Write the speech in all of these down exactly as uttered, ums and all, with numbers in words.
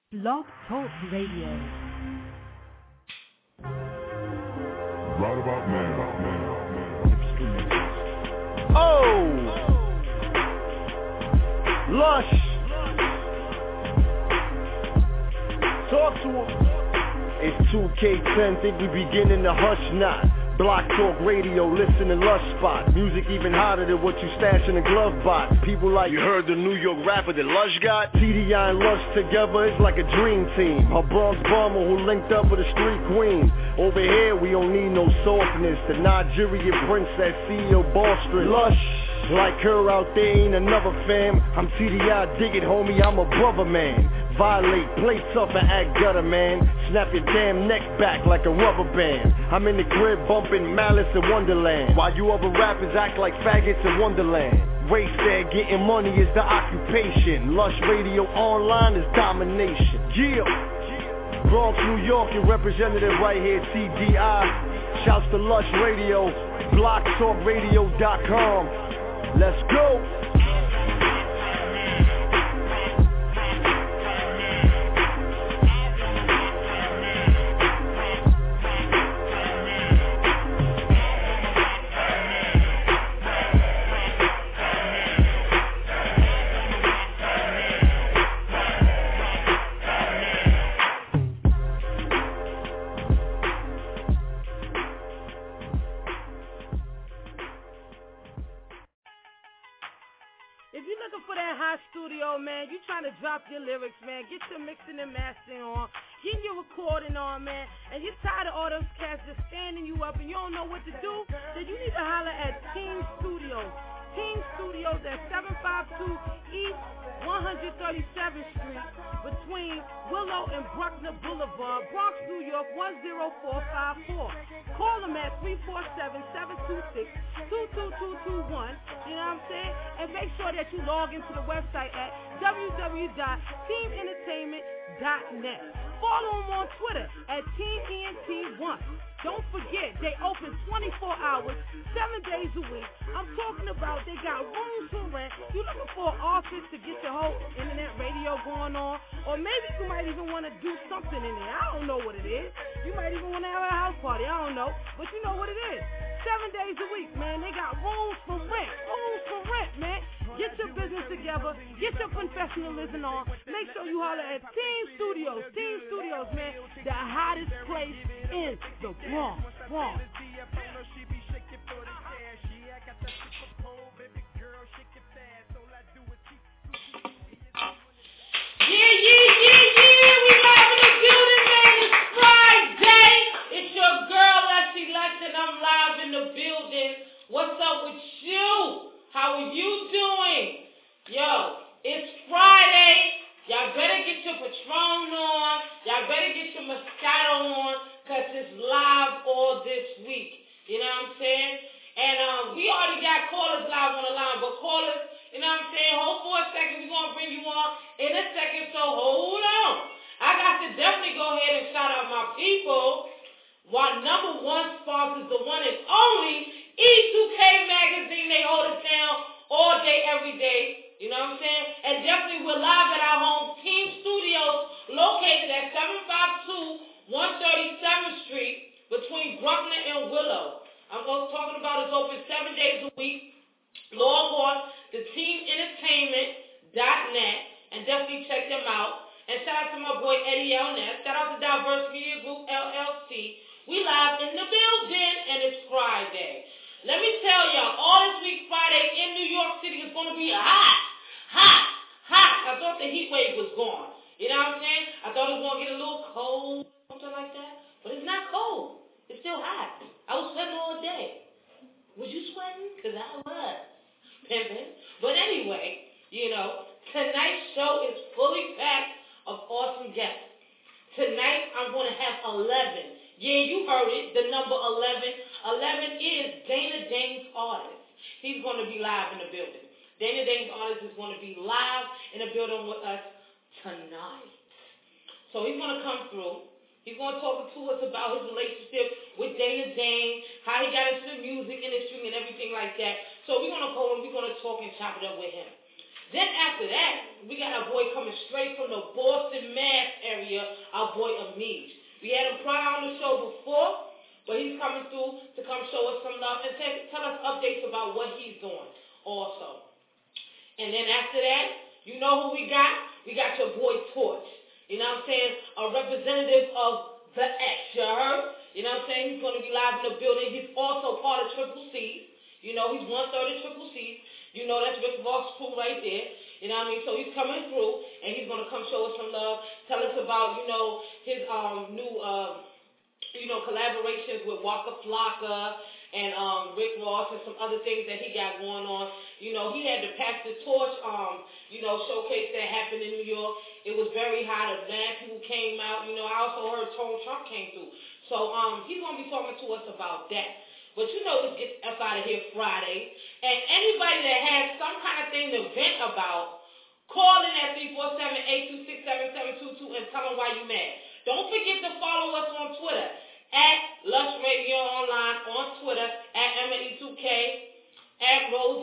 Blog Talk Radio. Right about now. Oh! Lush! Talk to him. It's two K ten, think we beginning to hush not. Block Talk Radio, listen and Lush spot. Music even hotter than what you stash in the glove box. People like, you heard the New York rapper that Lush got? T D I and Lush together, it's like a dream team. A Bronx bomber who linked up with a street queen. Over here, we don't need no softness. The Nigerian princess, C E O Boston. Lush, like her out there ain't another fam. I'm T D I, dig it homie, I'm a brother man. Violate, play tough and act gutter, man. Snap your damn neck back like a rubber band. I'm in the crib bumping Malice in Wonderland, while you other rappers act like faggots in Wonderland. Ray said getting money is the occupation. Lush Radio Online is domination. Yeah. Bronx, New York, your representative right here, T D I. Shouts to Lush Radio, block talk radio dot com. Let's go. Man, you trying to drop your lyrics, man. Get your mixing and mastering on. Get your recording on, man. And you're tired of all those cats just standing you up and you don't know what to do? Then you need to holler at Team Studios. Team Studios at seven five two East one thirty-seventh Street between Willow and Bruckner Boulevard, Bronx, New York one zero four five four. Call them at three four seven, seven two six, two two two two one. You know what I'm saying? And make sure that you log into the website at w w w dot team entertainment dot net. Follow them on Twitter at Team E N T one. Don't forget, they open twenty-four hours, seven days a week. I'm talking about they got rooms to rent. You looking for an office to get your whole internet radio going on? Or maybe you might even want to do something in there. I don't know what it is. You might even want to have a house party. I don't know. But you know what it is. Seven days a week, man. They got rooms for rent. Rooms for rent, man. Get your business together. Get your professionalism on. Make sure you holler at Team Studios. Team Studios, man. The hottest place in the Bronx. Bronx. Yeah, yeah, yeah, yeah. We live in the building, man. It's Friday. It's your girl, Leslie Lex, and I'm live in the building. What's up with you? How are you doing? Yo, it's Friday. Y'all better get your Patron on. Y'all better get your Moscato on, because it's live all this week. You know what I'm saying? And um, we already got callers live on the line, but callers, you know what I'm saying? Hold for a second. We're going to bring you on in a second, so hold on. I got to definitely go ahead and shout out my people. My number one sponsor is the one and only E two K Magazine. They hold us down all day, every day. You know what I'm saying? And definitely we're live at our home Team Studios located at seven five two one thirty-seventh Street between Bruckner and Willow. I'm talking about is open seven days a week. Log on to team entertainment dot net and definitely check them out. And shout out to my boy Eddie L. Ness. Shout out to Diverse Media Group L L C. We live in the building and it's Friday. Let me tell y'all, all this week Friday in New York City is going to be hot, hot, hot. I thought the heat wave was gone. You know what I'm saying? I thought it was going to get a little cold, something like that. But it's not cold. It's still hot. I was sweating all day. Was you sweating? Because I was. Pimping. But anyway, you know, tonight's show is fully packed of awesome guests. Tonight, I'm going to have eleven. Yeah, you heard it, the number eleven. eleven is Dana Dane's Artist. He's going to be live in the building. Dana Dane's Artist is going to be live in the building with us tonight. So he's going to come through. He's going to talk to us about his relationship with Dana Dane, how he got into the music industry and everything like that. So we're going to go and we're going to talk and chop it up with him. Then after that, we got our boy coming straight from the Boston, Mass area, our boy Amij. We had him prior on the show before, but he's coming through to come show us some love and t- tell us updates about what he's doing also. And then after that, you know who we got? We got your boy Torch. You know what I'm saying? A representative of the X, you heard? You know what I'm saying? He's going to be live in the building. He's also part of Triple C's. You know, he's one-third of Triple C's. You know, that's Rick Ross' crew right there. You know what I mean? So he's coming through, and he's going to come show us some love, tell us about, you know, his um, new, uh, you know, collaborations with Waka Flocka and um, Rick Ross and some other things that he got going on. You know, he had the Pass the Torch, um, you know, showcase that happened in New York. It was very hot. A lot of people came out. You know, I also heard Tone Trump came through. So um, he's going to be talking to us about that. But you know, let's get us out of here Friday. And anybody that has some kind of thing to vent about, call in at three four seven, eight two six, seven seven two two and tell them why you mad. Don't forget to follow us on Twitter, at Lush Radio Online on Twitter, at Emma E two K, at Rose,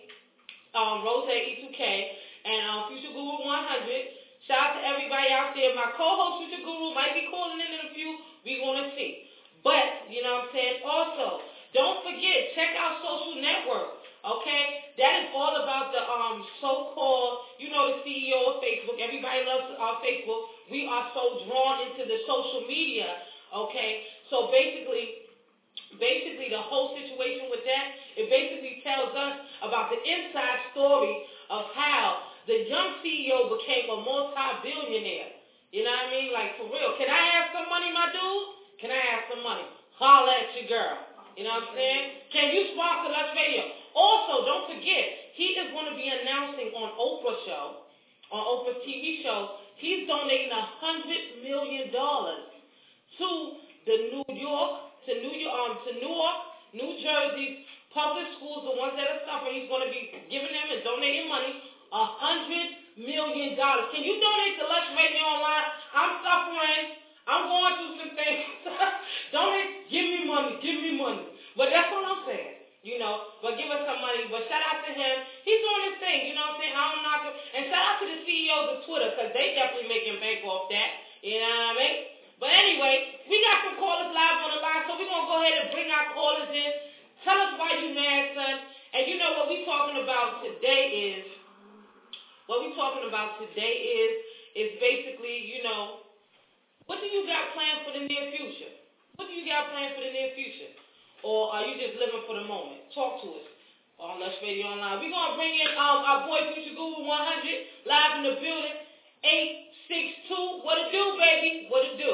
um, Rose E two K, and um, Future Guru one hundred. Shout out to everybody out there. My co-host Future Guru might be calling in in a few. We're going to see. But, you know what I'm saying, also, don't forget, check out Social Network, okay? That is all about the um so-called, you know, the C E O of Facebook. Everybody loves our Facebook. We are so drawn into the social media, okay? So basically, basically the whole situation with that, it basically tells us about the inside story of how the young C E O became a multi-billionaire. You know what I mean? Like, for real. Can I have some money, my dude? Can I have some money? Holla at your girl. You know what I'm saying? Can you sponsor Lush Radio? Also, don't forget, he is going to be announcing on Oprah's show, on Oprah's T V show, he's donating one hundred million dollars to the New York, to New York, um, to Newark, New Jersey public schools, the ones that are suffering. He's going to be giving them and donating money, one hundred million dollars. Can you donate to Lush Radio Online? I'm suffering. I'm going through some things. Donate, give me money, give me money. But that's what I'm saying, you know. But give us some money. But shout out to him. He's doing his thing, you know what I'm saying? I don't knock him. And shout out to the C E Os of Twitter, because they definitely making bank off that. You know what I mean? But anyway, we got some callers live on the line, so we're going to go ahead and bring our callers in. Tell us why you mad, son. And you know what we talking about today is, what we talking about today is, is basically, you know, what do you got planned for the near future? What do you got planned for the near future? Or are you just living for the moment? Talk to us on Lush Radio Online. We're going to bring in um, our boy Future Guru one hundred live in the building. eight six two. What it do, baby? What it do?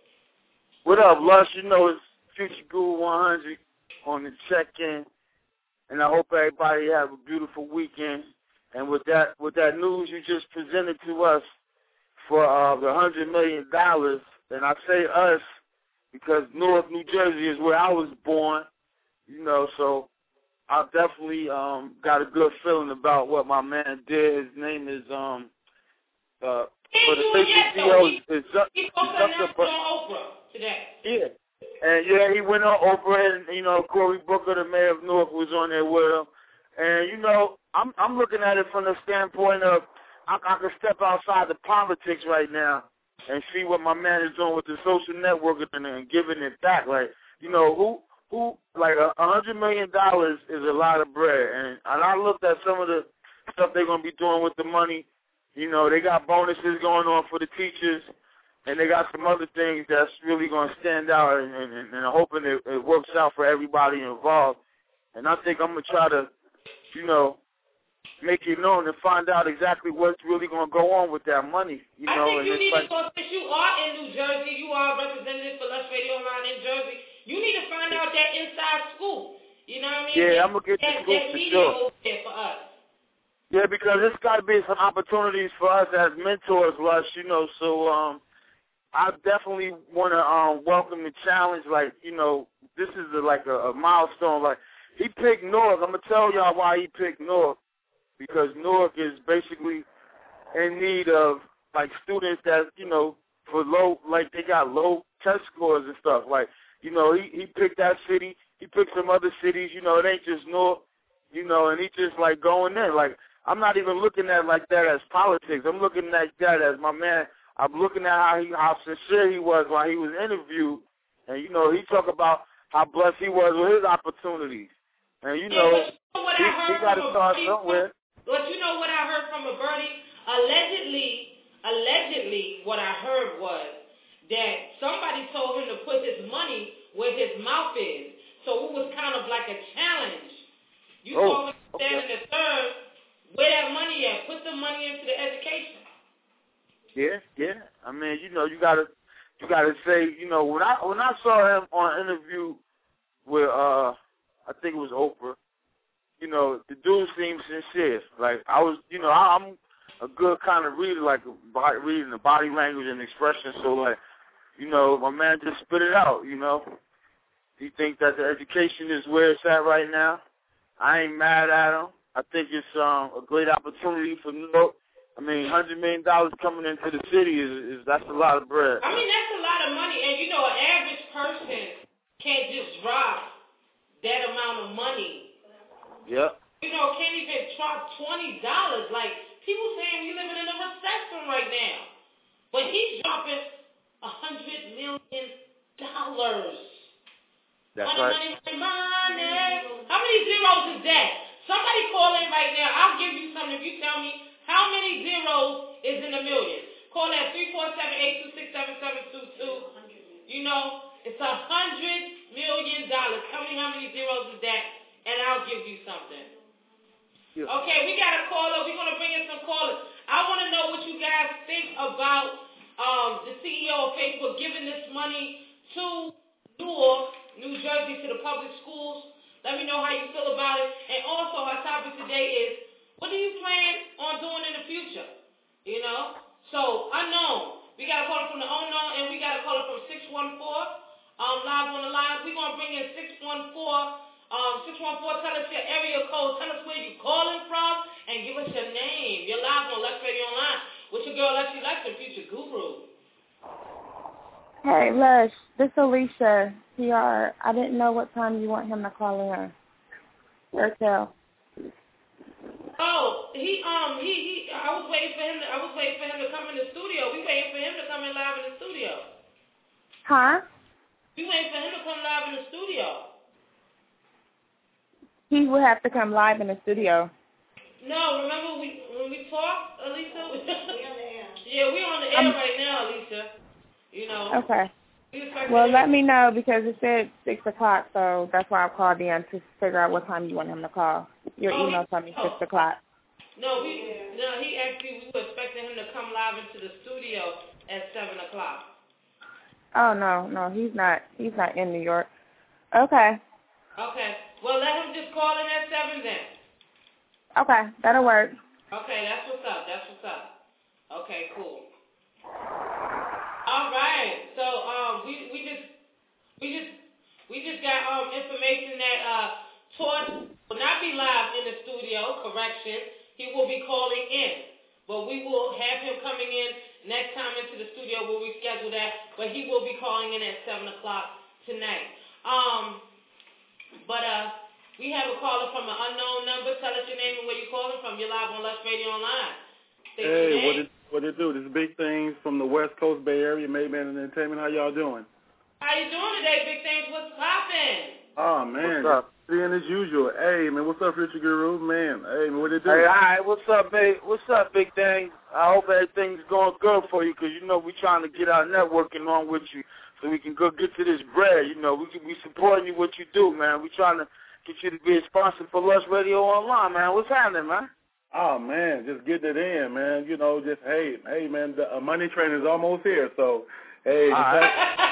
What up, Lush? You know it's Future Guru one hundred on the check-in. And I hope everybody have a beautiful weekend. And with that, with that news you just presented to us, for uh, the one hundred million dollars, and I say us because Newark, New Jersey is where I was born, you know, so I definitely um, got a good feeling about what my man did. His name is, um, uh, for the C E O, is Zuckerberg. Oprah today. Yeah. And, yeah, he went on Oprah, and, you know, Cory Booker, the mayor of Newark, was on there with him. And, you know, I'm I'm looking at it from the standpoint of, I, I can step outside the politics right now and see what my man is doing with the social network and, and giving it back. Like, you know, who, who like, a hundred million dollars is a lot of bread. And, and I looked at some of the stuff they're going to be doing with the money. You know, they got bonuses going on for the teachers, and they got some other things that's really going to stand out, and, and, and I'm hoping it, it works out for everybody involved. And I think I'm going to try to, you know, make it known and find out exactly what's really going to go on with that money. You know, I think and you need like, to go, since you are in New Jersey, you are a representative for Lush Radio Online in Jersey, you need to find out that inside scoop. You know what I mean? Yeah, that, I'm going to get the scoop that for media sure. over there for us. Yeah, because there's got to be some opportunities for us as mentors, Lush, you know, so um, I definitely want to um, welcome the challenge. Like, you know, this is a, like a, a milestone. Like, he picked Newark. I'm going to tell y'all why he picked Newark. Because Newark is basically in need of, like, students that, you know, for low, like, they got low test scores and stuff. Like, you know, he, he picked that city. He picked some other cities. You know, it ain't just Newark, you know, and he just, like, going in. Like, I'm not even looking at like that as politics. I'm looking at that as my man. I'm looking at how he, how sincere he was while he was interviewed, and you know, he talked about how blessed he was with his opportunities, and you know, yeah, you know what he, I heard he got to from start Birdie, somewhere. But you know what I heard from a Birdie? Allegedly, allegedly, what I heard was that somebody told him to put his money where his mouth is. So it was kind of like a challenge. You oh, told him to stand okay. in the third, where that money at? Put the money into the education. Yeah, yeah. I mean, you know, you gotta, you gotta say, you know, when I when I saw him on an interview with, uh, I think it was Oprah. You know, the dude seemed sincere. Like I was, you know, I, I'm a good kind of reader, like body, reading the body language and expression. So, like, you know, my man just spit it out. You know, he thinks that the education is where it's at right now. I ain't mad at him. I think it's um, a great opportunity for New York. I mean, one hundred million dollars coming into the city is, is that's a lot of bread. I mean, that's a lot of money, and you know, an average person can't just drop that amount of money. Yep. You know, can't even drop twenty dollars. Like, people saying we living in a recession right now. But he's dropping one hundred million dollars. That's money, right. money, money, money. How many zeros is that? Somebody call in right now. I'll give you something if you tell me how many zeros is in a million. Call at three four seven, eight two six, seven seven two two. You know, it's one hundred million dollars. Tell me how many zeros is that, and I'll give you something. Yeah. Okay, we got a caller. We're going to bring in some callers. I want to know what you guys think about um, the C E O of Facebook giving this money to Newark, New Jersey, to the public schools. Let me know how you feel about it. And also, our topic today is, what do you plan on doing in the future? You know? So, unknown. We got a caller from the unknown, and we got a caller from six one four, um, live on the line. We're going to bring in six one four. Um, six one four, tell us your area code, tell us where you're calling from, and give us your name. You're live on Lex Radio Online with your girl, Lexi Lex, the future guru. Hey, Lesh, this is Alicia, P R. I didn't know what time you want him to call in. Airtel. Oh, he, um, he, he, I was waiting for him to, I was waiting for him to come in the studio. We waiting for him to come in live in the studio. Huh? We waiting for him to come live in the studio. He will have to come live in the studio. No, remember we when we talked, Alicia? we on the air. Yeah, we're on the air um, right now, Alicia. You know. Okay. Well, let me know because it said six o'clock, so that's why I called in to figure out what time you want him to call. Your oh, email told me oh. six o'clock. No, we no. He actually we were expecting him to come live into the studio at seven o'clock. Oh no, no, he's not. He's not in New York. Okay. Okay. Well, let him just call in at seven then. Okay, that'll work. Okay, that's what's up. That's what's up. Okay, cool. All right. So um, we we just we just we just got um information that uh Torch will not be live in the studio. Correction. He will be calling in, but we will have him coming in next time into the studio. We'll reschedule that, but he will be calling in at seven o'clock tonight. Um. But uh, we have a caller from an unknown number. Tell us your name and where you're calling from. You're live on Lush Radio Online. State hey, what it what it do? This is Big Things from the West Coast Bay Area, Made Man Entertainment. How y'all doing? How you doing today, Big Things? What's poppin'? Oh man, what's up? Seeing as usual. Hey man, what's up, Richard Guru? Man, hey man, what it do? Hey, all right, what's up, big? What's up, Big Thing? I hope everything's going good for you, cause you know we trying to get our networking on with you. So we can go get to this bread, you know. We can be supporting you what you do, man. We trying to get you to be a sponsor for Lush Radio Online, man. What's happening, man? Oh man, just getting it in, man. You know, just hey, hey, man. The uh, money train is almost here, so hey. All right.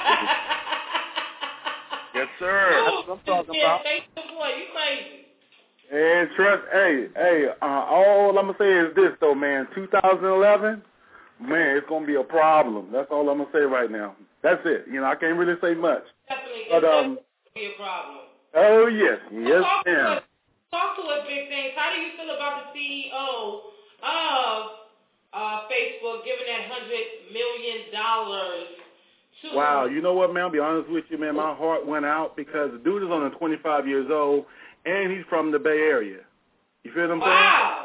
Yes, sir. That's what I'm talking yeah, about. Thank you, boy. You crazy. And trust, hey, hey. Uh, all I'm gonna say is this, though, man. two thousand eleven, man, it's gonna be a problem. That's all I'm gonna say right now. That's it. You know, I can't really say much. Definitely. But, um, it's be a problem. Oh, yes. Yes, talk ma'am. To us, talk to us, Big Things. How do you feel about the C E O of uh, Facebook giving that one hundred million dollars to... Wow. You know what, man? I'll be honest with you, man. My heart went out because the dude is only twenty-five years old, and he's from the Bay Area. You feel what I'm wow. saying?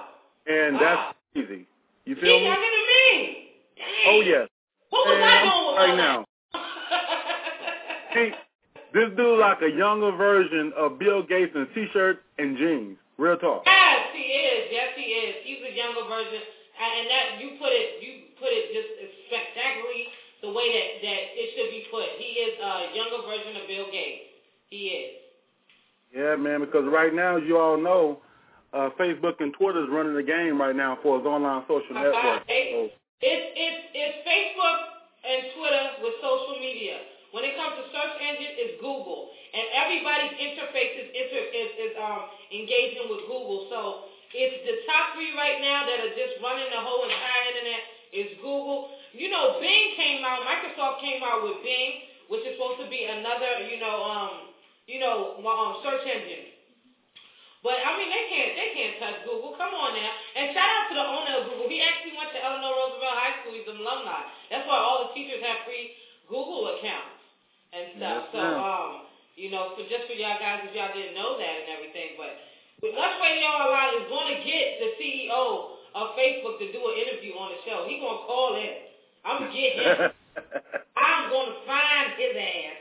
And wow. that's easy. You feel See, me? younger than me. Dang. Oh, yes. What was and I doing with right all now? that? See, this dude like a younger version of Bill Gates in T-shirt and jeans. Real talk. Yes, he is. Yes, he is. He's a younger version, and that you put it, you put it just spectacularly the way that, that it should be put. He is a younger version of Bill Gates. He is. Yeah, man. Because right now, as you all know, uh, Facebook and Twitter is running the game right now for its online social uh, network. It, so. it's it's it's Facebook and Twitter with social media. When it comes to search engine, it's Google, and everybody's interface is, inter, is, is um, engaging with Google. So it's the top three right now that are just running the whole entire internet is Google. You know, Bing came out. Microsoft came out with Bing, which is supposed to be another, you know, um, you know, um, search engine. But I mean, they can't they can't touch Google. Come on now. And shout out to the owner of Google. He actually went to Eleanor Roosevelt High School. He's an alumni. That's why all the teachers have free Google accounts and stuff. Yes, so, um, you know, for just for y'all guys, if y'all didn't know that and everything. But with Lush Radio Online is going to get the C E O of Facebook to do an interview on the show. He's going to call in. I'm going to get him. I'm going to find his ass.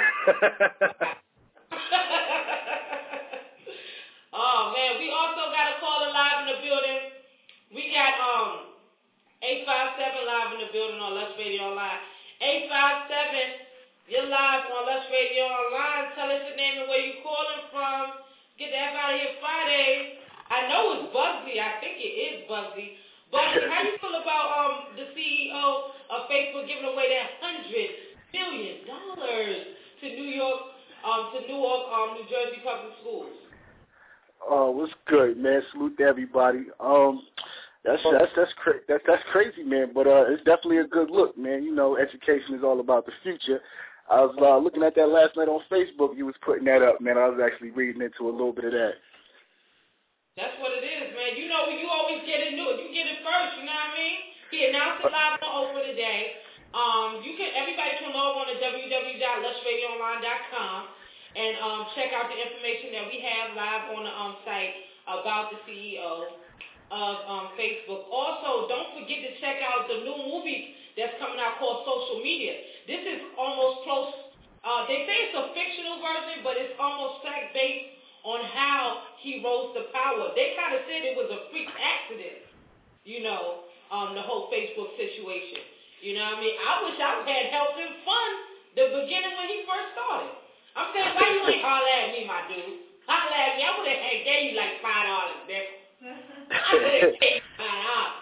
Oh, man, we also got a caller live in the building. We got um eight five seven live in the building on Lush Radio Online. eight five seven, you're live on Lush Radio Online. Tell us your name and where you're calling from. Get the F out of here Friday. I know it's Bugsy. I think it is Bugsy. Bugsy, how you feel about um the C E O of Facebook giving away that one hundred billion dollars to New York, um, to Newark, um, New Jersey public schools? Oh, what's good, man? Salute to everybody. Um, that's that's that's cra- that's that's crazy, man. But uh, it's definitely a good look, man. You know, education is all about the future. I was uh, looking at that last night on Facebook. You was putting that up, man. I was actually reading into a little bit of that. That's what it is, man. You know, you always get it new. You get it first. You know what I mean? He announced it live on Oprah today. Um, you can everybody can log on to w w w dot lush radio online dot com. And um, check out the information that we have live on the um, site about the C E O of um, Facebook. Also, don't forget to check out the new movie that's coming out called Social Media. This is almost close. Uh, they say it's a fictional version, but it's almost fact-based on how he rose to power. They kind of said it was a freak accident, you know, um, the whole Facebook situation. You know what I mean? I wish I had helped him fund the beginning when he first started. I'm saying, why you ain't holler at me, my dude? Holler at me. I would have gave you like five dollars, bitch. I would have gave you five dollars.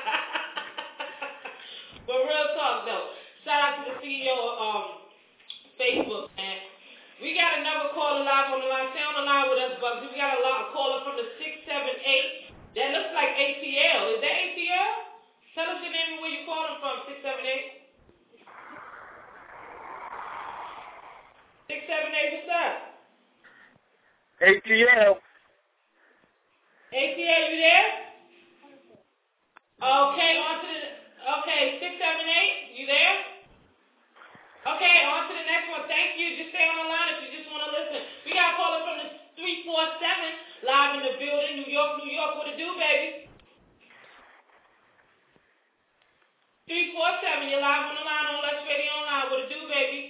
But real talk, though. Shout out to the C E O of um, Facebook, man. We got another caller live on the line. Stay on the line with us, Bugsy. We got a, lot, a caller from the six seven eight. That looks like A T L. Is that A T L? Tell us your name and where you're calling from, six seven eight. six seven eight, what's up? A T L. A T L, you there? Okay, on to the, okay, six seven eight, you there? Okay, on to the next one. Thank you. Just stay on the line if you just want to listen. We got a caller from the three four seven live in the building, New York, New York. What it do, baby? three four seven, you're live on the line on Lush Radio Online. What it do, baby?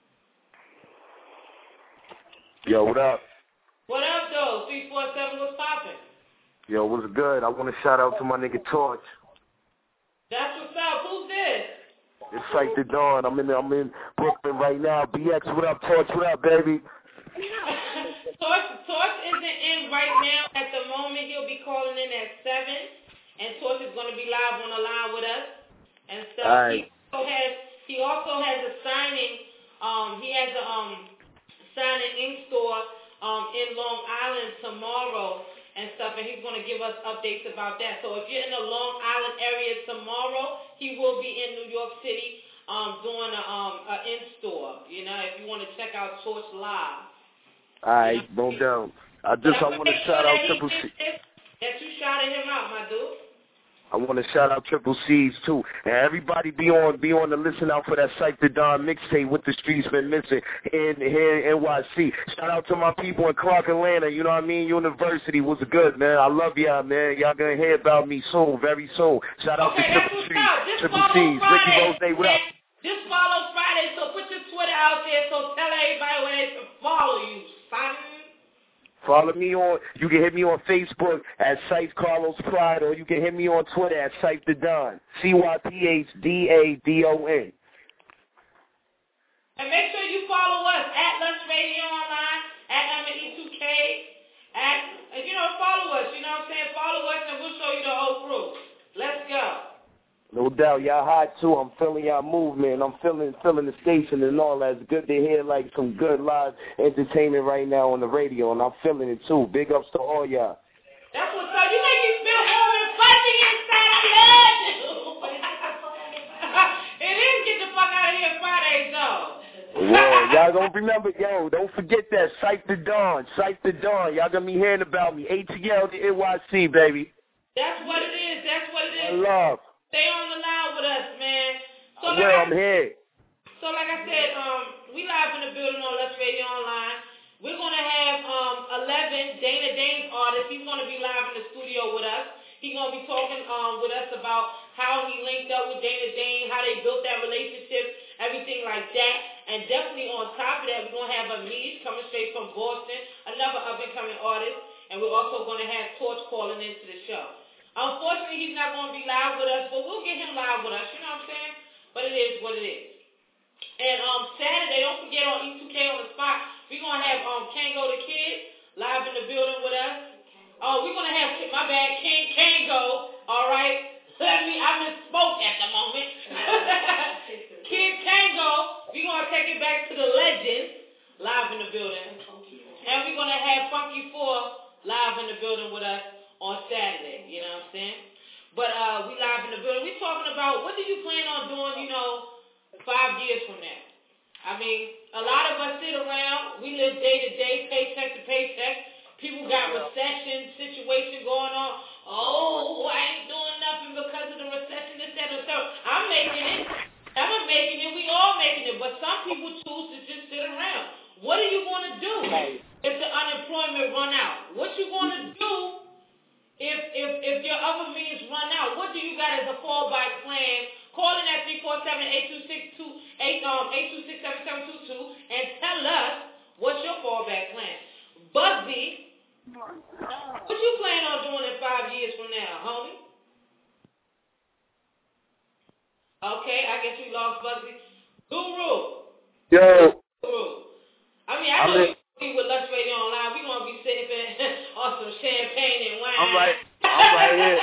Yo, what up? What up, though? three four seven, what's poppin'? Yo, what's good? I want to shout out to my nigga Torch. That's what's up. Who's this? It's Sight the Dawn. I'm in I'm in Brooklyn right now. B X, what up? Torch, what up, baby? Torch, Torch isn't in right now at the moment. He'll be calling in at seven, and Torch is going to be live on the line with us and stuff. All right. He also has he also has a signing. Um, he has a um signing ink store um in Long Island tomorrow and stuff, and he's going to give us updates about that. So if you're in the Long Island area tomorrow, he will be in New York City um, doing a um, a in-store, you know, if you want to check out Torch Live. All right, you know? No doubt. I just I want to shout out Triple C. That you shouted him out, my dude. I want to shout out Triple C's too, and everybody be on be on the listen out for that Psych the Don mixtape with the streets been missing in here in N Y C. Shout out to my people in Clark, Atlanta. You know what I mean? University was good, man. I love y'all, man. Y'all gonna hear about me soon, very soon. Shout out okay, to Triple C's, Triple C's, C's, Ricky Rose, what up? This follow Friday, so put your Twitter out there. So tell everybody where they can follow you, son. Follow me on, you can hit me on Facebook at Scythe Carlos Pride, or you can hit me on Twitter at Scythe the Don, C Y P H D A D O N. And make sure you follow us at Lunch Radio Online, at M E two K, at, you know, follow us, you know what I'm saying? Follow us and we'll show you the whole crew. Let's go. No doubt, y'all hot too. I'm feeling y'all movement. I'm feeling feeling the station and all that. It's good to hear like some good live entertainment right now on the radio, and I'm feeling it too. Big ups to all y'all. That's what's up. You make me feel warm and fuzzy inside. I love you. It is get the fuck out of here Friday, though. Well, y'all gonna remember, yo, don't forget that Psych the Dawn, Psych the Dawn. Y'all gonna be hearing about me. A T L to N Y C, baby. That's what it is. That's what it is. I love. Stay on the line with us, man. So like well, I, I'm here. So like I said, um, we live in the building on Let's Radio Online. We're gonna have um eleven Dana Dane's artists. He's gonna be live in the studio with us. He's gonna be talking um with us about how he linked up with Dana Dane, how they built that relationship, everything like that. And definitely on top of that, we're gonna have Amish coming straight from Boston, another up and coming artist, and we're also gonna have Torch calling into the show. Unfortunately, he's not going to be live with us, but we'll get him live with us, you know what I'm saying? But it is what it is. And um, Saturday, don't forget on E two K on the spot, we're going to have um, Kango the Kid live in the building with us. Oh, we're going to have, my bad, King Kango, all right? Let me, I misspoke at the moment. Kid Kango, we're going to take it back to the legend live in the building. And we're going to have Funky Four live in the building with us on Saturday, you know what I'm saying? But uh, we live in the building. We're talking about what do you plan on doing, you know, five years from now? I mean, a lot of us sit around. We live day to day, paycheck to paycheck. People got recession situation going on. Oh, I ain't doing nothing because of the recession, this, that, and the third. I'm making it. I'm making it. We all making it. But some people choose to just sit around. What are you going to do if the unemployment run out? What you going to do If if if your other means run out? What do you got as a fallback plan? Call in at three four seven, eight two six, two eight um eight two six seven seven two two and tell us what's your fallback plan. Bugsy, what you plan on doing in five years from now, homie? Okay, I guess we lost Bugsy. Guru. Yo. Guru. I mean, I know you with Lux Radio Online, we're going to be sipping on some champagne and wine. I'm right. I'm right here.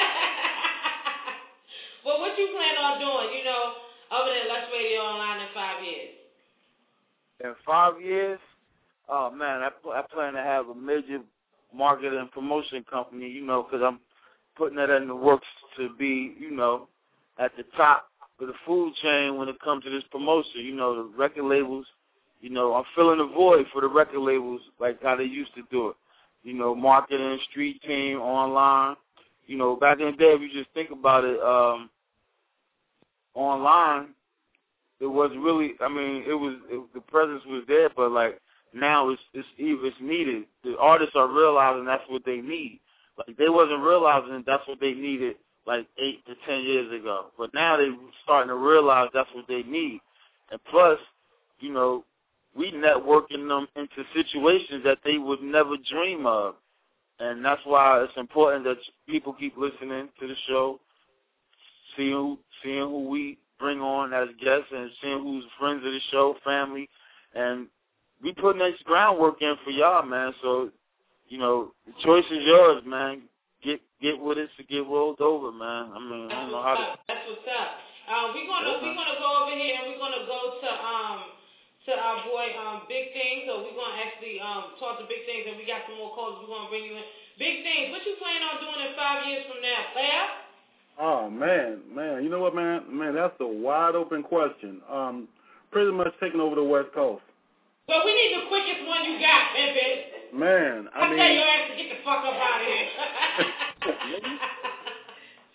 But what you plan on doing, you know, other than Lux Radio Online in five years? In five years? Oh, man, I, I plan to have a major marketing and promotion company, you know, because I'm putting that in the works to be, you know, at the top of the food chain when it comes to this promotion. You know, the record labels. You know, I'm filling the void for the record labels like how they used to do it. You know, marketing, street team, online. You know, back in the day, if you just think about it, um, online, it was really, I mean, it was, it, the presence was there, but like now it's, it's, it's needed. The artists are realizing that's what they need. Like they wasn't realizing that's what they needed like eight to ten years ago. But now they're starting to realize that's what they need. And plus, you know, we networking them into situations that they would never dream of. And that's why it's important that people keep listening to the show, seeing who, seeing who we bring on as guests and seeing who's friends of the show, family. And we putting this groundwork in for y'all, man. So, you know, the choice is yours, man. Get get with it to get rolled over, man. I mean, I don't know how to. That's what's up. Uh, we're gonna we're gonna go over here and we're gonna go to um to our boy um Big Things. So we're gonna actually um talk to Big Things, and we got some more calls. We're gonna bring you in. Big Things, what you plan on doing in five years from now, player? Oh man, man, you know what, man, man, that's a wide open question. Um, pretty much taking over the West Coast. Well, we need the quickest one you got, baby. Man, I, I mean, tell your ass to get the fuck up out of here.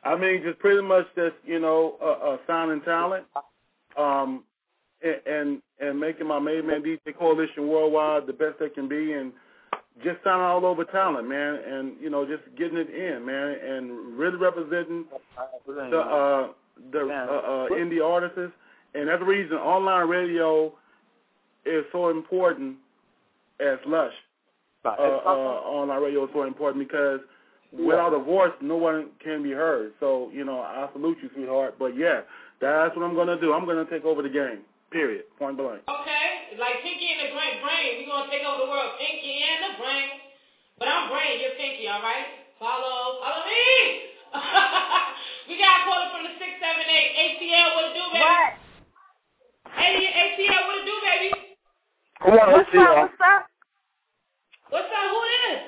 I mean, just pretty much just, you know, uh, uh, sound and talent, um, and, and and making my Made Man D J Coalition worldwide the best they can be, and just sounding all over talent, man, and, you know, just getting it in, man, and really representing the uh, the uh, uh, indie artists. And that's the reason online radio is so important as Lush. Uh, uh, online radio is so important because without a voice, no one can be heard. So, you know, I salute you, sweetheart. But, yeah, that's what I'm going to do. I'm going to take over the game, period, point blank. Okay, like Pinky and the Brain, brain. we're going to take over the world, Pinky and the Brain. But I'm Brain, you're Pinky, all right? Follow, follow me. We got a caller from the six seven eight A T L. What it do, baby? What? A T L, what it do, baby? Come on, What's up? What's up? What's up? Who is?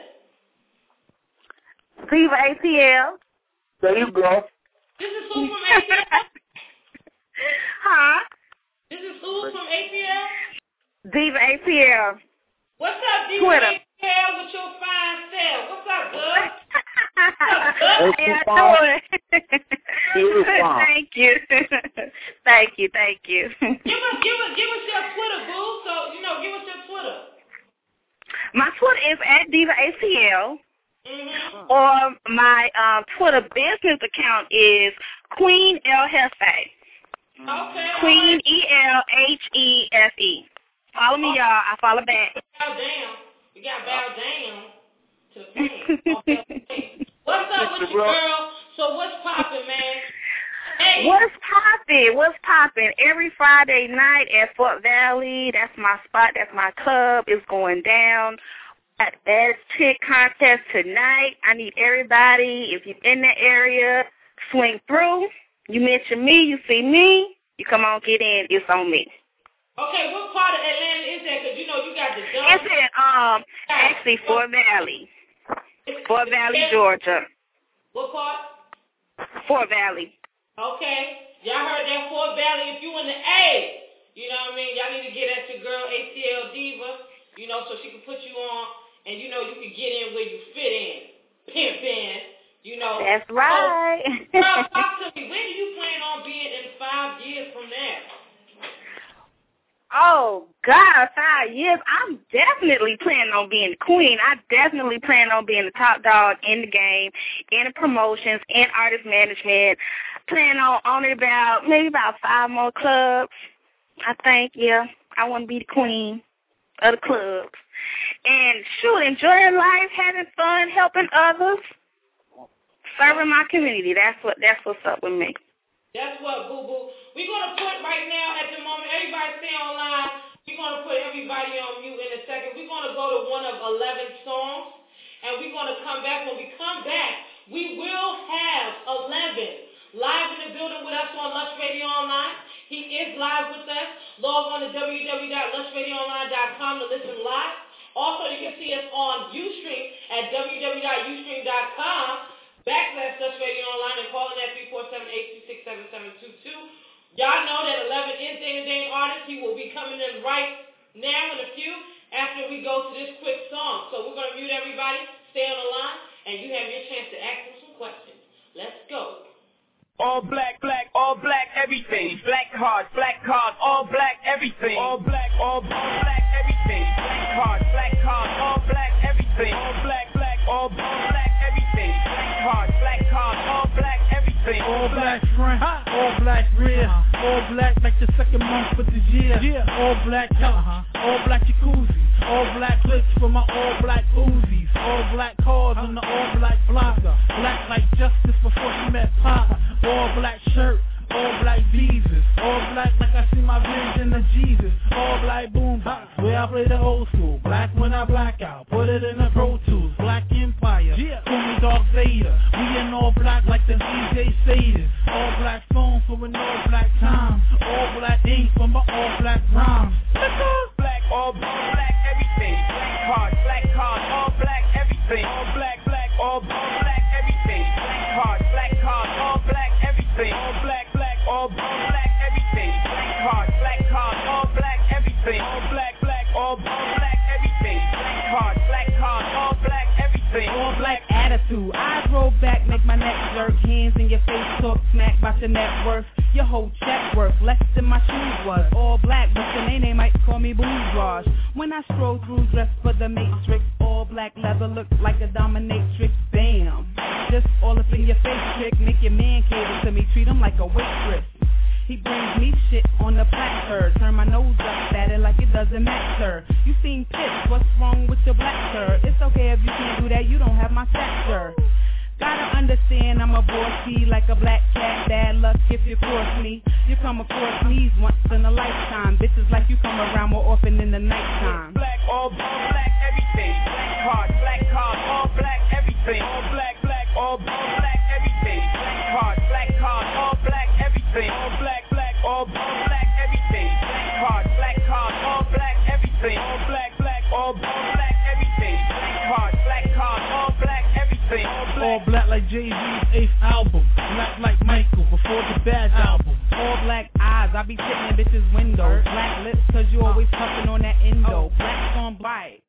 Diva A T L. There you go. This is who from A T L? Huh? This is who from A T L? Diva A T L. What's up, Diva Twitter. A T L with your fine self? What's up, good? How y'all doing? Thank you. Thank you, thank you. Give us, give us, give us your Twitter, boo. So, you know, give us your Twitter. My Twitter is at Diva A T L. Mm-hmm. Or my uh, Twitter business account is Queen El Jefe. Okay. Queen E L H E F E. Follow me, y'all. I follow back. Bow down. You got to bow down to the queen. What's up with you, girl? So what's poppin', man? Hey. What's poppin'? What's poppin'? Every Friday night at Fort Valley, that's my spot. That's my club. It's going down. At Best Chick Contest tonight. I need everybody. If you're in the area, swing through. You mention me, you see me, you come on, get in. It's on me. Okay, what part of Atlanta is that? Because, you know, you got the dumb. It's in, um, actually, Fort Valley. Fort Valley, Georgia. What part? Fort Valley. Okay. Y'all heard that, Fort Valley. If you in the A, you know what I mean? Y'all need to get at your girl, A T L Diva, you know, so she can put you on, and, you know, you can get in where you fit in. Pimp in, you know. That's right. So, girl, talk to me. Where do you plan on being in five years from now? Oh, God, five years. I'm definitely planning on being the queen. I definitely plan on being the top dog in the game, in the promotions, in artist management. Plan on owning about, maybe about five more clubs. I think, yeah, I want to be the queen of the clubs. And, shoot, enjoying life, having fun, helping others, serving my community. That's what. That's what's up with me. That's what, boo-boo. We're going to put right now at the moment, everybody stay online. We're going to put everybody on mute in a second. We're going to go to one of eleven songs, and we're going to come back. When we come back, we will have eleven live in the building with us on Lush Radio Online. He is live with us. Log on to w w w dot lush radio online dot com to listen live. Also, you can see us on Ustream at w w w dot ustream dot com. Backslash Lush Radio Online and call in at three four seven, eight two six, seven seven two two. Y'all know that eleven is Dana Dane artist. He will be coming in right now in a few after we go to this quick song. So we're going to mute everybody, stay on the line, and you have your chance to ask him some questions. Let's go. All black, black, all black, everything. Black cards, black cards, all black, everything. All black, all, all black, everything. Black cards, black cards, all black, everything. All black, black, all, all black, everything. Black cards, black cards, all black, everything. All black front, all black rear, all black like the second month of the year. All black couch, all black jacuzzi, all black clips for my all black Uzis. All black cars on the all black block. Black like Justice before she met Pop. All black shirt, all black visas. All black like I see my vision of Jesus. All black boombox, where I play the old school. Black when I black out, put it in the Pro Tools. Black Empire, call me Darth Vader. We in all black like the D J Saders. All black phone for an all black time. All black ink for my all black rhymes. Black, all black, everything. Black cards, black cards, all black, everything. All black, black, all black, everything. Black cards, black cards, all black, everything. All black, black, all black, everything. Black cards, black cards, all black, everything. All black, black, all black, much your net worth? Your whole check worth less than my shoes was. All black, but your name, they might call me bourgeois. When I stroll through dressed for the matrix, all black leather look like a dominatrix. Bam, just all up in your face trick. Make your man cater to me, treat him like a waitress. He brings me shit on the platter. Turn my nose up at it like it doesn't matter. You seem pissed, what's wrong with your black sir? It's okay if you can't do that, you don't have my stature. Gotta understand I'm a bossy like a black cat. Bad luck if you cross me. You come across knees once in a lifetime. Bitches like you come around more often in the nighttime. Black, all black, everything. Black card, black card, all black, everything. All black, black, all black, everything. Black card, black card, all black, everything. All black, black, all black, everything. Black card, black card, all black, everything. All black, black, all black, everything. Black card, black card, all black, everything. All black like Jay-Z's eighth album. Black like Michael before the Bad album. All black eyes, I be sitting in bitches' windows. Black lips, cause you always puffin' on that endo. Black on black.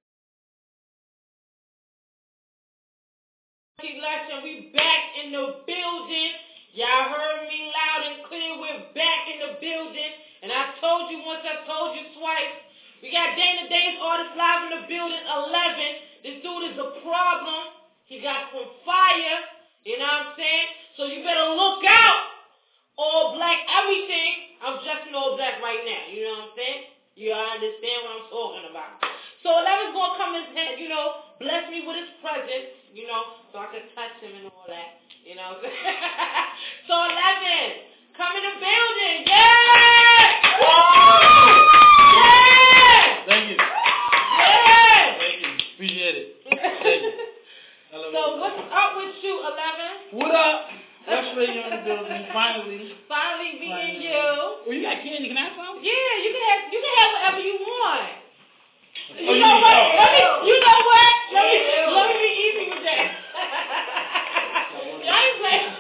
Election, we back in the building. Y'all heard me loud and clear. We're back in the building. And I told you once, I told you twice. We got Dana Days artists live in the building, eleven. This dude is a problem. He got some fire. You know what I'm saying? So you better look out. All black everything. I'm dressed in all black right now. You know what I'm saying? You understand what I'm talking about. So eleven's going to come in and, you know, bless me with his presence, you know, so I can touch him and all that. You know what I'm saying? So eleven, come in the building. Yeah! Woo! Yeah! Thank you. Yeah! Thank you. Appreciate it. Thank you. So what's up with you, eleven? What up? West Radio in the building. Finally. Finally being Finally. you. Well, you got candy. Can I have some? Yeah, you can have you can have whatever you want. Oh, You you know mean- what? oh. Let me. You know what? Let me. Yeah. Let me be easy with that. Y'all ain't playing.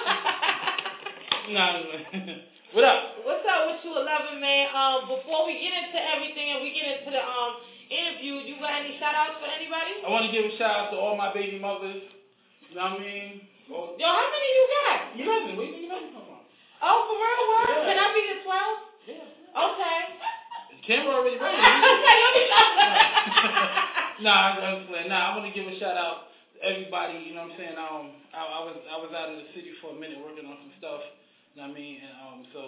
Nah, nah. What up? What's up with you, eleven, man? Um, before we get into everything and we get into the um interview, you got any shout outs for anybody? I want to give a shout out to all my baby mothers. You know what I mean? Oh, Yo, how many you got? eleven. Where you eleven come from? Oh, for real? What? Yeah. Can I be the twelve? Yeah. Okay. The camera already ready. Okay, let me Nah, I was playing. Nah, I want to give a shout out to everybody. You know what I'm saying? Um, I, I was I was out in the city for a minute working on some stuff. You know what I mean? And um, so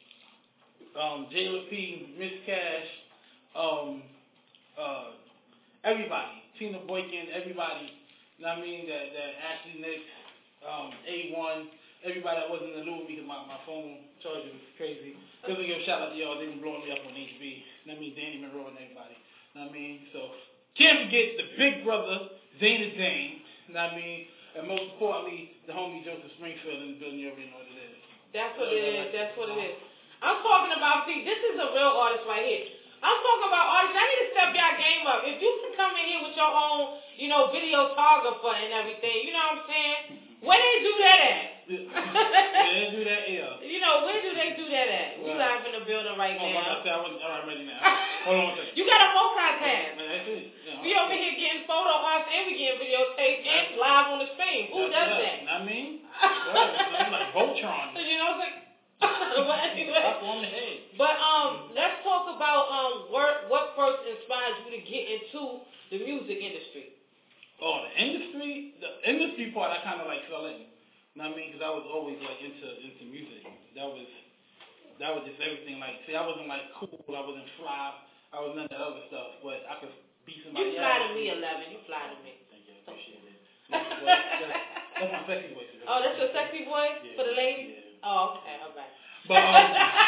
um, Jayla P, Miss Cash, um, uh, everybody, Tina Boykin, everybody. You know what I mean? That that Ashley Nix, um, A one, everybody that wasn't in the loop because my, my phone charger was crazy. Just to give a shout out to y'all. They've been blowing me up on H B. You know what I mean? Danny Monroe and everybody. You know what I mean? So can't forget the big brother, Zayna Zane. You know what I mean? And most importantly, the homie Joseph Springfield in the building. You already know what it is. That's what it is. That's what it is. I'm talking about, see, this is a real artist right here. I'm talking about artists. I need to step y'all game up. If you can come in here with your own, you know, videographer and everything, you know what I'm saying? Where they do that at? Yeah, they do that, yeah. You know, where do they do that at? We Well, live in the building right Oh, now. like I said, I wasn't, all right, I'm ready now. Hold on one second. You got a multitask. Man, that's it. Yeah, We over here getting photo ops and we getting videotaped and live on the screen. Who does that? Know what I mean? Well, I'm like Voltron. You know what I'm saying? But anyway, Up on the head. but um, let's talk about um, what what first inspired you to get into the music industry. Oh, the industry, the industry part, I kind of like fell in. You know what I mean? Because I was always like into into music. That was that was just everything. Like, see, I wasn't like cool. I wasn't fly. I was none of the other stuff. But I could be somebody. You fly else. to me, eleven. You fly to me. Thank you. I appreciate it. Well, that's, that's my sexy voice. Oh, that's your sexy voice Yeah. for the ladies? Yeah. Oh, okay, all right. But um,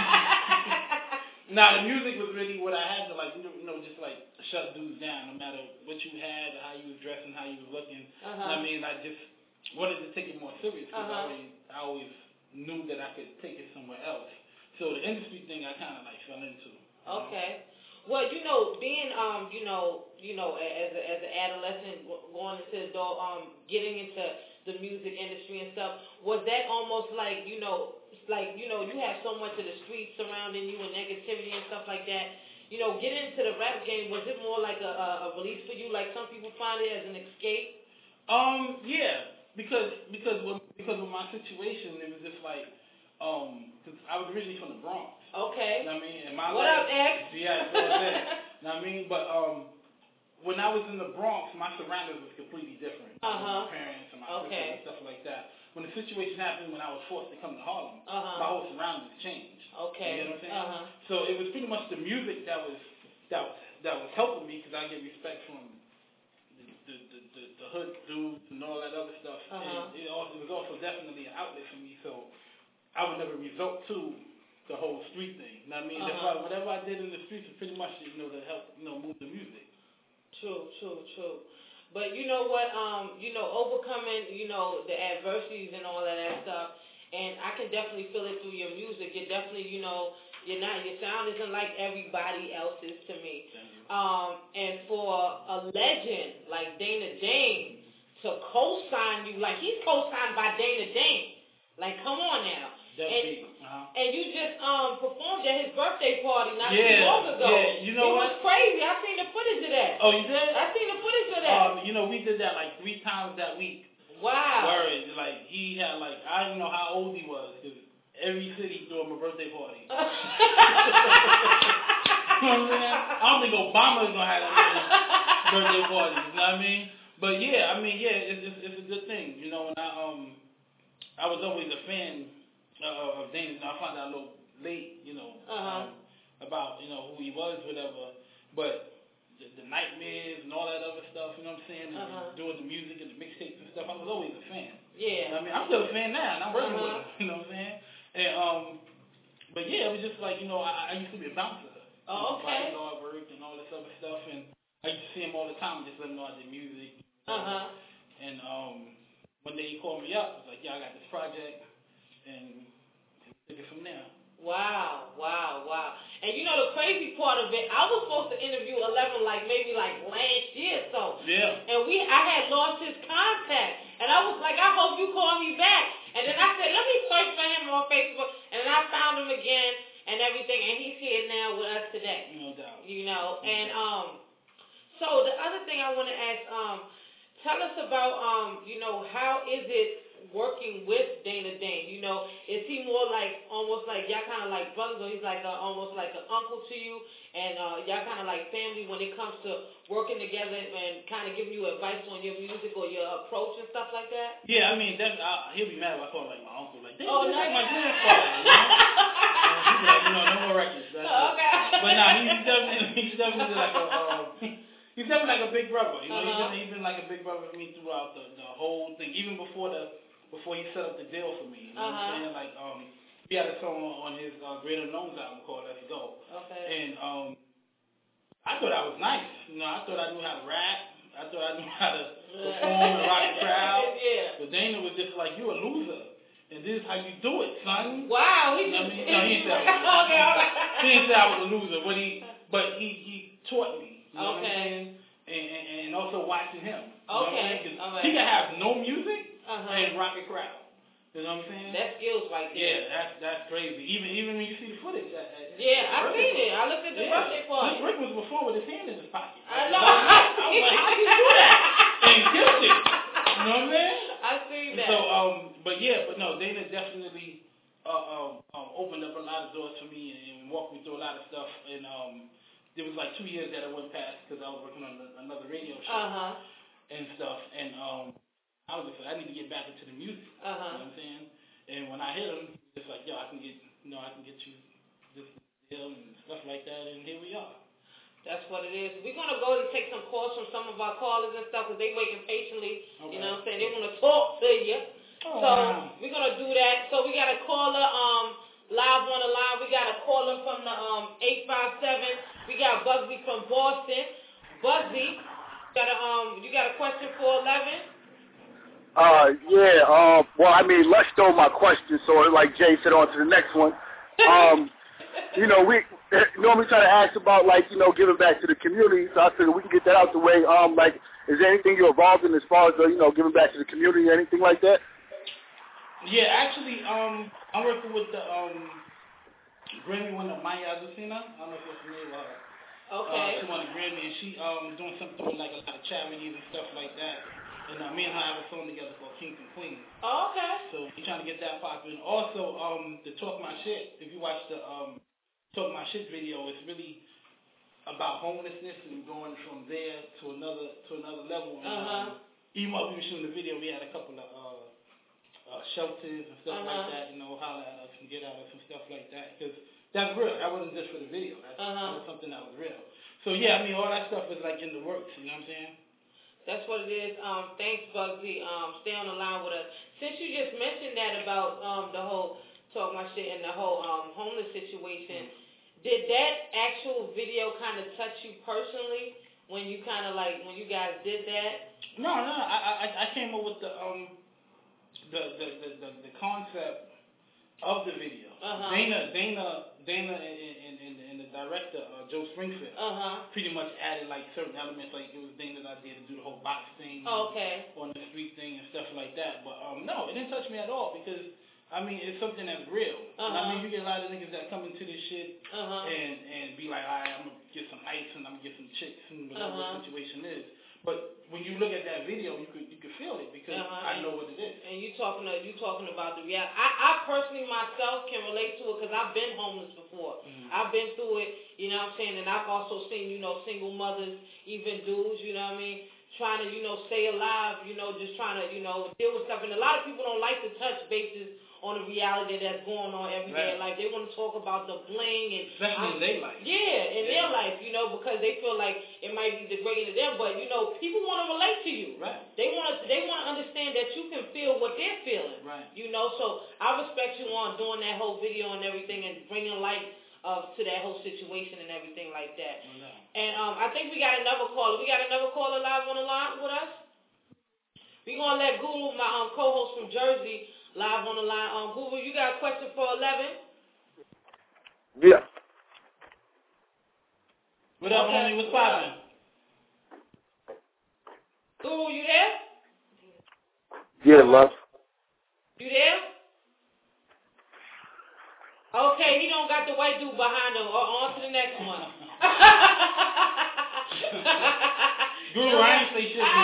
now the music was really what I had to like, you know, just like shut dudes down, no matter what you had, how you was dressing, how you was looking. Uh-huh. I mean, I just wanted to take it more serious because Uh-huh. I, always, I always knew that I could take it somewhere else. So the industry thing, I kind of like fell into. Okay. Well, you know, being um, you know, you know, as a, as an adolescent going into adult, um, getting into the music industry and stuff, was that almost like, you know, like, you know, you have so much of the streets surrounding you and negativity and stuff like that. You know, getting into the rap game, was it more like a, a, a release for you? Like some people find it as an escape? Um, yeah, because because when, because of my situation, it was just like, um, cause I was originally from the Bronx. Okay. You know what I mean? And my what life, up, X? Yeah, so was that. You know what I mean? But um, when I was in the Bronx, my surroundings was completely different. Uh-huh. My parents and my okay. sisters and stuff like that. When the situation happened when I was forced to come to Harlem, uh-huh. my whole surroundings changed. Okay. You know what I'm saying? Uh-huh. So it was pretty much the music that was that was, that was helping me because I get respect from the the, the, the, the hood dudes and all that other stuff. Uh-huh. And it, also, it was also definitely an outlet for me. So I would never resort to the whole street thing. You know what I mean? Uh-huh. That's why whatever I did in the streets was pretty much, you know, to help, you know, move the music. True, true, true. But you know what, um, you know, overcoming, you know, the adversities and all of that stuff, and I can definitely feel it through your music. You're definitely, you know, you're not, your sound isn't like everybody else's to me. Um, and for a legend like Dana Dane to co-sign you, like he's co-signed by Dana Dane. Like, come on now. And, uh-huh. and you just um performed at his birthday party not yeah, too long ago. Yeah, you know it what? was crazy. I seen the footage of that. Oh, you did? I seen the footage of that. Um, you know, we did that like three times that week. Wow. Word, like he had like I don't know how old he was because every city threw him a birthday party. You know what I'm saying? I don't think Obama is gonna have that many birthday parties. You know what I mean? But yeah, I mean yeah, it's it's, it's a good thing. You know, when I um I was always a fan uh, of Dana. I found out a little late, you know, uh-huh. um, about you know who he was, whatever. But the, the nightmares and all that other stuff, you know what I'm saying? And uh-huh. doing the music and the mixtapes and stuff. I was always a fan. Yeah. I mean, I'm still a fan now, and I'm working uh-huh. with him. You know what I'm saying? And um, but yeah, it was just like you know, I, I used to be a bouncer. Oh, okay. You know, I worked and all this other stuff, and I used to see him all the time, just let him know I did music. Uh huh. And um, one day he called me up. Was like, yeah, I got this project, and took it from there. Wow, wow, wow. And you know the crazy part of it, I was supposed to interview eleven like maybe like last year or so. Yeah. And we I had lost his contact. And I was like, I hope you call me back. And then I said, let me search for him on Facebook. And then I found him again and everything. And he's here now with us today. No doubt. You know, and um so the other thing I want to ask, um, tell us about um, you know, how is it working with Dana Dane? You know, is he more like almost like y'all kind of like brothers, or he's like a, almost like an uncle to you, and uh, y'all kind of like family when it comes to working together and kind of giving you advice on your music or your approach and stuff like that? Yeah, I mean, that, I, he'll be mad if I call him like my uncle. Like, oh, that's no, like my grandfather. You know? uh, he's like, you know, no more records. That's oh, okay. But nah, he's definitely, he's definitely like a. Um, He's definitely like a big brother, you know. Uh-huh. He's, been, he's been like a big brother for me throughout the, the whole thing, even before the before he set up the deal for me. You know uh-huh. what I'm saying? Like, um, he had a song on his uh, Great Unknowns album called Let's Go. Okay. And um, I thought I was nice. You know, I thought I knew how to rap. I thought I knew how to perform and rock the crowd. Yeah. But Dana was just like, you a loser. And this is how you do it, son. Wow. He you know just, what I mean? No, he didn't say I was a loser. Okay, all right. He didn't say I was a loser, but he, but he, he taught me. You know okay. what I'm saying? And, and, and also watching him. You okay. Know all right. He can have no music uh-huh. and rock a crowd. You know what I'm saying? That's skills right there. Yeah, that's that's crazy. Even even when you see the footage. At, at, yeah, at I seen it. I looked at the yeah. birthday party. Rick was before with his hand in his pocket. I know. I was like, how you do that? And killed it. You know what I'm saying? I seen that. So, um, but yeah, but no, Dana definitely uh, um, um, opened up a lot of doors for me and, and walked me through a lot of stuff. And um, there was like two years that I went past because I was working on another radio show uh-huh. and stuff. And um, I was just like, I need to get back into the music. Uh-huh. You know what I'm saying? And when I hit him, it's like, yo, I can get, you know, I can get you this deal and stuff like that. And here we are. That's what it is. We're going to go and take some calls from some of our callers and stuff because they're waiting patiently. Okay. You know what I'm saying? They want to talk to you. Oh, so wow. we're going to do that. So we got a caller um, live on the line. We got a caller from the um, eight five seven. We got Bugsy from Boston. Bugsy, got a, um, you got a question for eleven? Uh, yeah, um, well, I mean, let's stole my question, so like Jay said, on to the next one. Um, you know, we normally try to ask about, like, you know, giving back to the community, so I figured we can get that out the way. Um, like, is there anything you're involved in as far as, uh, you know, giving back to the community or anything like that? Yeah, actually, um, I'm working with the um, Grammy winner Maya Azucena. I don't know if you're familiar with her. Okay. Uh, she won a Grammy, and she um doing something with like a lot of charities and stuff like that. And uh, me and her have a song together called Kings and Queens. Oh, okay. So we're trying to get that popping. Also, um, the Talk My Shit, if you watch the um, Talk My Shit video, it's really about homelessness and going from there to another to another level. And, Uh-huh. um, even while we were shooting the video, we had a couple of uh, uh, shelters and stuff Uh-huh. like that, you know, holler at us and get at us and stuff like that. Because that's real. That wasn't just for the video. That's, Uh-huh. that was something that was real. So, yeah, I mean, all that stuff is like in the works, you know what I'm saying? That's what it is. Um, thanks, Bugsy. Um, stay on the line with us. Since you just mentioned that about um, the whole Talk My Shit and the whole um, homeless situation, mm-hmm. did that actual video kind of touch you personally when you kind of like, when you guys did that? No, no, I, I, I came up with the, um, the, the, the, the, the concept of the video. Uh-huh. Dana, Dana, Dana, and, and, and, and the director, uh, Joe Springfield, uh-huh. pretty much added like certain elements. Like it was Dana's idea to do the whole box thing, oh, okay, on the street thing and stuff like that. But um, no, it didn't touch me at all because I mean it's something that's real. Uh-huh. And I mean you get a lot of niggas that come into this shit uh-huh. and and be like, all right, I'm gonna get some ice and I'm gonna get some chicks and whatever uh-huh. the situation is. But when you look at that video, you could you could feel it because uh-huh. I know what it is. And you talking to, you talking about the reality. I, I personally myself can relate to it because I've been homeless before. Mm-hmm. I've been through it, you know what I'm saying, and I've also seen, you know, single mothers, even dudes, you know what I mean, trying to, you know, stay alive, you know, just trying to, you know, deal with stuff. And a lot of people don't like to touch bases on the reality that's going on every day. Right. Like they want to talk about the bling and especially in their life. Yeah, in yeah. their life, you know, because they feel like it might be degrading to them. But you know, people want to relate to you. Right. They want to. They want to understand that you can feel what they're feeling. Right. You know, so I respect you on doing that whole video and everything and bringing light uh, to that whole situation and everything like that. Oh, no. And um, I think we got another caller. We got another caller live on the line with us. We're gonna let Guru, my um, co-host from Jersey, live on the line. Um, Guru, you got a question for eleven? Yeah. What up, homie? What's poppin'? Guru, you there? Yeah, love. You there? Okay, he don't got the white dude behind him. On to the next one. Guru, I ain't say shit.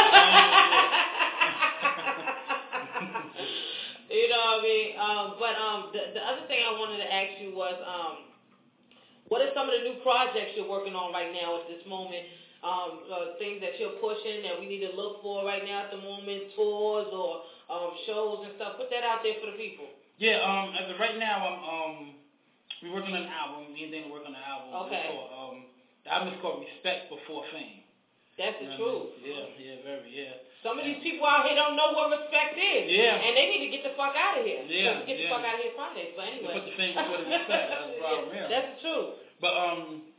You know what I mean? Um, but um, the, the other thing I wanted to ask you was, um, what are some of the new projects you're working on right now at this moment? Um, uh, things that you're pushing that we need to look for right now at the moment, tours or um, shows and stuff. Put that out there for the people. Yeah. Um. As of right now, I'm um, we're working on an album. Me and Dana working on an album. Okay. Called, um, the album is called Respect Before Fame. That's the you know truth. I mean? Yeah. Yeah. Very. Yeah. Some of these people out here don't know what respect is. Yeah. And they need to get the fuck out of here. Yeah. Get the yeah. fuck out of here Fridays. But anyway. They put the fame before the respect. That's the problem. Yeah, Yeah. that's the truth. But um,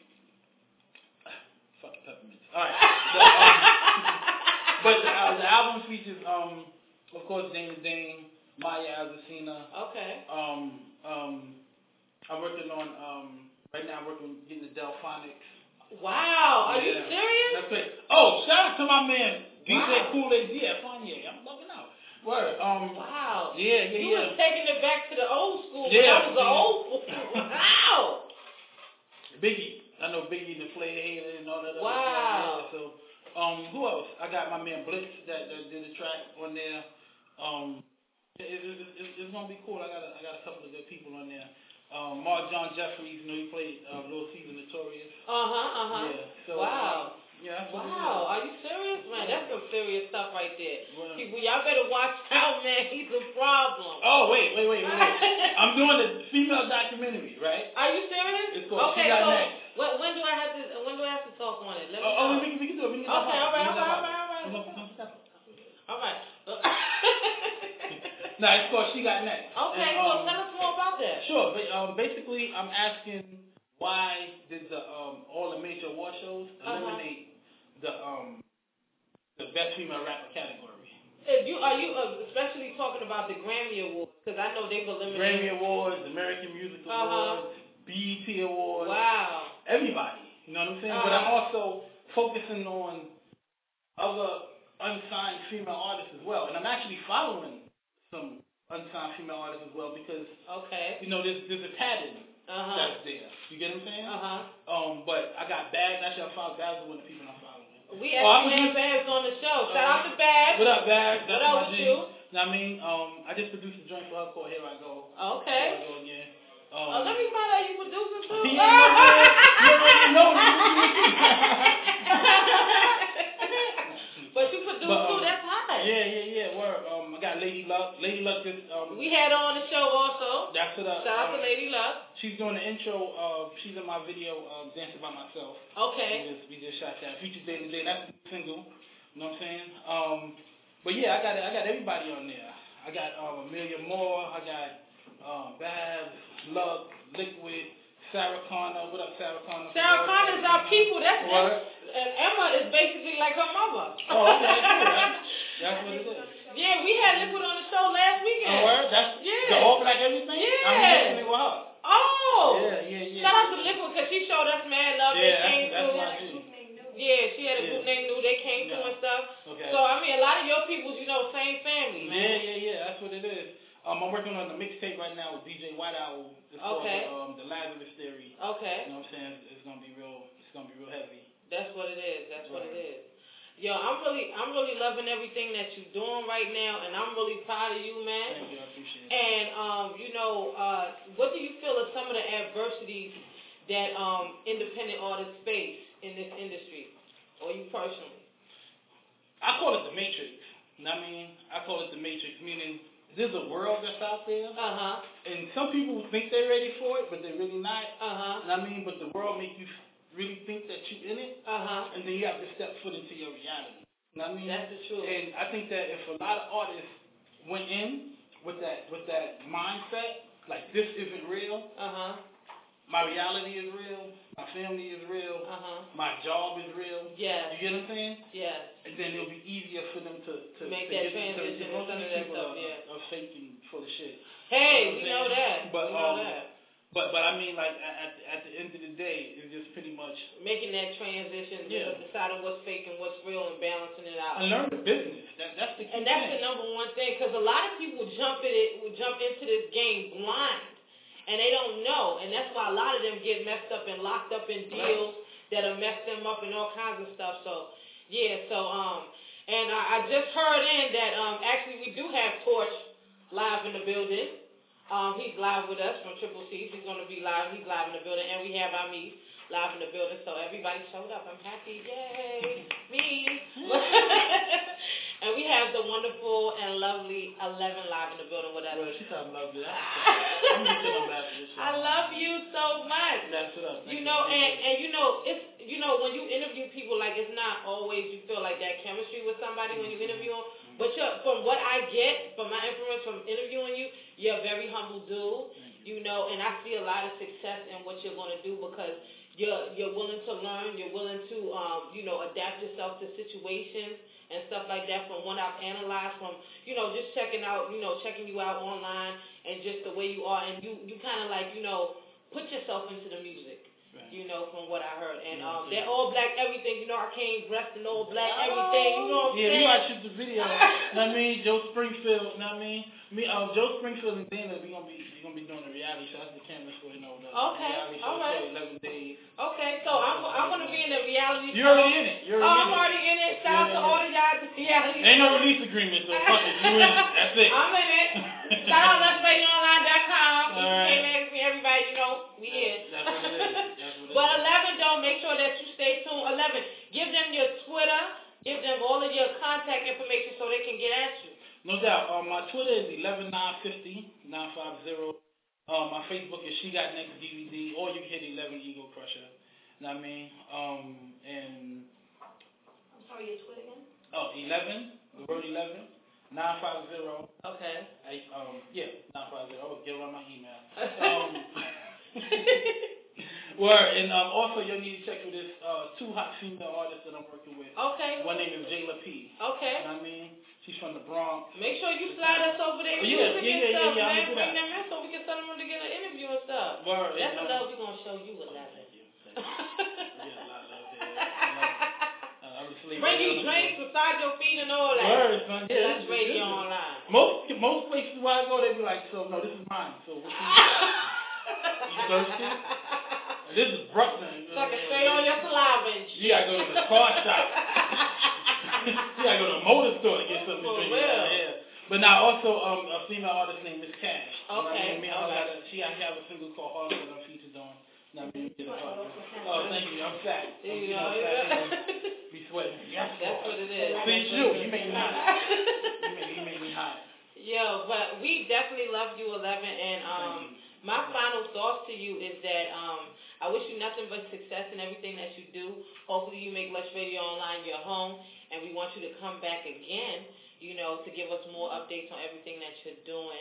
fucking peppermints. All right. But, um, but the, uh, the album features um, of course, Dana Dane, Maya Azucena. Okay. Um, um, I'm working on um, right now. I'm working on getting the Delphonics. Wow, are yeah. you serious? That's great. Oh, shout out to my man D J Wow. Kool-Aid. Yeah, Kanye. I'm bugging out. Word. Um. Wow. Yeah, yeah, you yeah. was taking it back to the old school. Yeah. That was the old school. Wow. Biggie. I know Biggie, the Flair Hater, and all that. Wow. Other stuff. Yeah, so, um, who else? I got my man Blitz that, that did the track on there. Um, it, it, it, it, it's gonna be cool. I got a, I got a couple of good people on there. Um, Mark John Jeffries, you know, he played uh, Little Caesar Notorious. Uh huh. Uh huh. Yeah. So, wow. Um, yeah. That's wow. Are you serious, man? That's some serious stuff right there. Well, people, y'all better watch out, man. He's a problem. Oh wait, wait, wait, wait. wait. I'm doing a female documentary, right? Are you serious? It's called okay, She Got so Next. When, when do I have to? When do I have to talk on it? Let me oh, know. oh, we can, we can do it. We can do okay, it. all right, all right, all right, all right. All right. No, it's called She Got Next. Okay, and, well, um, tell us more about that. Sure, but um, basically, I'm asking why did the um, all the major award shows eliminate uh-huh. the um, the best female rapper category? If you are you uh, especially talking about the Grammy Awards, because I know they've eliminated Grammy Awards, American Music uh-huh. Awards, B E T Awards. Wow. Everybody, you know what I'm saying? Uh-huh. But I'm also focusing on other unsigned female artists as well, and I'm actually following some unsigned female artists as well because okay, you know there's there's a pattern uh-huh. that's there. You get what I'm saying? Uh huh. Um, but I got Baz. Actually, I followed Baz, one of the people I'm following. Um, We actually oh, have Babs on the show. Shout uh, out to Babs. What up, Babs? That's what up my with G. you? Know what I mean? Um, I just produced a joint for her called Here I Go. Okay. Here I Go again. Um, oh, let me find out you producing too. Yeah, you already know. But you produce but, um, too, that's hot. Yeah, yeah, yeah. Word. Um, I got Lady Luck. Lady Luck just um. We had her on the show also. That's it up. Shout out um, to Lady Luck. She's doing the intro. Uh, she's in my video, um, Dancing by Myself. Okay. We just, we just shot that. Features Day to Day. That's a single. You know what I'm saying? Um, but yeah, I got I got everybody on there. I got um, Amelia Moore. I got um, Babs, Luck, Liquid. Sarah Connor, what up, Sarah Connor? Sarah Connor is our people. That's what. And Emma is basically like her mother. Oh, okay, cool. That's what it is. Yeah, we had Liquid on the show last weekend. Oh, word? That's yeah. the All Black Everything? Yeah. I'm listening with her. Oh. Yeah, yeah, yeah. Shout out to Liquid because she showed us mad love. Yeah, they came that's, through. that's my yeah, she had a yeah. group named New. They came yeah. through and stuff. Okay. So, I mean, a lot of your people, you know, same family, man. Yeah, yeah, yeah. That's what it is. Um, I'm working on the mixtape right now with D J White Owl. It's okay. called um, the Lazarus Theory. Okay. You know what I'm saying? It's gonna be real. It's gonna be real heavy. That's what it is. That's right. what it is. Yo, I'm really, I'm really loving everything that you're doing right now, and I'm really proud of you, man. Thank you. I appreciate it. And um, you know, uh, what do you feel are some of the adversities that um independent artists face in this industry, or you personally? I call it the Matrix. You know what I mean? I call it the Matrix, meaning there's a world that's out there, uh-huh. and some people think they're ready for it, but they're really not. Uh-huh. You know what I mean? But the world makes you really think that you're in it, uh-huh. and then you have to step foot into your reality. You know what I mean? That's the truth. And I think that if a lot of artists went in with that with that mindset, like this isn't real, uh-huh. my reality is real, my family is real, uh-huh. my job is real. Yeah. You get what I'm saying? Yeah. And then it'll be easier for them to, to make to that get, transition to, to, and some of that stuff. Yeah. Of fake and full of shit. Hey, you we know know that. But we know um, that. But but I mean, like at at the end of the day, it's just pretty much making that transition, yeah. deciding what's fake and what's real, and balancing it out. And learn the business. That that's the key and that's thing. the number one thing, because a lot of people jump in it, jump into this game blind, and they don't know, and that's why a lot of them get messed up and locked up in deals right. that'll mess them up and all kinds of stuff. So yeah, so um, and I, I just heard in that um, actually we do have Torch live in the building. Um, he's live with us from Triple C's. He's going to be live. He's live in the building. And we have Amis live in the building. So everybody showed up. I'm happy. Yay. Me. And we have the wonderful and lovely Eleven live in the building with us. Well, she's so lovely. I'm just laughing. I love you so much. That's what up. You know, and, and you know, it's you know, when you interview people, like it's not always you feel like that chemistry with somebody mm-hmm. when you interview them. But you're, from what I get, from my influence from interviewing you, you're a very humble dude, you. you know, and I see a lot of success in what you're going to do because you're you're willing to learn, you're willing to, um, you know, adapt yourself to situations and stuff like that. From what I've analyzed, from, you know, just checking out, you know, checking you out online and just the way you are, and you, you kind of like, you know, put yourself into the music. You know, from what I heard. And um, they're all black everything. You know, I came dressed in all black everything. You know what I'm yeah, saying? Yeah, we gotta shoot the video. You know what I mean? Joe Springfield, you know what I mean? Me, um, Joe Springfield and Dana, we gonna be we gonna be doing a reality show. That's the camera for, you know, the okay. reality show. All right. For eleven days. Okay, so I'm I'm gonna be in the reality You're show. You're already in it. You're oh, already I'm in already in it. Shout out to all the guys at the reality Ain't no show. release agreement, so fuck it. You in it. That's it. I'm in it. Shout out let's radio online dot com. All right. Me, everybody, you know, we here. That's what it is. That's what it but is. Eleven, though, make sure that you stay tuned. Eleven, give them your Twitter, give them all of your contact information so they can get at you. No doubt. Um, my Twitter is eleven nine fifty nine five zero. Um, my Facebook is She Got Next D V D, or you can hit eleven Ego Crusher. You know what I mean? Um, and I'm sorry, your Twitter again? Oh, eleven, the word eleven, nine five zero. Okay. I, um, yeah, nine five zero. I will get around my email. Um, Word, and um, also you'll need to check with this uh, two hot female artists that I'm working with. Okay. One name is Jayla P. Okay. You know what I mean? She's from the Bronx. Make sure you slide us over there. Oh, yeah, yeah, yeah, stuff, yeah, yeah, man. I'm Bring them in so we can send them to get an interview and stuff. Word. That's and, the um, love we're going to show you with that. Thank you. Thank you. Yeah, a lot of love there. Uh, obviously, bring you drinks beside your feet and all that. Word, man. Yeah, that's radio online. Most most places where I go, they be like, so no, this is mine. So what you, you thirsty? Are This is Brooklyn. Sucker straight on your saliva and shit. You gotta go to the car shop. You gotta go to a motor store to get something to drink. Yeah. But now also um, a female artist named Miss Cash. Okay. You know what I mean? okay. She actually have a single called Harlem that I'm featured on. Now, me get a oh, thank you. I'm fat. I'm, you know, fat. Be sweating. Yes, that's what it is. Please you. You make me hot. You make, you make me hot. Yo, but we definitely love you, Eleven, and um, my final thoughts to you is that um, I wish you nothing but success in everything that you do. Hopefully, you make Lush Radio Online your home, and we want you to come back again. You know, to give us more updates on everything that you're doing.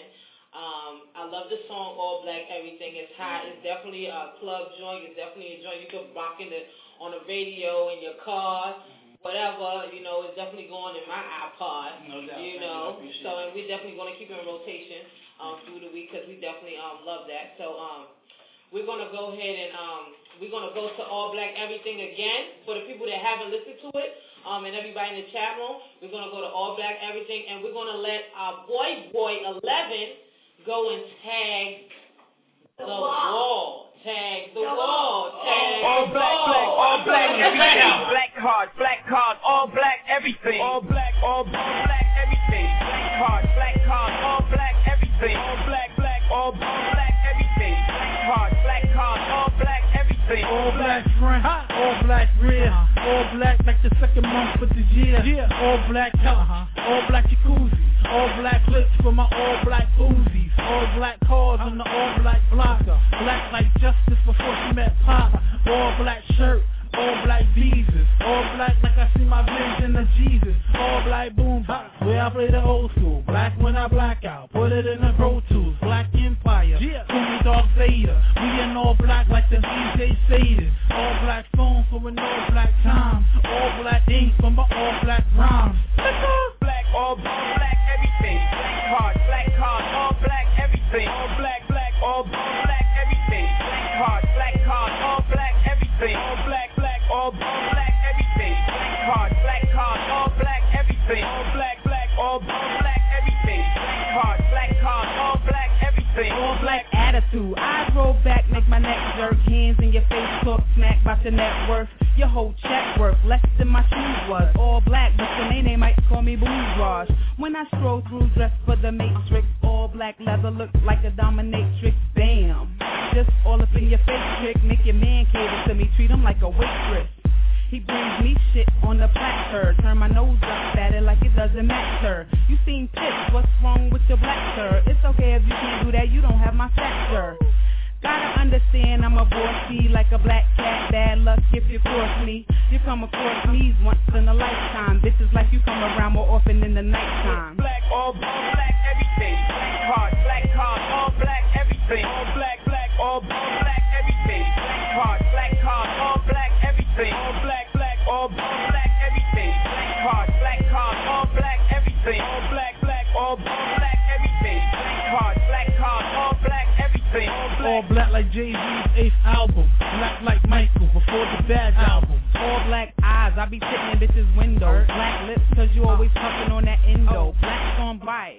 Um, I love the song All Black Everything Is Hot. It's definitely a club joint. It's definitely a joint you could rock in the, on the radio, in your car, mm-hmm. whatever. You know, it's definitely going in my iPod. No doubt. You know, so and we're definitely going to keep it in rotation um, through the week because we definitely um, love that. So um, we're going to go ahead and um, we're going to go to All Black Everything again for the people that haven't listened to it. Um, and everybody in the chat room, we're going to go to All Black Everything, and we're going to let our boy, boy, Eleven, go and tag the wall. Tag the wall. Tag all the black, wall. black, all black, everything. Black cards, black cards, all black, everything. All black, all black, everything. Black cards, black cards, all black, everything. All black, black, all black, everything. Black cards, black cards, all black, everything. All black front, all black rear, all black like the second month of the year. Yeah. All black health, all black jacuzzi, all black clips for my all black Uzis, all black cars on the all black blocker, black like Justice before she met Pop, all black shirt, all black visas, all black like I see my vision of Jesus, all black boom box, where I play the old school, black when I black out, put it in the Pro Tools, black empire, yeah. Call me Darth Vader, we in all black like the D J Satan, all black phone for an all black time, all black ink for my all black rhymes, black, all black, everything, black cards, black cards, all black, everything, all black, black, all black, everything, black cards, black cards, all black, everything, all black, black, all black, everything, black cards, black cards, all black, everything, all black, black, all black, everything, black cards, black cards, all black, everything, all black attitude. I roll back, make my neck jerk, hands in your face, talk smack about your net worth. Your whole check worth less than my shoes was. All black, but your name might call me bourgeois. When I stroll through dressed for the matrix, all black leather look like a dominatrix. Bam, just all up in your face trick. Make your man cater to me, treat him like a waitress. He brings me shit on the platter. Turn my nose up at it like it doesn't matter. You seem pissed, what's wrong with your black sir? It's okay if you can't do that, you don't have my factor. Gotta understand I'm a bossy like a black cat. Bad luck if you cross me. You come across me once in a lifetime. Bitches like you come around more often in the nighttime. Black, all black, everything. Black cards, black cards, all black, everything. All black, black, all black, everything. Black cards, black cards, all black, everything. All black, black, all black, everything. Black cards, black cards, all black, everything. All black, black, all black, everything. Black cards, black cards, all black, everything. All black like Jay-Z's eighth album, black like Michael before the Bad album. All black eyes, I be sitting in bitches' windows. Black lips, cause you always puffin' on that endo. Black on bite.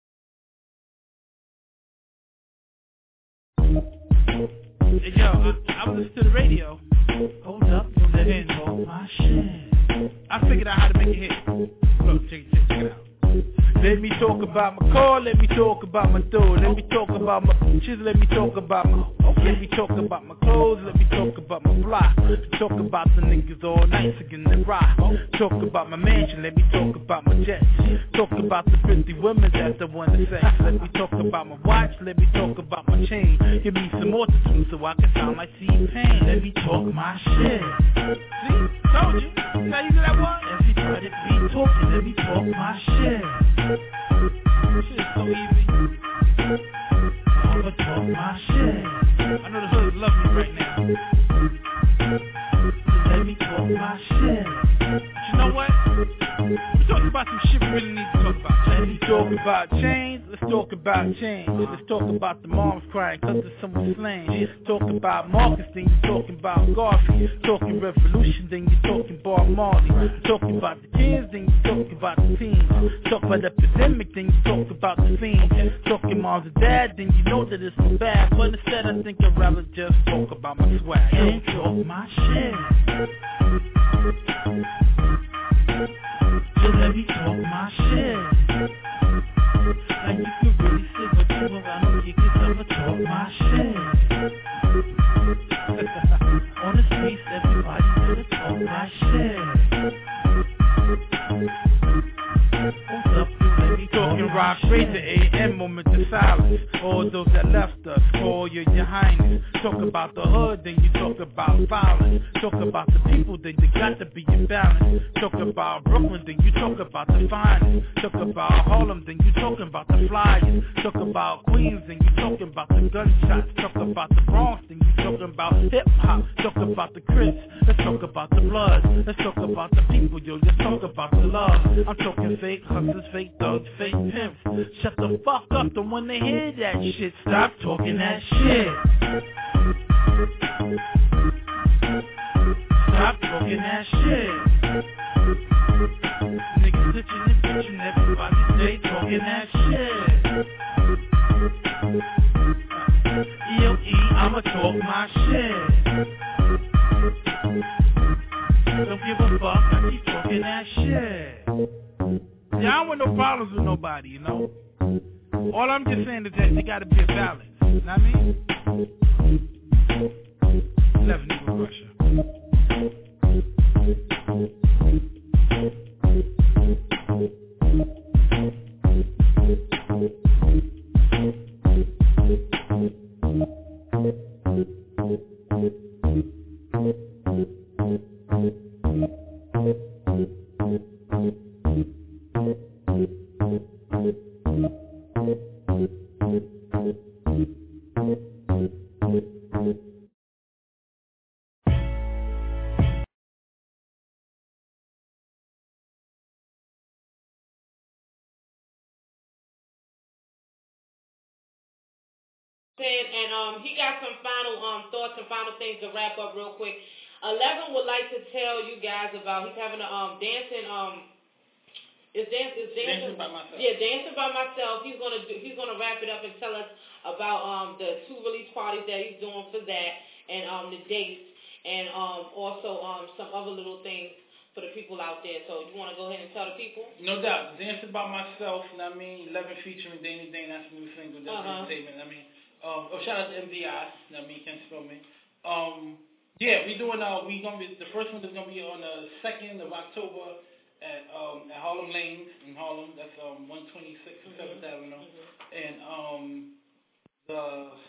Hey yo, I, I was listening to the radio. Hold up, let me talk my shit. I figured out how to make it hit. Look, check, check, check it out. Let me talk about my car, let me talk about my door, let me talk about my bitches, let me talk about my, let me talk about my clothes, let me talk about my block, talk about the niggas all night again the rock, talk about my mansion, let me talk about my jets, talk about the fifty women that I want to sex, let me talk about my watch, let me talk about my chain, give me some more to do so I can sound like T-Pain, let me talk my shit. See, told you, how you do that one? Everybody be talking, let me talk my shit. Shit is so easy. I'ma talk my shit. I know the hood love me right now. So let me talk my shit. But you know what? We're talking about some shit we really need to talk about. Let me talk about change, let's talk about change. Let's talk about the moms crying cause the son was slain. Let's talk about Marcus, then you talking about Garfield. Talking revolution, then you talking Bob Marley. Talking about the kids, then you talking about the teens. Talk about epidemic, then you talk about the fiends. Talking moms and dad, then you know that it's so bad. But instead I think I'd rather just talk about my swag. Don't talk my shit. Just let me talk my shit. Like you can really sit with people around and kick yourself and talk my shit. On the streets, everybody better talk my shit. What's up, you let me talking rock, raise the A M moment of silence. All those that left us, call you your highness. Talk about the hood, then you talk about violence. Talk about the people, then you got to be in balance. Talk about Brooklyn, then you talk about the finest. Talk about Harlem, then you talking about the flyers. Talk about Queens, then you talking about the gunshots. Talk about the Bronx, then you talking about hip hop. Talk about the Crips, let's talk about the blood. Let's talk about the people, yo, let's talk about the love. I'm talking fake hustlers, fake thugs, fake pimps. Shut the fuck up, don't wanna hear that shit. Stop talking that shit. Stop talking that shit. Niggas snitching and bitching, everybody stay talking that shit. E O E, I'ma talk my shit. Don't give a fuck, I keep talking that shit. Yeah, I don't want no problems with nobody, you know. All I'm just saying is that there gotta be a balance. You know what I mean? Eleven Eagle Russia. And um, he got some final um thoughts and final things to wrap up real quick. Eleven would like to tell you guys about he's having a um dancing um is dance is dancing, dancing by myself. Yeah, dancing by myself. He's gonna do he's gonna wrap it up and tell us about um the two release parties that he's doing for that and um the dates and um also um some other little things for the people out there. So you want to go ahead and tell the people? No doubt. Dancing by myself. You know what I mean, Eleven featuring Danny Dane. That's a new single. That's uh-huh. a statement. I mean. Um, oh, shout out to M V I. You know what I mean, can't spell me. Um, yeah, we doing. Uh, we gonna be the first one is gonna be on the second of October at um at Harlem Lanes in Harlem. That's um one twenty-six and Seventh Avenue, and um the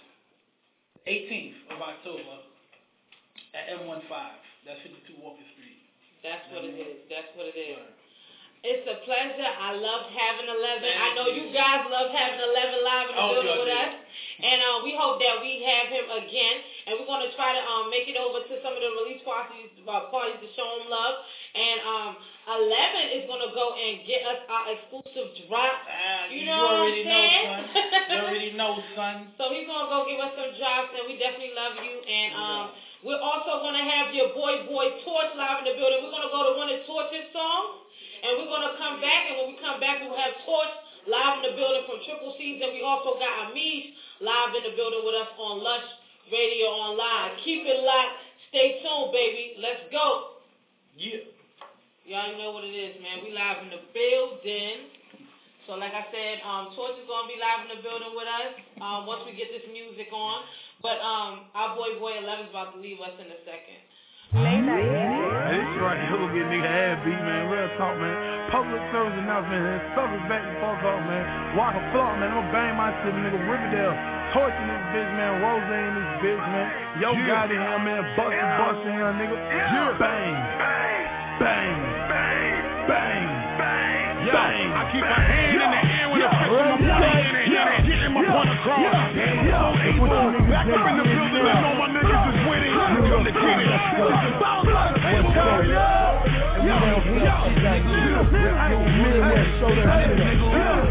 eighteenth of October at M fifteen. That's fifty-two Walker Street. That's what it is. That's what it is. It's a pleasure. I love having Eleven. I know you guys love having Eleven live in the oh, building God, with yeah. us. And uh, we hope that we have him again. And we're going to try to um, make it over to some of the release parties, uh, parties to show him love. And um, Eleven is going to go and get us our exclusive drop. Uh, you you know what I'm already know, saying? son. You already know, son. So he's going to go give us some drops, and we definitely love you. And um, yeah. we're also going to have your boy, boy, Torch live in the building. We're going to go to one of Torch's songs. And we're going to come back, and when we come back, we'll have Torch live in the building from Triple C's, and we also got Amish live in the building with us on Lush Radio Online. Keep it locked. Stay tuned, baby. Let's go. Yeah. Y'all know what it is, man. We live in the building. So like I said, um, Torch is going to be live in the building with us um, once we get this music on. But um, our boy, boy, Eleven's about to leave us in a second. Hey, this right here will get nigga ass beat, man. Real talk, man. Public service announcement, man. Suckers back the fuck up, man. Walk a flock, man. I'm gonna bang my shit, nigga. Riverdale. Torching this bitch, man. Rose in this bitch, man. Yo, yeah. Got in here, man. Bustin', bustin' here, nigga. Yeah. Bang. Bang. Bang. Bang. Bang. Bang. Yo, bang. I keep my hand yo. in the air with yo. a fist in my point in the air. Getting my point across. Yo. Yo. Back up in the building, let's know my niggas is winning. Come to get it. It's about time. Yo. Yo. Yo. Yo.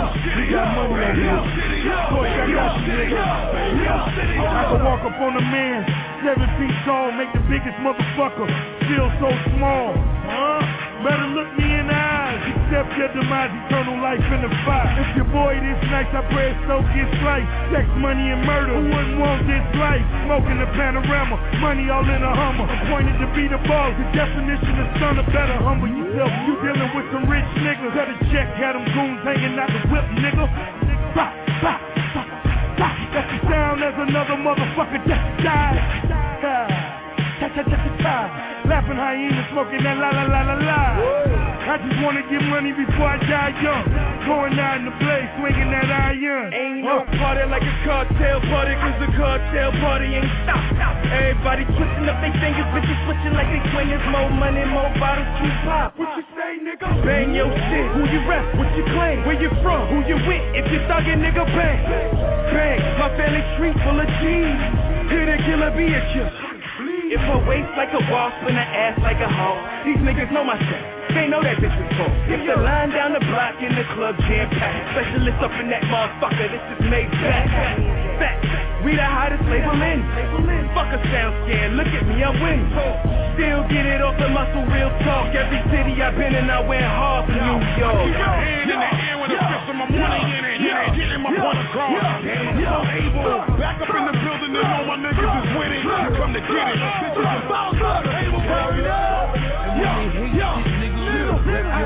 We got money on this. Boy, I got you, nigga. I can walk up on a man, seven feet tall, make the biggest motherfucker feel so small. Huh? Better look me in the eyes. Accept your demise, eternal life in the fire. If your boy this nice, I pray his soul gets sliced. Sex, money, and murder. Who wouldn't want this life? Smoking the panorama, money all in a Hummer. Appointed to be the boss. The definition of son of better humble yourself. You dealing with some rich niggas. Cut a check, had them goons hanging out the whip, nigga. Bah, bah, bah, bah. That's the sound as another motherfucker just died. Ta ta ta ta ta. Laughing hyena, smoking that la la la la la. I just wanna get money before I die young. Going out in the place, swinging that iron. Ain't no party like a cartel party, cause the cartel party ain't stop. Everybody twisting up their fingers, bitches switching like they swingers. More money, more bottles, keep pop. What you say, nigga? Bang your shit. Who you rep? What you claim? Where you from? Who you with? If you thuggin', nigga, bang. Bang. My family tree full of G's. Here to kill or be a killer. If her waist like a wasp and her ass like a hawk, these niggas know my shit. They know that bitch was cold. If the line down the block in the club jam packed, specialist up in that motherfucker, this is made back. Fact, we the hottest label in. Fuck a sound scan, look at me, I'm winning. Still get it off the muscle, real talk. Every city I've been in, I went hard for New York. Hand in the air with a fist of my money in it. Getting my point across. Damn, I'm so able. Back up in the building and all my niggas is winning. You come to get it. Bitches are bound up. Able, carry it up. Yo, yo, little,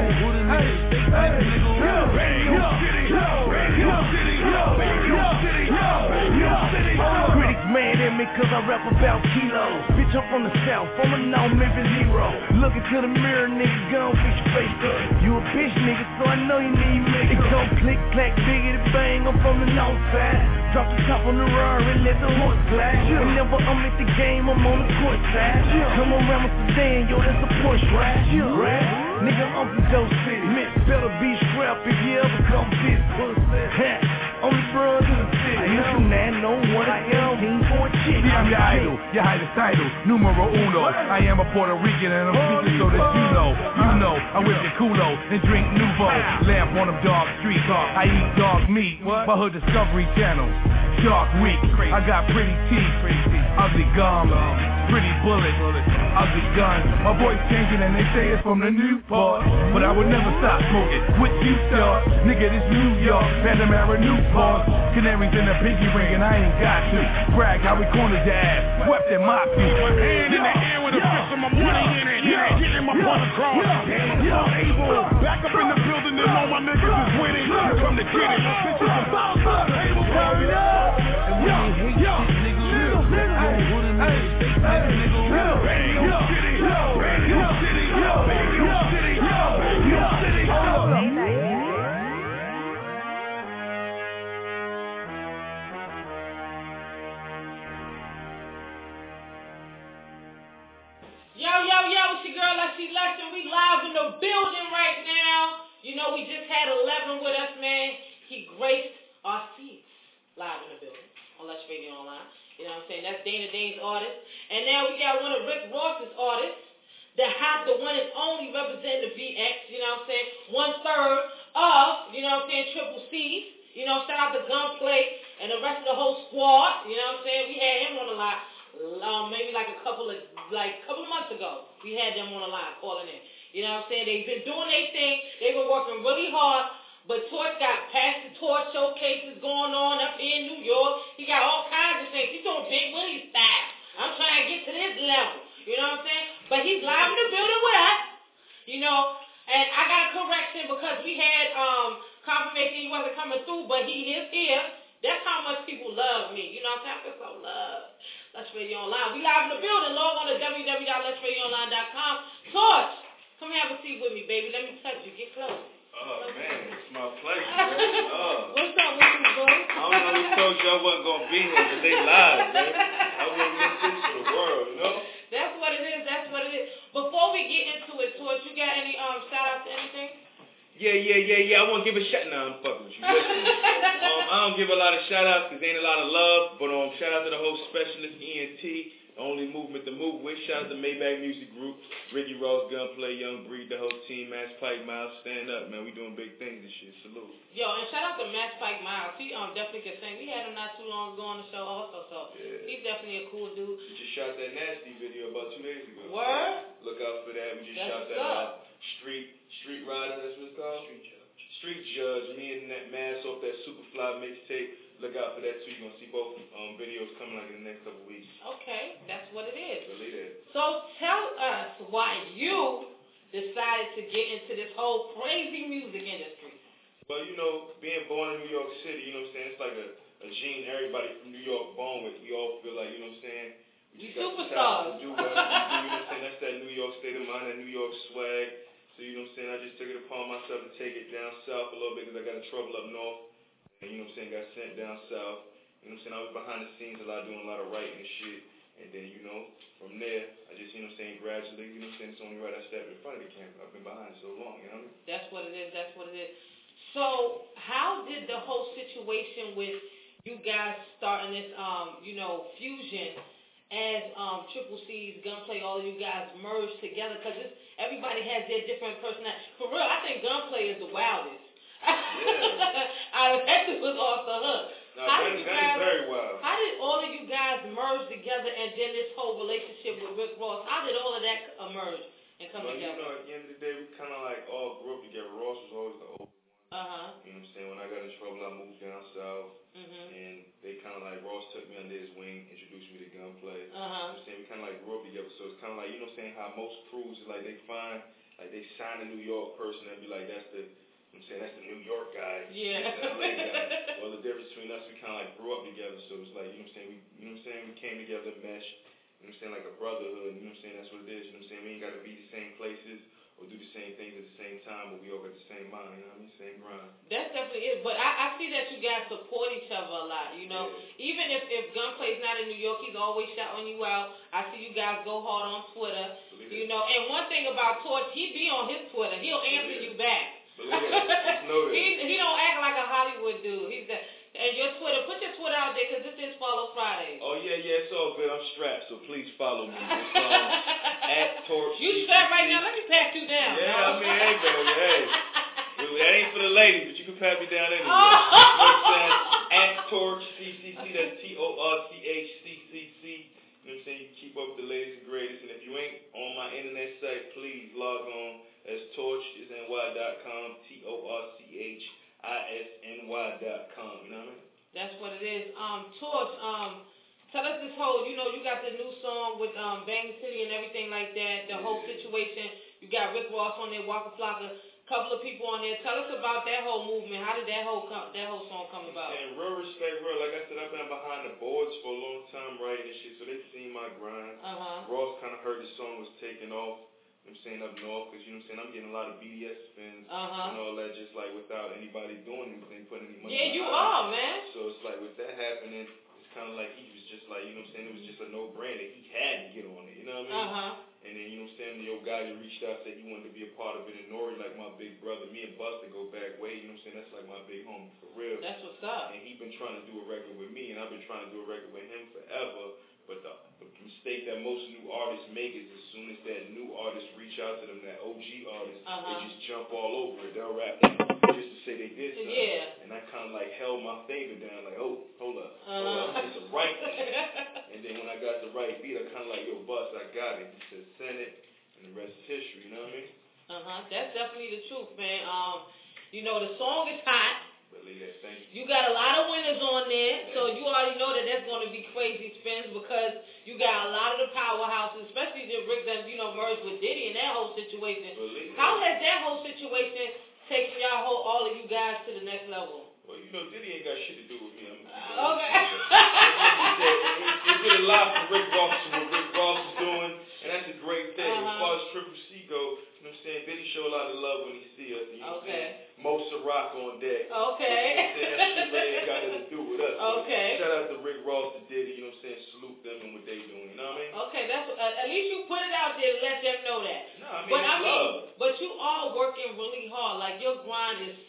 critics mad at me cause I rap about kilos. Bitch, I'm from the south, I'm a non-Memphis hero. Look into the mirror, nigga, gon' fix your face up. You a bitch, nigga, so I know you need me. It gon' click, clack, biggity bang, I'm from the north side. Drop the top on the Rari, let the horse glide. Whenever I'm at the game, I'm on the court side. Come around with sedan, yo, that's a Porsche ride. Right? Nigga, I'm from Doe City. Miss better be scrapped if you ever come visit. I'm the brother of the city. Listen, man, no one seventeen for a chick. See, I'm your idol, your highest title, numero uno. I am a Puerto Rican and I'm speaking so that you know. You know, I whip the culo and drink Nuvo. Lamp on them dark streets. I eat dog meat. My hood Discovery Channel. Shark Week. I got pretty teeth, ugly gum, pretty bullets, ugly guns. My voice changing and they say it's from the Newport, but I would never stop smoking. What you start, nigga, this New York, Panamera, Newport. Canaries in the pinky ring and I ain't got to brag how we cornered your ass, wept and mopped you. Hand in the air with a fist of my money in it, getting my point across. Damn, I'm so able. Back up in the building and all my niggas is winning. You come to get it. Bitches are bound up. Able, carry it up. And we ain't hate yo, shit, nigga. Little, little, hey, what a nigga, fake nigga, nigga. Little, radio city, yo, radio city, yo, radio city, yo, radio city, yo. Yo, yo, yo, it's your girl, Lexi Lexington. We live in the building right now. You know, we just had eleven with us, man. He graced our seats live in the building on Lush Radio Online. You know what I'm saying? That's Dana Dane's artist. And now we got one of Rick Ross's artists that had the one and only representing the V X, you know what I'm saying? One third of, you know what I'm saying, Triple C's. You know, shout out to Gunplay and the rest of the whole squad. You know what I'm saying? We had him on the line. Um, maybe like a couple of like couple of months ago, we had them on the line calling in. You know what I'm saying? They've been doing their thing. They've been working really hard. But Torch got past the Torch showcases going on up here in New York. He got all kinds of things. He's doing Big Willie style. I'm trying to get to this level. You know what I'm saying? But he's live in the building with us. You know, and I got a correction because we had um confirmation he wasn't coming through, but he is here. That's how much people love me. You know what I'm saying? I feel so loved. Lush Radio Online. We live in the building. Log on to w w w dot lush radio online dot com. Torch, come have a seat with me, baby. Let me touch you. Get close. Oh, man, it's my pleasure. Oh. What's up with you, bro? I don't know who told you I wasn't going to be here, but they lied, man. I wouldn't miss this for the world, you know? That's what it is. That's what it is. Before we get into it, Torch, you got any um shout-outs to anything? Yeah, yeah, yeah, yeah. I want to give a shout. Nah, I'm fucking with you. Listen, um, I don't give a lot of shout outs because there ain't a lot of love. But um, shout out to the whole specialist E N T. Only movement to move with. Shout out to Maybach Music Group, Ricky Ross, Gunplay, Young Breed, the whole team, Mass Pike, Miles, stand up, man. We doing big things this shit. Salute. Yo, and shout out to Mass Pike Miles. He um definitely can sing. We had him not too long ago on the show also, so yeah. He's definitely a cool dude. We just shot that Nasty video about two days ago. Word? Look out for that. We just that's shot that out. Street Street Rider, that's what it's called? Street Judge. Street Judge. Me and that Mass off that Superfly mixtape. Look out for that too. You're going to see both um, videos coming like in the next couple of weeks. Okay, that's what it is. Believe it. So tell us why you decided to get into this whole crazy music industry. Well, you know, being born in New York City, you know what I'm saying, it's like a, a gene everybody from New York born with. We all feel like, you know what I'm saying, we just got the talent to do what we do, you know what I'm saying, that's that New York state of mind, that New York swag. So, you know what I'm saying, I just took it upon myself to take it down south a little bit because I got in trouble up north. And, you know what I'm saying, got sent down south. You know what I'm saying, I was behind the scenes a lot, doing a lot of writing and shit. And then, you know, from there, I just, you know what I'm saying, gradually, you know what I'm saying, it's only right I stepped in front of the camera. I've been behind so long, you know what I mean? That's what it is, that's what it is. So, how did the whole situation with you guys starting this, um, you know, fusion as um, Triple C's, Gunplay, all of you guys merge together? Because everybody has their different personalities. For real, I think Gunplay is the wildest. Yeah. I that was off the hook. No, how that, did you that guys, is very wild. How did all of you guys merge together, and then this whole relationship with Rick Ross? How did all of that emerge and come well, together? You know, at the end of the day, we kind of like all grew up together. Ross was always the older one. Uh huh. You know what I'm saying? When I got in trouble, I moved down south, mm-hmm. and they kind of like Ross took me under his wing, introduced me to Gunplay. Uh huh. You know what I'm saying? We kind of like grew up together, so it's kind of like, you know what I'm saying? How most crews is like they find like they sign a New York person and be like, that's the I'm saying that's the New York guy. Yeah. That's the L A guy. Well, the difference between us, we kind of like grew up together, so it's like, you know what I'm saying, we, you know what I'm saying, we came together, meshed, you know what I'm saying, like a brotherhood, you know what I'm saying, that's what it is, you know what I'm saying, we ain't got to be the same places or do the same things at the same time, but we all got the same mind, you know what I mean, same grind. That definitely is, but I, I see that you guys support each other a lot, you know, yeah. Even if, if Gunplay's not in New York, he's always shouting you out. I see you guys go hard on Twitter, Believe you it. know, and one thing about Torch, he be on his Twitter, he'll answer Believe you it. back. he, he don't act like a Hollywood dude. He's that. And your Twitter, put your Twitter out there because this is Follow Friday. Oh, yeah, yeah, it's all good. I'm strapped, so please follow me. It's um, at Torch. You strapped right now. Let me pat you down. Yeah, I mean, hey, baby, hey. That ain't for the ladies, but you can pat me down anyway. Oh. You know what I'm saying? At Torch, C C C, that's T O R C H C C C. You know what I'm saying? You keep up with the latest and greatest. And if you ain't on my internet site, please log on. That's torch is N Y dot com, T O R C H I S N Y dot com, you know what I mean? That's what it is. Um, Torch, um, tell us this whole, you know, you got the new song with um, Bang City and everything like that, the yeah. whole situation. You got Rick Ross on there, Waka Flocka, a couple of people on there. Tell us about that whole movement. How did that whole com- that whole song come about? And real respect, real, like I said, I've been behind the boards for a long time writing and shit, so they've seen my grind. Uh-huh. Ross kind of heard the song was taking off. I'm saying up north, because you know what I'm saying, I'm getting a lot of B D S spins uh-huh. and all that, just like without anybody doing anything, putting any money. Yeah, you behind. are, man. So it's like with that happening, it's kind of like he was just like, you know what I'm saying, it was just a no-brainer. He had to get on it, you know what I mean? Uh-huh. And then, you know what I'm saying, your guy that reached out said he wanted to be a part of it, and Nori, like my big brother, me and Buster go back way, you know what I'm saying, that's like my big homie, for real. That's what's up. And he been trying to do a record with me, and I've been trying to do a record with him forever. But the, the mistake that most new artists make is as soon as that new artist reach out to them, that O G artist, uh-huh. they just jump all over it. They'll rap just to say they did something. Yeah. And that kind of like held my favor down, like, oh, hold up. Uh-huh. Hold up, it's the right beat. And then when I got the right beat, I kind of like, yo, Bust, I got it. He said, send it, and the rest is history, you know what I mean? Uh-huh. That's definitely the truth, man. Um, you know, the song is hot. Believe that, thank you. You got a lot of winners on there, so you already know that that's going to be crazy spins because you got a lot of the powerhouses, especially the Rick that, you know, merged with Diddy and that whole situation. Believe How that. has that whole situation taken y'all whole, all of you guys to the next level? Well, you know, Diddy ain't got shit to do with me. I'm uh, okay. He did a lot for Rick Ross and what Rick Ross is doing, and that's a great thing. Uh-huh. As far as Triple C go, you know what I'm saying, Diddy show a lot of love when he see us. You know okay. Mo Ciroc on deck. Okay. You know what I'm saying? That shit really ain't got nothing to do with us. Okay. So shout out to Rick Ross and Diddy, you know what I'm saying? Salute them and what they doing, you know what I mean? Okay, that's uh, at least you put it out there to let them know that. No, I mean, but I love. mean, but you all working really hard. Like your grind is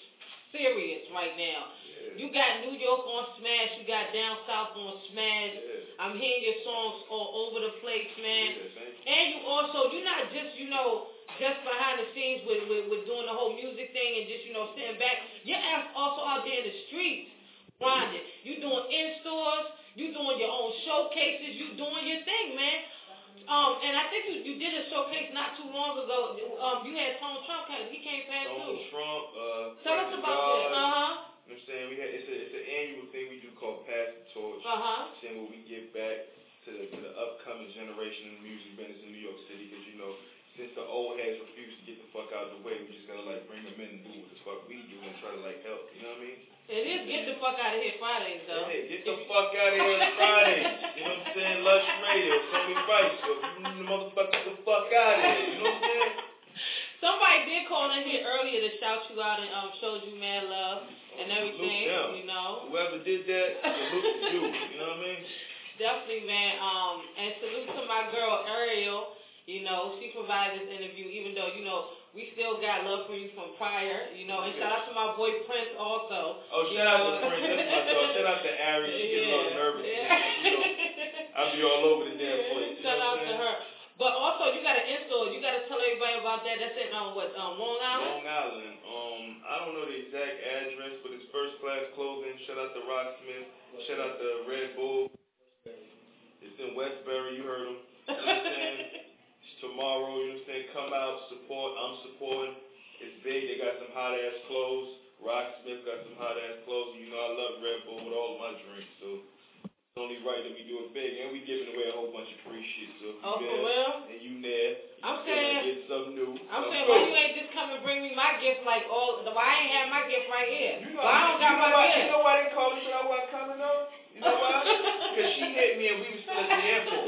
serious right now. Yeah. You got New York on Smash. You got Down South on Smash. Yeah. I'm hearing your songs all over the place, man. Yeah, and you also, you're not just, you know, just behind the scenes with, with, with doing the whole music thing and just, you know, sitting back. You're also out there in the streets grinding. You doing in-stores. You doing your own showcases. You doing your thing, man. Um, and I think you, you did a showcase not too long ago. Um, you had Tone Trump, he came past too. Tone Trump, uh, tell us about that. Uh huh. You know what I'm saying? We had it's a it's an annual thing we do called Pass the Torch. Uh huh. Saying where we give back to the, to the upcoming generation in the music business in New York City, because you know, since the old heads refuse to get the fuck out of the way, we just gotta like bring them in and do what the fuck we do and try to like help. You know what I mean? It is get the fuck out of here Fridays, though. Hey, get the fuck out of here Fridays. You know what I'm saying? Lush Radio, Sony Rice. So you motherfucker get the fuck out of here. You know what I'm saying? Somebody did call in here earlier to shout you out and um, showed you mad love and everything. You know. Whoever did that, salute to you. You know what I mean? Definitely, man. Um, and salute to my girl Ariel. You know, she provided this interview, even though, you know, we still got love for you from prior, you know, and shout out to my boy Prince also. Oh, shout out to Prince, that's my dog. Shout out to Ari, she gets yeah. a little nervous. Yeah. You know, I'll be all over the damn place. Shout out to her. But also, you got an install, you got to tell everybody about that. That's it on what, um, Long Island? Long Island. Um, I don't know the exact address, but it's First Class Clothing. Shout out to Rocksmith. Shout out to Red Bull. It's in Westbury, you heard them. You know what I'm saying? Tomorrow, you know what I'm saying, come out, support, I'm supporting. It's big, they got some hot-ass clothes. Rocksmith got some hot-ass clothes. You know I love Red Bull with all of my drinks, so it's only right that we do it big. And we giving away a whole bunch of free shit, so if oh, you for there, real? and you there, I'm saying, get something new. I'm something saying, new. why you ain't just come and bring me my gift like all, the, why I ain't have my gift right here? You know, why I don't got you know my why, gift? You know why they called me when I wasn't coming though? You know why? Because she hit me and we was still at the airport.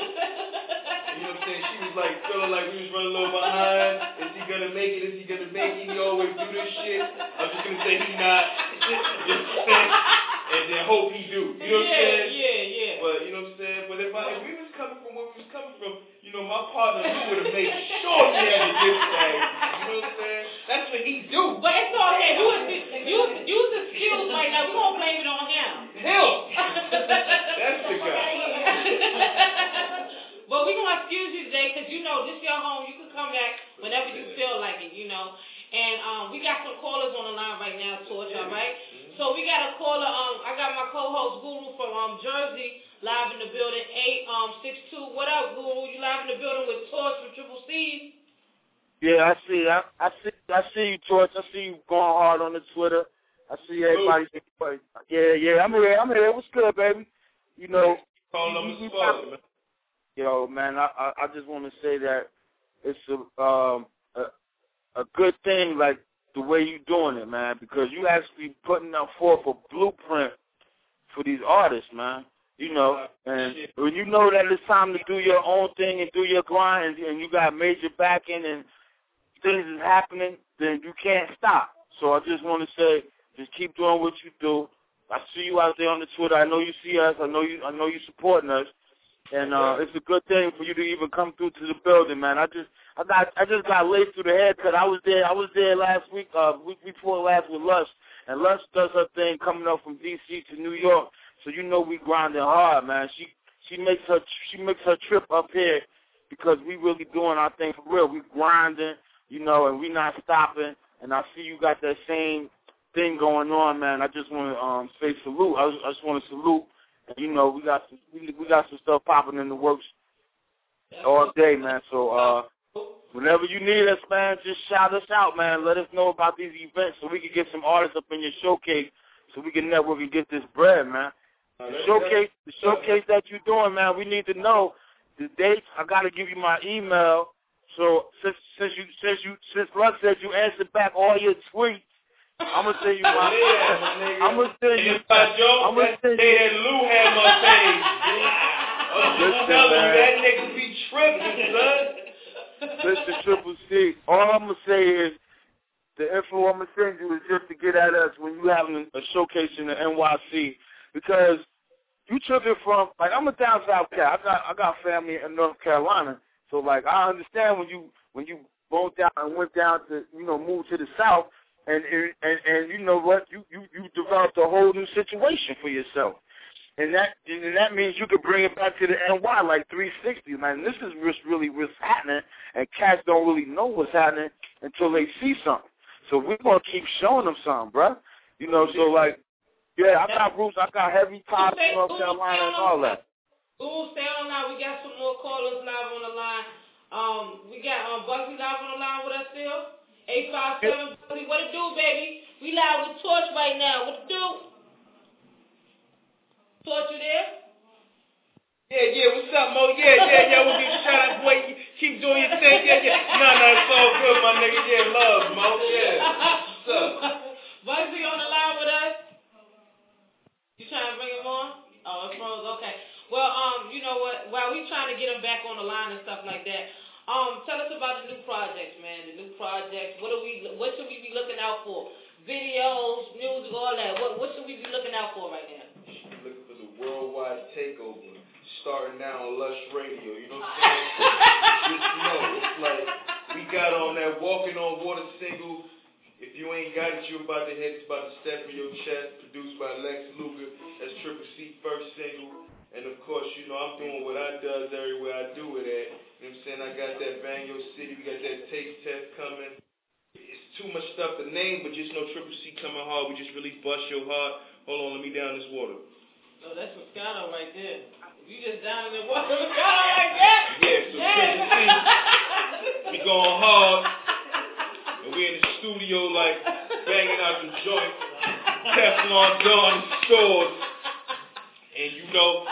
You know what I'm saying? She was like feeling like we was running a little behind. Is he gonna make it? Is he gonna make it? He always do this shit. I'm just gonna say he not. You know what I'm saying? And then hope he do. You know what I'm yeah, saying? Yeah, yeah. But you know what I'm saying? But if, I, if we was coming from where we was coming from, you know, my partner Lou would have made sure he had a gift bag. You know what I'm saying? That's what he do. But it's all okay. You use use the skills right now. We won't blame it on him. Him. That's the guy. But we're going to excuse you today because, you know, this your home. You can come back whenever you feel like it, you know. And um, we got some callers on the line right now, Torch, all right? Mm-hmm. So we got a caller. Um, I got my co-host, Guru, from um, Jersey, live in the building, eight six two. What up, Guru? You live in the building with Torch from Triple C? Yeah, I see. I, I see I see you, Torch. I see you going hard on the Twitter. I see everybody. Ooh. Yeah, yeah, I'm here. I'm here. What's good, baby? You know. Call them a spot, man. Yo, man, I, I I just want to say that it's a, um, a a good thing, like the way you doing it, man, because you actually putting out forth a blueprint for these artists, man. You know, and when you know that it's time to do your own thing and do your grind, and, and you got major backing and things is happening, then you can't stop. So I just want to say, just keep doing what you do. I see you out there on the Twitter. I know you see us. I know you. I know you supporting us. And uh, it's a good thing for you to even come through to the building, man. I just, I got, I just got laced through the head because I was there. I was there last week, uh, week before last with Lush, and Lush does her thing coming up from D C to New York. So you know we grinding hard, man. She, she makes her, she makes her trip up here because we really doing our thing for real. We grinding, you know, and we not stopping. And I see you got that same thing going on, man. I just want to um, say salute. I, was, I just want to salute. You know, we got some we, we got some stuff popping in the works all day, man. So uh, whenever you need us, man, just shout us out, man. Let us know about these events so we can get some artists up in your showcase so we can network and get this bread, man. The showcase, the showcase that you're doing, man, we need to know the dates. I got to give you my email. So since since you since you since Luck said you answered back all your tweets, I'm gonna send you my. Yeah, I'm gonna send you. I'm gonna send you. That Lou had my page. I'm just telling you, that nigga be tripping, son. Listen, Triple C. All I'm gonna say is the info I'm gonna send you is just to get at us when you having a showcase in the N Y C, because you tripping from like I'm a down south cat. I got I got family in North Carolina, so like I understand when you when you both down and went down to you know move to the south. And, and and you know what? You, you, you developed a whole new situation for yourself. And that and that means you could bring it back to the N Y like three sixty, man. This is what's really what's happening, and cats don't really know what's happening until they see something. So we're going to keep showing them something, bruh. You know, so like, yeah, I got roots, I got heavy tops in North Carolina and all that. Ooh, stay on the line. We got some more callers live on the line. Um, we got um, Bugsy live on the line with us still. eight five seven, Bugsy. What it do, baby? We live with Torch right now. What it do? Torch, you there? Yeah, yeah, what's up, Mo? Yeah, yeah, yeah, we'll give a shout out, boy. Keep doing your thing. Yeah, yeah. No, no, it's all good, my nigga. Yeah, love, Mo. Yeah. What's up? Bugsy on the line with us. You trying to bring him on? Oh, it's froze. Okay. Well, um, you know what? While we trying to get him back on the line and stuff like that, um, tell us about the new projects, man. The new projects. What are we? What should we be looking out for? Videos, music, all that. What What should we be looking out for right now? Looking for the worldwide takeover, starting now on Lush Radio. You know what I'm saying? Just know, it's like we got on that Walking on Water single. If you ain't got it, you about to hit. It's about to step in your chest. Produced by Lex Luger. That's Triple C first single. And of course, you know, I'm doing what I does everywhere I do it at. You know what I'm saying? I got that Bang Your City, we got that taste test coming. It's too much stuff to name, but just know Triple C coming hard. We just really bust your heart. Hold on, let me down this water. Oh, that's Moscato right there. You just down in the water, Moscato like that? Yeah, so Triple C, we going hard. And we in the studio like banging out the joint. Teflon Dawn stores. And you know,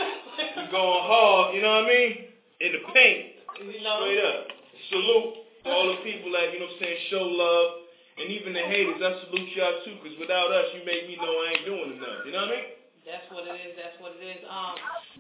we going hard, you know what I mean? In the paint. You know? Straight up. Salute to all the people that, you know what I'm saying, show love. And even the haters, I salute y'all too, because without us, you made me know I ain't doing enough. You know what I mean? That's what it is, that's what it is. Um,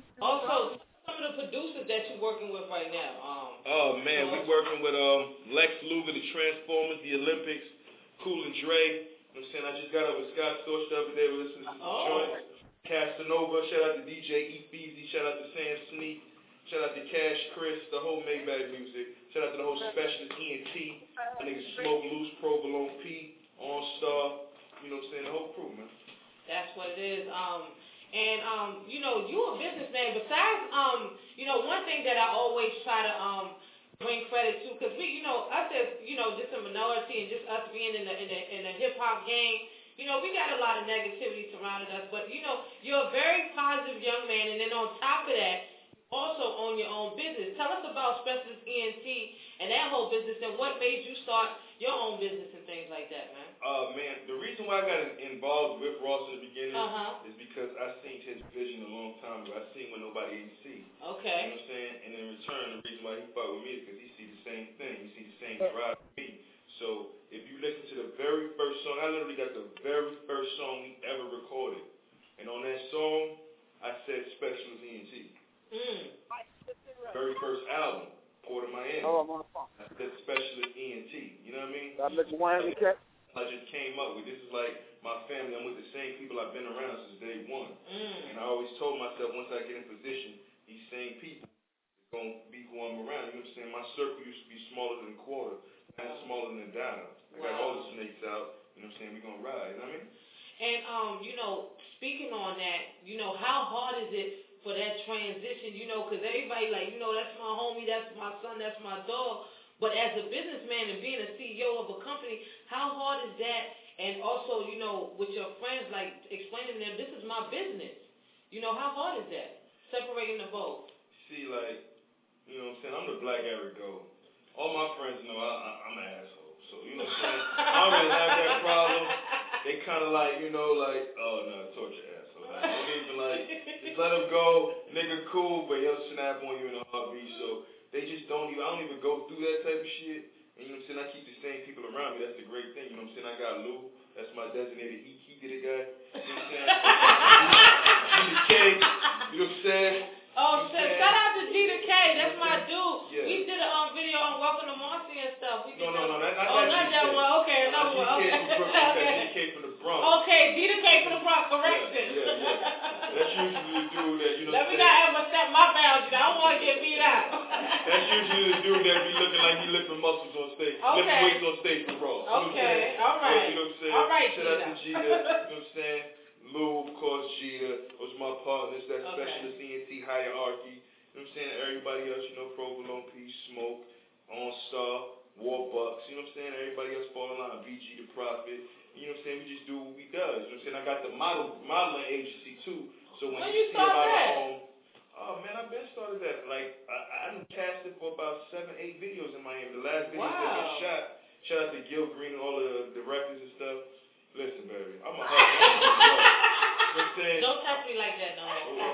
also, some of the producers that you're working with right now. Um, oh, man, we working with um, Lex Luger, the Transformers, the Olympics, Cool and Dre. You know what I'm saying? I just got up with Scott Storch the other day. We listening to some oh. joints. Casanova, shout out to D J E-Feezy, shout out to Sam Sneak, shout out to Cash Chris, the whole Maybach music, shout out to the whole Specialist E N T, the niggas Smoke Loose, Provolone P, On Star, you know what I'm saying, the whole crew, man. That's what it is. Um, and, um, you know, you a businessman. Besides, um, you know, one thing that I always try to um, bring credit to, because we, you know, us as, you know, just a minority and just us being in the, in the, in the hip-hop game, you know, we got a lot of negativity surrounding us, but, you know, you're a very positive young man, and then on top of that, also own your own business. Tell us about Specialist E N T and that whole business, and what made you start your own business and things like that, man. Uh, man, the reason why I got involved with Ross in the beginning uh-huh. is because I seen his vision a long time ago. I seen what nobody ain't see. Okay. You know what I'm saying? And in return, the reason why he fought with me is because he see the same thing. He see the same drive with me. So if you listen to the very first song, I literally got the very first song we ever recorded. And on that song, I said Specialist E N T. Mm. Very first album, Port of Miami. Oh, I'm on the phone. I said Specialist E N T. You know what I mean? I let you wind the cat. I just came up with. This is like my family. I'm with the same people I've been around since day one. Mm. And I always told myself once I get in position, these same people are going to be who I'm around. You know what I'm saying? My circle used to be smaller than a quarter. Now it's smaller than a dime. I got Wow. all the snakes out. You know what I'm saying? We're going to ride. You know what I mean? And, um, you know, speaking on that, you know, how hard is it for that transition, you know, because everybody like, you know, that's my homie, that's my son, that's my dog. But as a businessman and being a C E O of a company, how hard is that? And also, you know, with your friends, like explaining to them, this is my business. You know, how hard is that? Separating the both. See, like, you know what I'm saying? I'm the black Eric Gold. All my friends know I, I, I'm an asshole. So, you know what I'm saying? I don't really have that problem. They kind of like, you know, like, oh, no, torture asshole. Like, don't even like, just let them go. Nigga cool, but he'll snap on you in a heartbeat. So they just don't even, I don't even go through that type of shit. And you know what I'm saying? I keep the same people around me. That's the great thing. You know what I'm saying? I got Lou. That's my designated E K guy. You know what I'm saying? G to K. You know what I'm saying? Oh, so shout out to G to K. That's my dude. Yeah. We did a um, video on Welcome to Marcy and stuff. We did no, no, no, not, not oh, that not that one. Okay, another one. Okay. G K from Brooklyn. Got G K from the Bronx. Okay, Jeter came from the Bronx. Correction. Yeah, yeah, yeah. That's usually the dude that, you know. Let me not ever set my boundaries. I don't want to get beat out. That's usually the dude that be looking like he lifting muscles on stage. Okay. Lifting weights on stage for Raw. Okay, all right. You know what I'm saying? All right, Shout out to Jeter. You know what I'm saying? Lou, of course, Jeter. Those are my partners. That Okay. specialist E N T hierarchy. You know what I'm saying? Everybody else, you know, Provolone, Peace, Smoke, On Star, Warbucks. You know what I'm saying? Everybody else fall in line. B G the Prophet. You know what I'm saying? We just do what we does. You know what I'm saying? I got the model modeling agency too. So when, when you, you see a lot that? of home, oh man, I've been started that. Like I, I done casted for about seven, eight videos in Miami. The last videos Wow. that get shot. Shout out to Gil Green and all the directors and stuff. Listen, baby, I'm a hustler. You know what I'm saying? Don't touch me like that, no. You know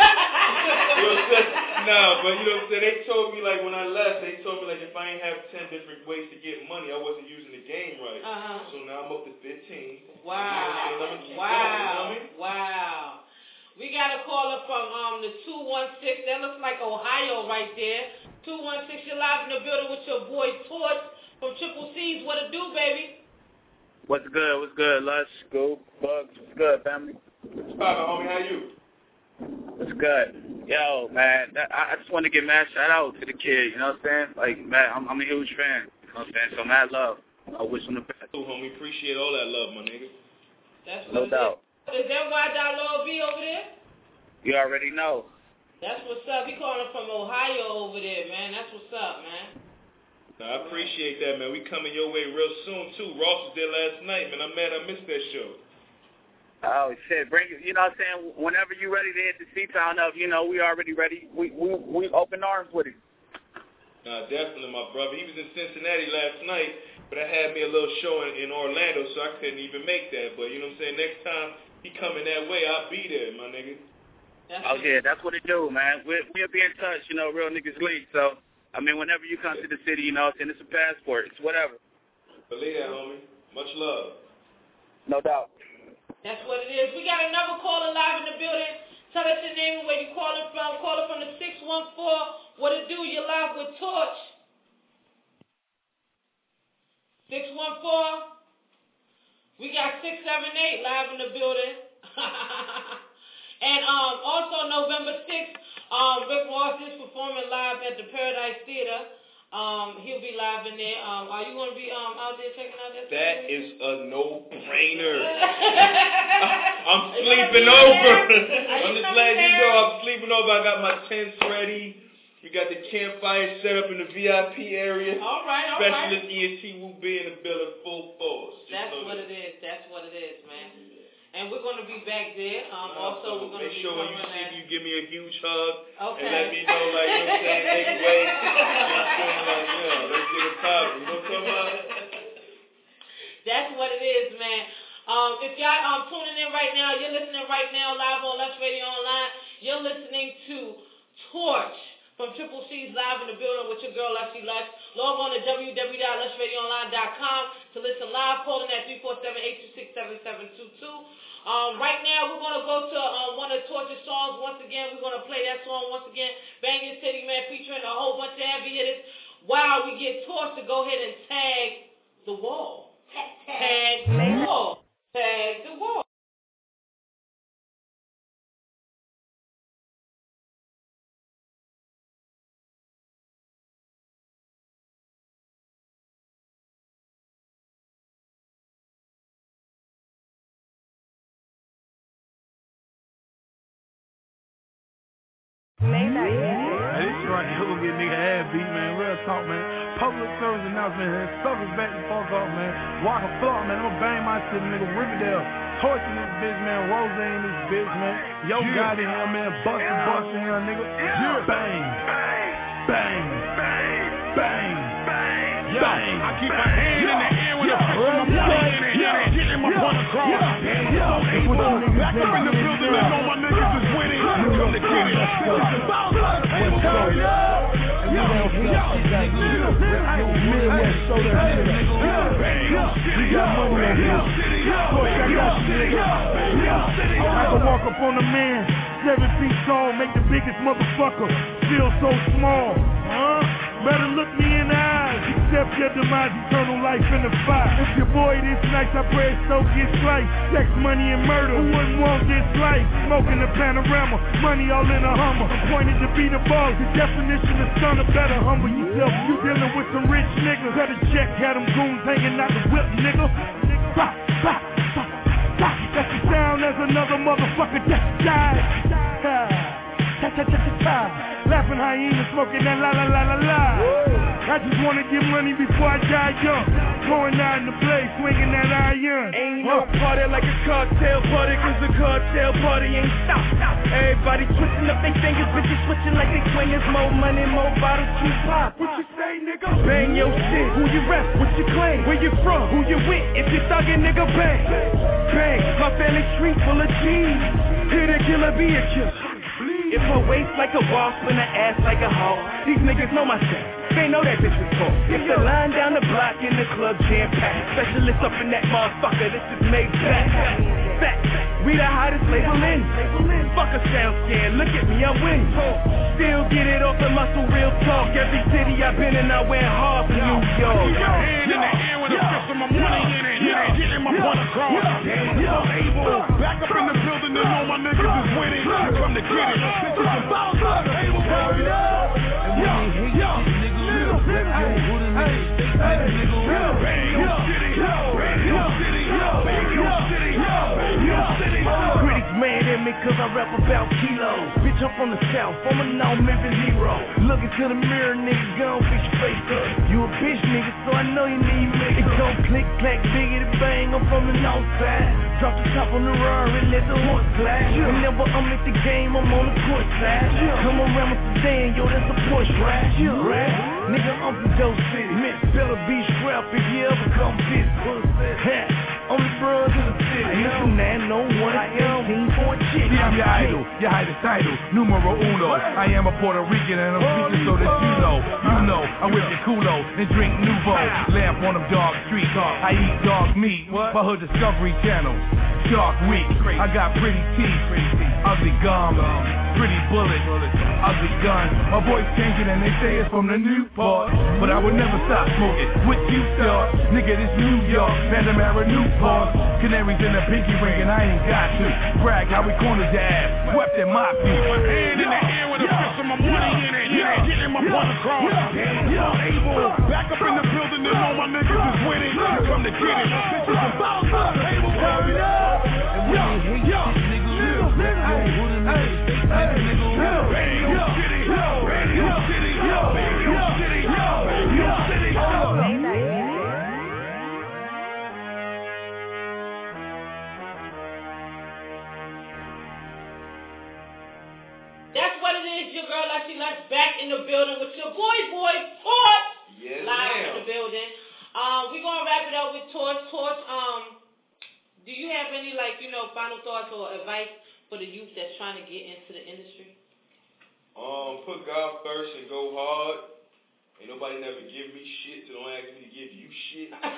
what I'm saying? Nah, but you know what I'm saying? They told me, like, when I left, they told me, like, if I ain't have ten different ways to get money, I wasn't using the game right. Uh-huh. So now I'm up to fifteen. Wow. You know what I'm saying? Wow. Going, you know what I mean? Wow. We got a caller from um the two one six. That looks like Ohio right there. two one six, you're live in the building with your boy Torch from Triple C's. What it do, baby? What's good? What's good? Lush, Scoop, Bugs. What's good, family? What's poppin', homie? How you? What's good? Yo, man, that, I, I just want to give mad shout out to the kid. You know what I'm saying? Like, man, I'm, I'm a huge fan. You know what I'm saying? So mad love. I wish him the best. Cool, homie. Appreciate all that love, my nigga. That's what No it doubt. Is. Is that Y Lord B over there? You already know. That's what's up. He calling from Ohio over there, man. That's what's up, man. Nah, I appreciate that, man. We coming your way real soon, too. Ross was there last night, man. I'm mad I missed that show. Oh, shit. Bring it. You know what I'm saying? Whenever you ready to hit the C-Town up, you know, we already ready. We we we open arms with him. Nah, definitely, my brother. He was in Cincinnati last night, but I had me a little show in, in Orlando, so I couldn't even make that. But, you know what I'm saying? Next time he coming that way, I'll be there, my nigga. That's oh, yeah. That's what it do, man. We'll, we'll be in touch, you know, Real Niggas League. So, I mean, whenever you come to the city, you know, and it's a passport. It's whatever. Believe that, homie. Much love. No doubt. That's what it is. We got another caller live in the building. Tell us your name and where you calling from. Caller from the six one four. What it do? You're live with Torch. six one four. We got six seven eight live in the building. And um, also November sixth, um, Rick Ross is performing live at the Paradise Theater. Um, he'll be live in there. Um, are you going to be um out there checking out that? That is a no-brainer. I'm sleeping over. I'm just letting you know I'm sleeping over. I got my tents ready. We got the campfire set up in the V I P area. All right, all Specialist right. E N T will be in the building full force. Just That's know what that. it is. That's what it is, man. And we're going to be back there. Um, Uh, also, so we're going to make be sure when you covering see that. me, you give me a huge hug. Okay. And let me know, like, you know what I'm saying, take away. You know what I'm saying? Like, yeah, let's get it poppin'. You know what I'm talking about? That's what it is, man. Um, if y'all um tuning in right now, you're listening right now live on Lush Radio Online. You're listening to Torch from Triple C's live in the building with your girl Lushy Lush. Log on to w w w dot lush radio online dot com to listen live. Calling at three four seven, eight two six, seven seven two two. Um, right now, we're going to go to um, one of Torch's songs. Once again, we're going to play that song once again. Bangin' City, man, featuring a whole bunch of heavy hitters. While we get Torch to go ahead and tag the wall. Tag the wall. Tag the wall. Hey, this shit right here gonna get a nigga ass beat, man. Real talk, man. Public service announcement here. Suckers back the fuck up, man. Walker Flock, man. I'ma bang my shit, nigga. Riverdale. Torching this bitch, man. Rose in this bitch, man. Yo, yeah. Got in here, man. Bustin', bustin' here, nigga. Yeah. Bang. Bang. Bang. Bang. Bang. Bang. Bang. I keep my hand in the air when I put my money in the air. Getting my point across. Back up in the building, man. All my niggas is winning. Come to get it. I can walk up on a man, seven feet tall, make the biggest motherfucker feel so small. Huh? Better look me in the eyes. accept your demise, eternal life in the fire. If your boy this nice, I pray his soul gets sliced. Sex, money, and murder, who wouldn't want this life? Smoking the panorama, money all in a Hummer. Appointed to be the boss, the definition of son, better humble yourself. You dealing with some rich niggas. Cut a check, had them goons hanging out the whip, nigga. Bah, bah, bah, bah. That's the sound as another motherfucker just died. Ta ta ta ta ta. Laughing hyena, smoking that la la la la la. I just wanna get money before I die young. Going out in the place, swinging that iron. Ain't no party like a cocktail party, cause the cocktail party ain't stop. Everybody twisting up their fingers, bitches switching like they swingers. More money, more bottles, cheap pop. What you say, nigga? Bang your shit. Who you rep? What you claim? Where you from? Who you with? If you thuggin', nigga, bang. Bang. My family tree full of G's. Here to kill or be a killer. If her waist like a wall, spin her ass like a hawk. These niggas know my style. They know that bitch is cool. If the line down the block in the club jam-packed, specialist up in that motherfucker, this is made back. Fact, we the hottest label in. Fuck a sound scan, look at me, I'm winning. Still get it off the muscle, real talk. Every city I've been in, I went hard for New York. Hand in the air with a fist of my money in it. Hit it, getting my point across. Damn, so able. Back up in the building and all my niggas is winning. Come to get it. This is a bounce up. Able, turn it up. And when they hate you, niggas real. Yo, who the niggas fake niggas, nigga real. Radio City, Radio City, Radio City, Radio City. Critics mad at me cause I rap about kilos. Bitch, I'm from the south, I'm a non-Memphis hero. Look into the mirror, nigga, gon' fix your face up. You a bitch, nigga, so I know you need me. It gon' click, clack, biggity bang, I'm from the north side. Drop the top on the Rari, let the horse clash. Whenever I'm at the game, I'm on the court side. Come around with the sedan, yo, that's a Porsche ride. Right? Nigga, I'm from Doe City. Man, better be strapped if you ever come visit. I'm the bros of the city. No, man, no one. I am for a chick. Yeah, I'm your idol, your highest idol, numero uno. I am a Puerto Rican and I'm speaking so that you know. You know, I whip your culo and drink Nuvo. Lamp on them dog streets. I eat dog meat for her Discovery Channel. Shark Week. I got pretty teeth, ugly gum, pretty bullets, ugly guns. My voice changing and they say it's from the Newport, but I would never stop smoking. What you thought, nigga? This New York, Panamera, Newport, canaries in the pinky ring, and I ain't got to brag how we cornered your ass, swept in my feet. Hand in the air with a fist of my money in it. Hit it, getting my point across. Damn, so able. Back up in the building and all my niggas is winning. Come to get it. This is a bounce up. Able, turn it up. And when they hate you, nigga, real. Yo, who the niggas fake niggas, nigga, real. Radio City, Radio City, Radio City, Radio City. That's what it is, your girl Lucky Lunch back in the building with your boy, boy, Torch. Yes, live ma'am. in the building. Um, we're going to wrap it up with Torch. Torch, um, do you have any, like, you know, final thoughts or advice for the youth that's trying to get into the industry? Um, put God first and go hard. Ain't nobody never give me shit, so don't ask me to give you shit. um,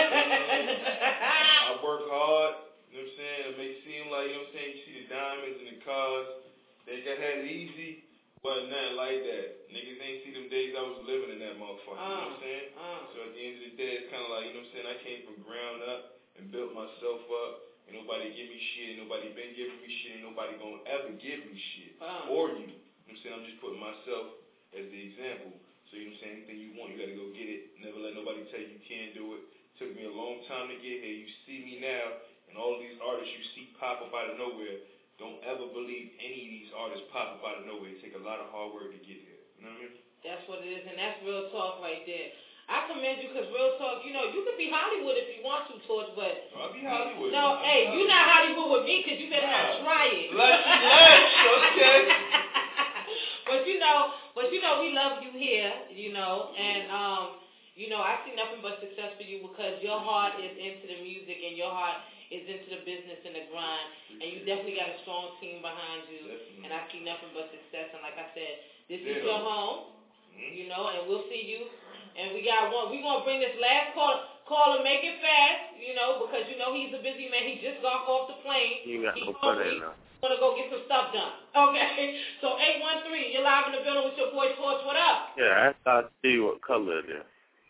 I work hard, you know what I'm saying? It may seem like, you know what I'm saying, you see the diamonds and the cars. They got had it easy, but nothing like that. Niggas ain't see them days I was living in that motherfucker, uh, you know what I'm saying? Uh, so at the end of the day, it's kind of like, you know what I'm saying, I came from ground up and built myself up. Ain't nobody give me shit, ain't nobody been giving me shit, ain't nobody gonna ever give me shit. Uh, or you. You know what I'm saying? I'm just putting myself as the example. So you know what I'm saying, anything you want, you gotta go get it. Never let nobody tell you you can't do it. Took me a long time to get here. You see me now, and all these artists you see pop up out of nowhere. Don't ever believe any of these artists pop up out of nowhere. It take a lot of hard work to get here. You know what I mean? That's what it is, and that's real talk right there. I commend you because real talk, you know, you could be Hollywood if you want to, Torch, but... I'll be Hollywood. No, I'll hey, you're not Hollywood with me because you better nah. not try it. Let's, let's, okay. But, you know, but you know, we love you here, you know, and, um, you know, I see nothing but success for you because your heart is into the music and your heart is into the business and the grind, and you definitely got a strong team behind you, definitely. And I see nothing but success, and like I said, this yeah. is your home, mm-hmm. you know, and we'll see you, and we got one, we're going to bring this last call, call and make it fast, you know, because, you know, he's a busy man, he just got off the plane. You got he no put in now. Want to go get some stuff done, okay? So eight one three, you're live in the building with your boy Torch, what up? Yeah, I thought to see what color it is.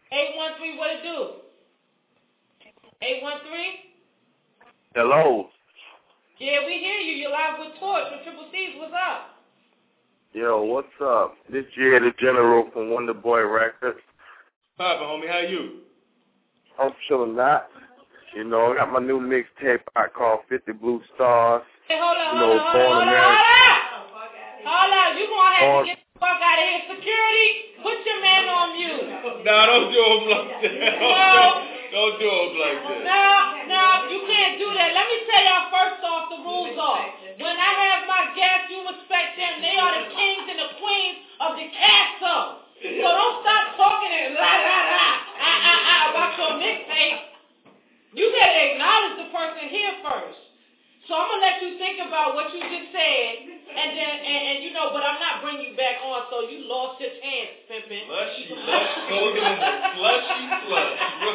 eight one three, what it do? eight one three? Hello. Yeah, we hear you. You're live with Torch with Triple C's. What's up? Yo, what's up? This year the General from Wonder Boy Records. Papa, homie, how you? I'm chilling out. You know, I got my new mixtape out called fifty Blue Stars. Hey, hold on, you hold know, on, hold Born on, hold on, American. hold on. Hold on, you gonna have Born... to get the fuck out of here. Security, put your man on mute. Nah, don't do him like that. No. Don't do him like that. No, no, you can't do that. Let me tell y'all first off the rules are. When I have my guests, you respect them. They are the kings and the queens of the castle. So don't stop talking and la la la ah ah ah about your mixtape. You gotta acknowledge the person here first. So I'm gonna let you think about what you just said, and then and, and you know, but I'm not bringing you back on. So you lost your chance, pimpin'. Slushy, slush, golden in the slushy, slush.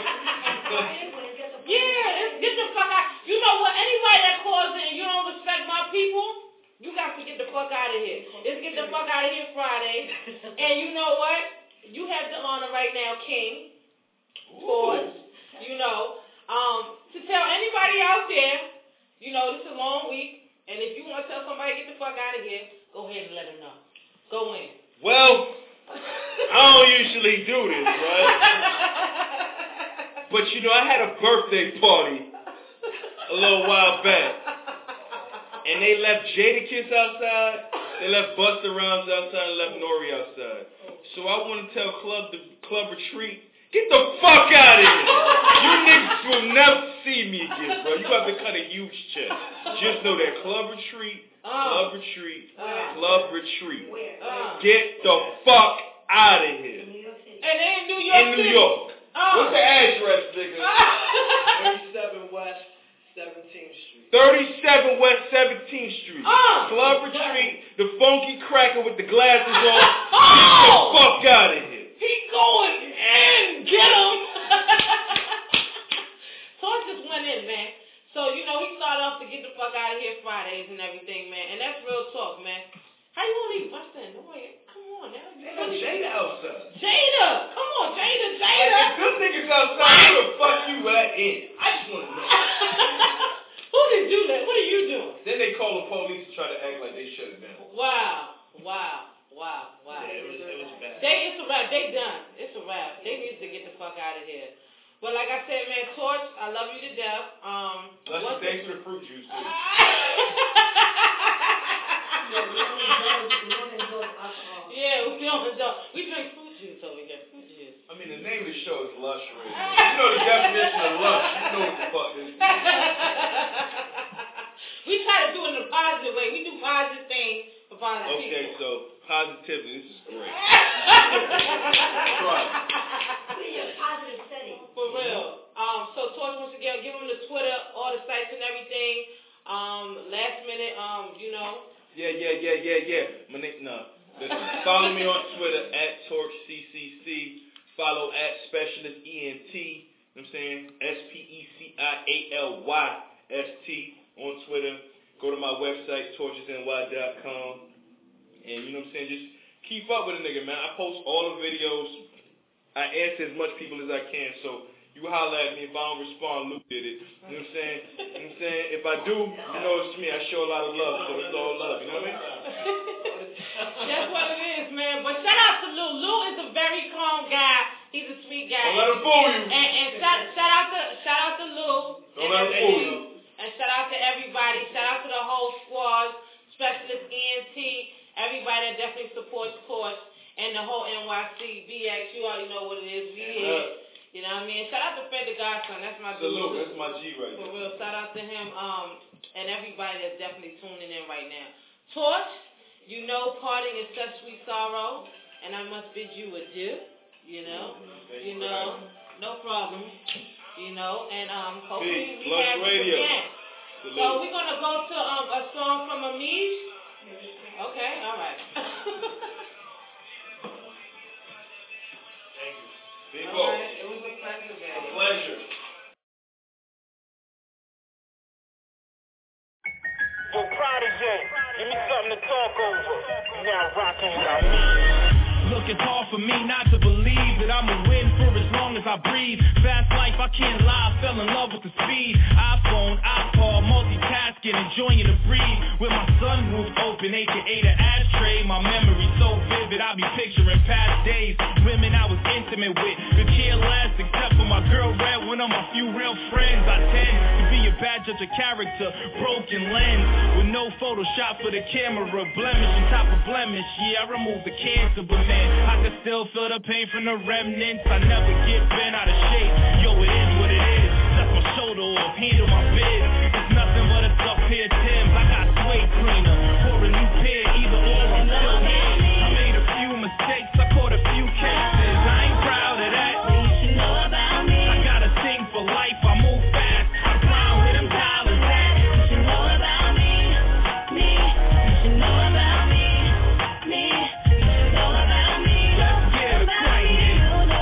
Yeah, it's, get the fuck out. You know what? Anybody that calls in and you don't respect my people, you got to get the fuck out of here. Let's get the fuck out of here Friday. And you know what? You have the honor right now, King. Toys. You know, um, to tell anybody out there, you know, this is a long week, and if you want to tell somebody get the fuck out of here, go ahead and let them know. Go in. Well, I don't usually do this, right? But, you know, I had a birthday party a little while back, and they left Jadakiss outside, they left Busta Rhymes outside, and left Nori outside. So I want to tell Club the Club Retreat, get the fuck out of here. You niggas will never see me again, bro. You have to cut a huge check. Just know that Club Retreat, Club Retreat, Club Retreat. Get the fuck out of here. And they in New York In New City. York. Oh. What's the address, nigga? thirty-seven West seventeenth Street. thirty-seven West seventeenth Street. Oh. Club Retreat, the funky cracker with the glasses on. Oh. Get the fuck out of here. He going in. Get him. Torch just went in, man. So, you know, he started off to get the fuck out of here Fridays and everything, man. And that's real talk, man. How you gonna leave Busta? No way. Come on now. You Ain't no Jada outside. Jada. Come on, Jada, Jada. Like, if them niggas outside, who the fuck you at in? I just want to know. Who did do that? What are you doing? Then they call the police to try to act like they shut it down. Wow. Wow. Wow. Wow. Yeah, it was, it was bad. They, it's a wrap. They done. It's a wrap. They need to get the fuck out of here. But like I said, man, Torch, I love you to death. Um, Let's thanks for the fruit juice, too. Yeah, we don't indulge. We drink fruit juice over here. Fruit juice. I mean, the name of the show is Lush Radio. You know the definition of lush. You know what the fuck this is. We try to do it in a positive way. We do positive things for positive okay, people. Okay, so positively, this is great. Right. We're in a positive setting. For real. Um, so Torch, once again, give them the Twitter, all the sites and everything. Um, last minute, um, you know. Yeah, yeah, yeah, yeah, yeah. My name, no. Follow me on Twitter at TorchCCC. Follow at Specialist E N T. You know what I'm saying? S P E C I A L Y S T on Twitter. Go to my website, torches N Y dot com. And you know what I'm saying? Just keep up with a nigga, man. I post all the videos. I answer as much people as I can. So you holler at me. If I don't respond, Luke did it. You know what I'm saying? You know what I'm saying? If I do, you know it's me. I show a lot of love. So it's all love. You know what I mean? That's what it is, man. But shout out to Lou. Lou is a very calm guy. He's a sweet guy. Don't let him fool you. And, and shout, shout out to shout out to Lou. Don't let him fool you. And shout out to everybody. Shout out to the whole squad, Specialist E N T, everybody that definitely supports Torch, and the whole N Y C B X. You already know what it is. We here. You know what I mean? Shout out to Fred the Godson. That's my dude. Salute. That's my G right there. For real. Shout out to him um, and everybody that's definitely tuning in right now. Torch, you know parting is such sweet sorrow, and I must bid you adieu. You know? You know? No problem. You know? And um, hopefully we have you again. So we're going to go to um, a song from Amish. Okay, all right. Big all right. It was a pleasure, man. A pleasure. Yo, Prodigy, give me something to talk over. Now rocking with our. Look, it's hard for me not to believe that I'ma win for as long long as I breathe. Fast life, I can't lie, I fell in love with the speed. iPhone, iPod, multitasking, enjoying the breeze. With my sunroof open, aka the ashtray. My memory so vivid, I be picturing past days. Women I was intimate with, could care less except for my girl Red, one of my few real friends. I tend to be a bad judge of character, broken lens, with no Photoshop for the camera, blemish on top of blemish. Yeah, I removed the cancer, but man, I can still feel the pain from the remnants. I never get bent out of shape. Yo, it is what it is. That's my shoulder off, handle my biz. It's nothing but a tough pair of Timbs. I got suede cleaner for a new pair, either or I'm still here. I made a few mistakes, I caught a few cases. I ain't proud of that. You should know about me. I gotta sing for life, I move fast. I grind with them dollars at. You should know about me. Me. You should know about me. Me. You should know about me. Let's get acquainted.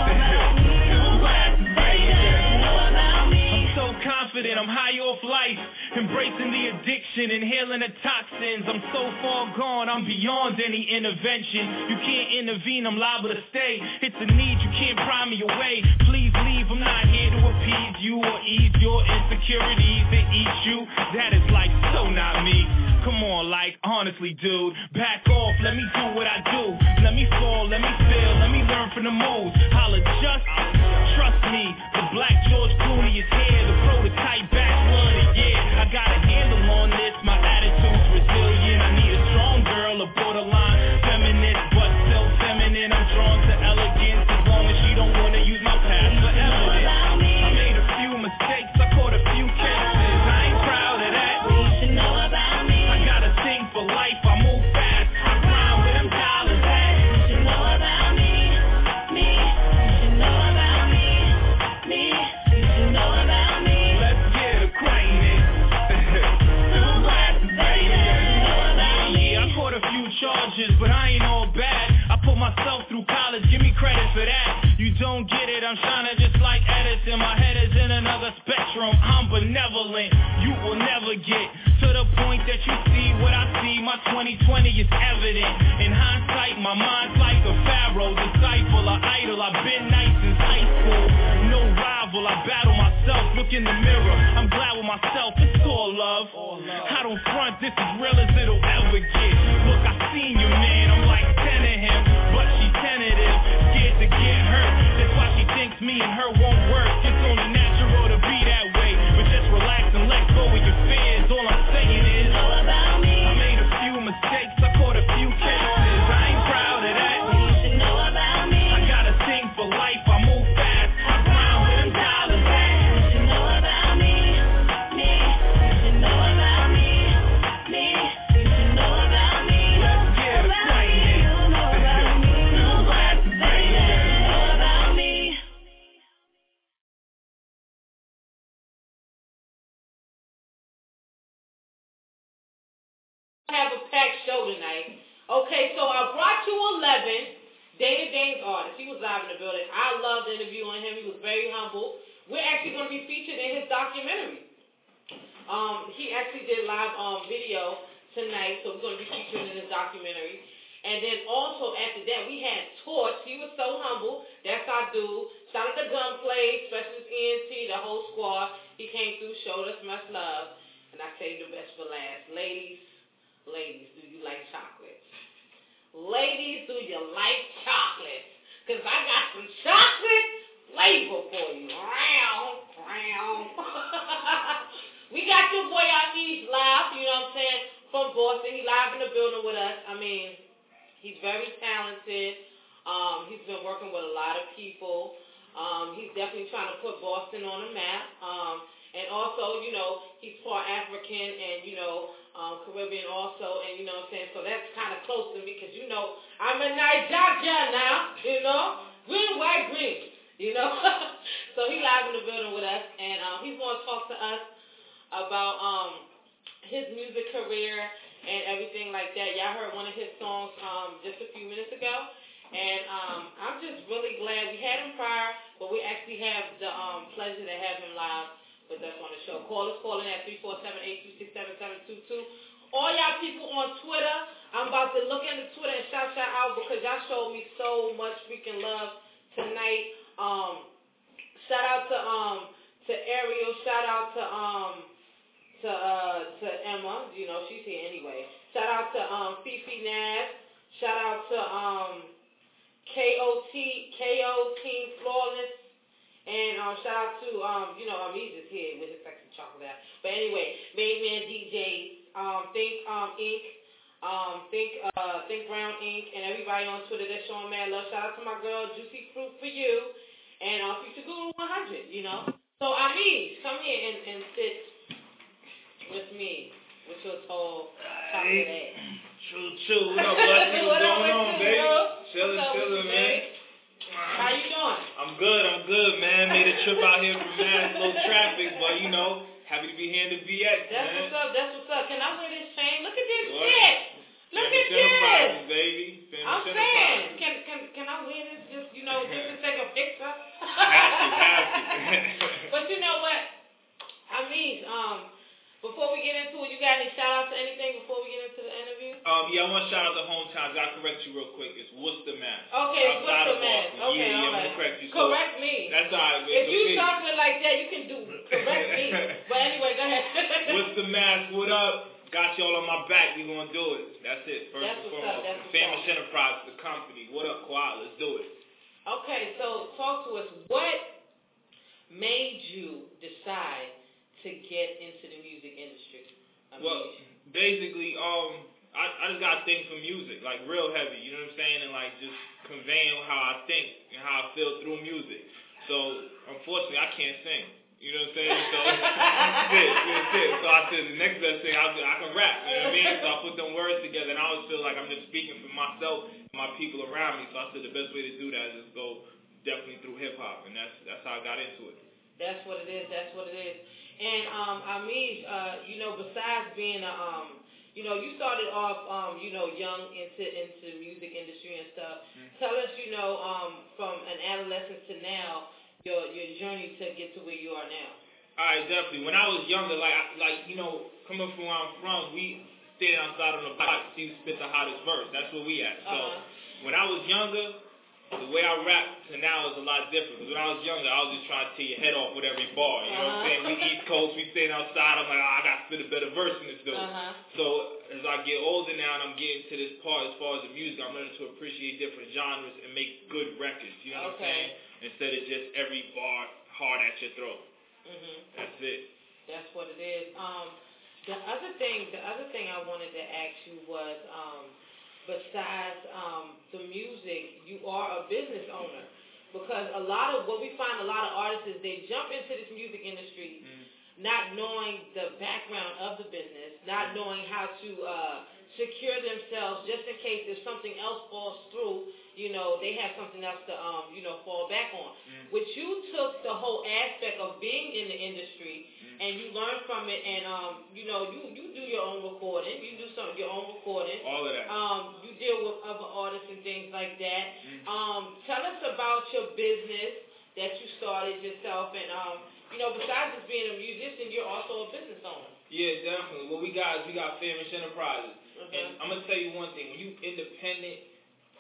I'm so confident, I'm high off life. Embracing the addiction, inhaling the toxins. I'm so far gone, I'm beyond any intervention. You can't intervene, I'm liable to stay. It's a need, you can't pry me away. Please leave, I'm not here to appease you or ease your insecurities and eat you. That is like so not me. Come on, like, honestly, dude. Back off, let me do what I do. Let me fall, let me fail, let me learn from the moves. I'll adjust, trust me. The black George Clooney is here, the prototype backward, yeah. I got a handle on this, my attitude's resilient. I need a strong girl, a borderline feminist, but still feminine. I'm drawn to elegance as long as she don't wanna use my past for evidence. I made a few mistakes, I caught a few cases. I ain't proud of that. You should know about me. I gotta sing for life, I move fast. I grind with them dollars at. You should know about me. Me. You should know about me. Me. You should know about me. Let's get acquainted. Yeah, I caught a few charges, but I ain't all bad. I put myself through college, give me credit for that. You don't get it, I'm shining just like Edison. My head is in another spectrum, I'm benevolent. You will never get to the point that you see what I see. My twenty twenty is evident. In hindsight, my mind's like a pharaoh, disciple, an idol. I've been nice since high school. No rival, I battle myself, look in the mirror. I'm glad with myself, it's all love. I don't front, this is real as it'll ever get. Look, I seen you, man, I'm like ten of him, but she tentative, scared to get hurt. That's why she thinks me and her won't work. It's only natural to be that way, but just relax and let go of your fears. All I'm saying is, all about me. I made a few mistakes, I caught a few cases. I ain't proud of that. You should know about me. I gotta sing for life, I move fast. I grind with them dollars at. You should know about me. Me. You should know about me. Me. You should know about me. Let's get acquainted. You know about me. You know about me. Have a packed show tonight. Okay, so I brought you eleven. Dana Dane's artist. He was live in the building. I loved interviewing him. He was very humble. We're actually going to be featured in his documentary. Um, he actually did live um, video tonight, so we're going to be featured in his documentary. And then also after that, we had Torch. He was so humble. That's our dude. Shout out to Gunplay, Specialist E N T, the whole squad. He came through, showed us much love. And I saved the best for last. Ladies, ladies, do you like chocolates? Ladies, do you like chocolates? Because I got some chocolate flavor for you. Round, round. We got your boy Anis live, you know what I'm saying, from Boston. He live in the building with us. I mean, he's very talented. Um, he's been working with a lot of people. Um, he's definitely trying to put Boston on the map. Um, and also, you know, he's part African and, you know, um, Caribbean also. And, you know what I'm saying, so that's kind of close to me because, you know, I'm a Nigeria now, you know. Green, white, green, you know. So he live in the building with us. And um, he's going to talk to us about um, his music career and everything like that. Y'all heard one of his songs um, just a few minutes ago. And um, I'm just really glad we had him prior, but we actually have the um, pleasure to have him live with us on the show. Call us, call in at three four seven, eight two six, seven seven two two. All y'all people on Twitter, I'm about to look into Twitter and shout y'all out because y'all showed me so much freaking love tonight. Um, Ariel. Shout out to um to uh to Emma. You know she's here anyway. Shout out to um Fifi Nash. Shout out to um K O T K O Team Flawless. And um, shout out to um you know Amiz is here with his sexy chocolate. But anyway, Main Man D Js. Um Think um Incorporated. Um, think, uh, Think Brown Incorporated, and everybody on Twitter that's showing mad love. Shout out to my girl, Juicy Fruit for you, and um, Future Guru one hundred, you know. So, Amiz, come here and, and sit with me, with your tall chocolate ass. True, true. What up, Lucky? What's going on, baby? Chillin', chillin', man. How you doing? I'm good, I'm good, man. Made a trip out here from Mass, low traffic, but, you know, happy to be here in the V X, that's man. That's what's up, that's what's up. Can I wear this chain? Look at this what? shit. Look Famous at this. Baby. Famous I'm saying, can, can can I wear this just, you know, just to take a picture? Have to, have to. But you know what? Amiz, um, before we get into it, you got any shout outs to anything before we get into the interview? Um, yeah, I want to shout out the hometowns. I'll correct you real quick. It's Worcester, Mass. Okay, it's Worcester, Mass. Okay, yeah, all yeah, right. I'm correct you. So correct me. That's all right. If you chocolate like that, you can do correct me. But anyway, go ahead. Worcester, Mass. What up? Got y'all on my back. We gonna do it. That's it. First That's and what's foremost. up. That's what's Famous up. Enterprise, the company. What up, Quad? Let's do it. Okay, so talk to us. What made you decide to get into the music industry? I well, mean, basically, um, I, I just got things for music, like real heavy. You know what I'm saying? And like just conveying how I think and how I feel through music. So unfortunately, I can't sing. You know what I'm saying? So that's it. That's it. So I said the next best thing I'll do, I can rap. You know what I mean? So I put them words together, and I always feel like I'm just speaking for myself and my people around me. So I said the best way to do that is go definitely through hip hop, and that's that's how I got into it. That's what it is. That's what it is. And um, Amiz, uh, you know, besides being a um, you know, you started off um, you know, young into into music industry and stuff. Mm-hmm. Tell us, you know, um, from an adolescent to now, your your journey to get to where you are now. All right, definitely. When I was younger, like like you know, coming from where I'm from, we stayed outside on the block to see who spit the hottest verse. That's where we at. So uh-huh. when I was younger, the way I rap to now is a lot different. Because when I was younger, I was just trying to tear your head off with every bar. You know uh-huh. what I'm saying? We East Coast, we staying outside. I'm like, oh, I got to spit a better verse than this dude. Uh-huh. So as I get older now and I'm getting to this part as far as the music, I'm learning to appreciate different genres and make good records. You know what okay. I'm saying? Instead of just every bar hard at your throat. Mm-hmm. That's it. That's what it is. Um, the other thing, the other thing I wanted to ask you was, um, besides um, the music, you are a business owner, because a lot of what we find, a lot of artists is they jump into this music industry, mm. not knowing the background of the business, not knowing how to uh, secure themselves, just in case if something else falls through. You know, they have something else to, um, you know, fall back on. Mm. Which you took the whole aspect of being in the industry, mm. and you learned from it, and, um, you know, you, you do your own recording. You do some your own recording. All of that. Um, you deal with other artists and things like that. Mm. Um, tell us about your business that you started yourself, and, um, you know, besides just being a musician, you're also a business owner. Yeah, definitely. What we got is we got Famous Enterprises. Uh-huh. And I'm going to tell you one thing. When you independent,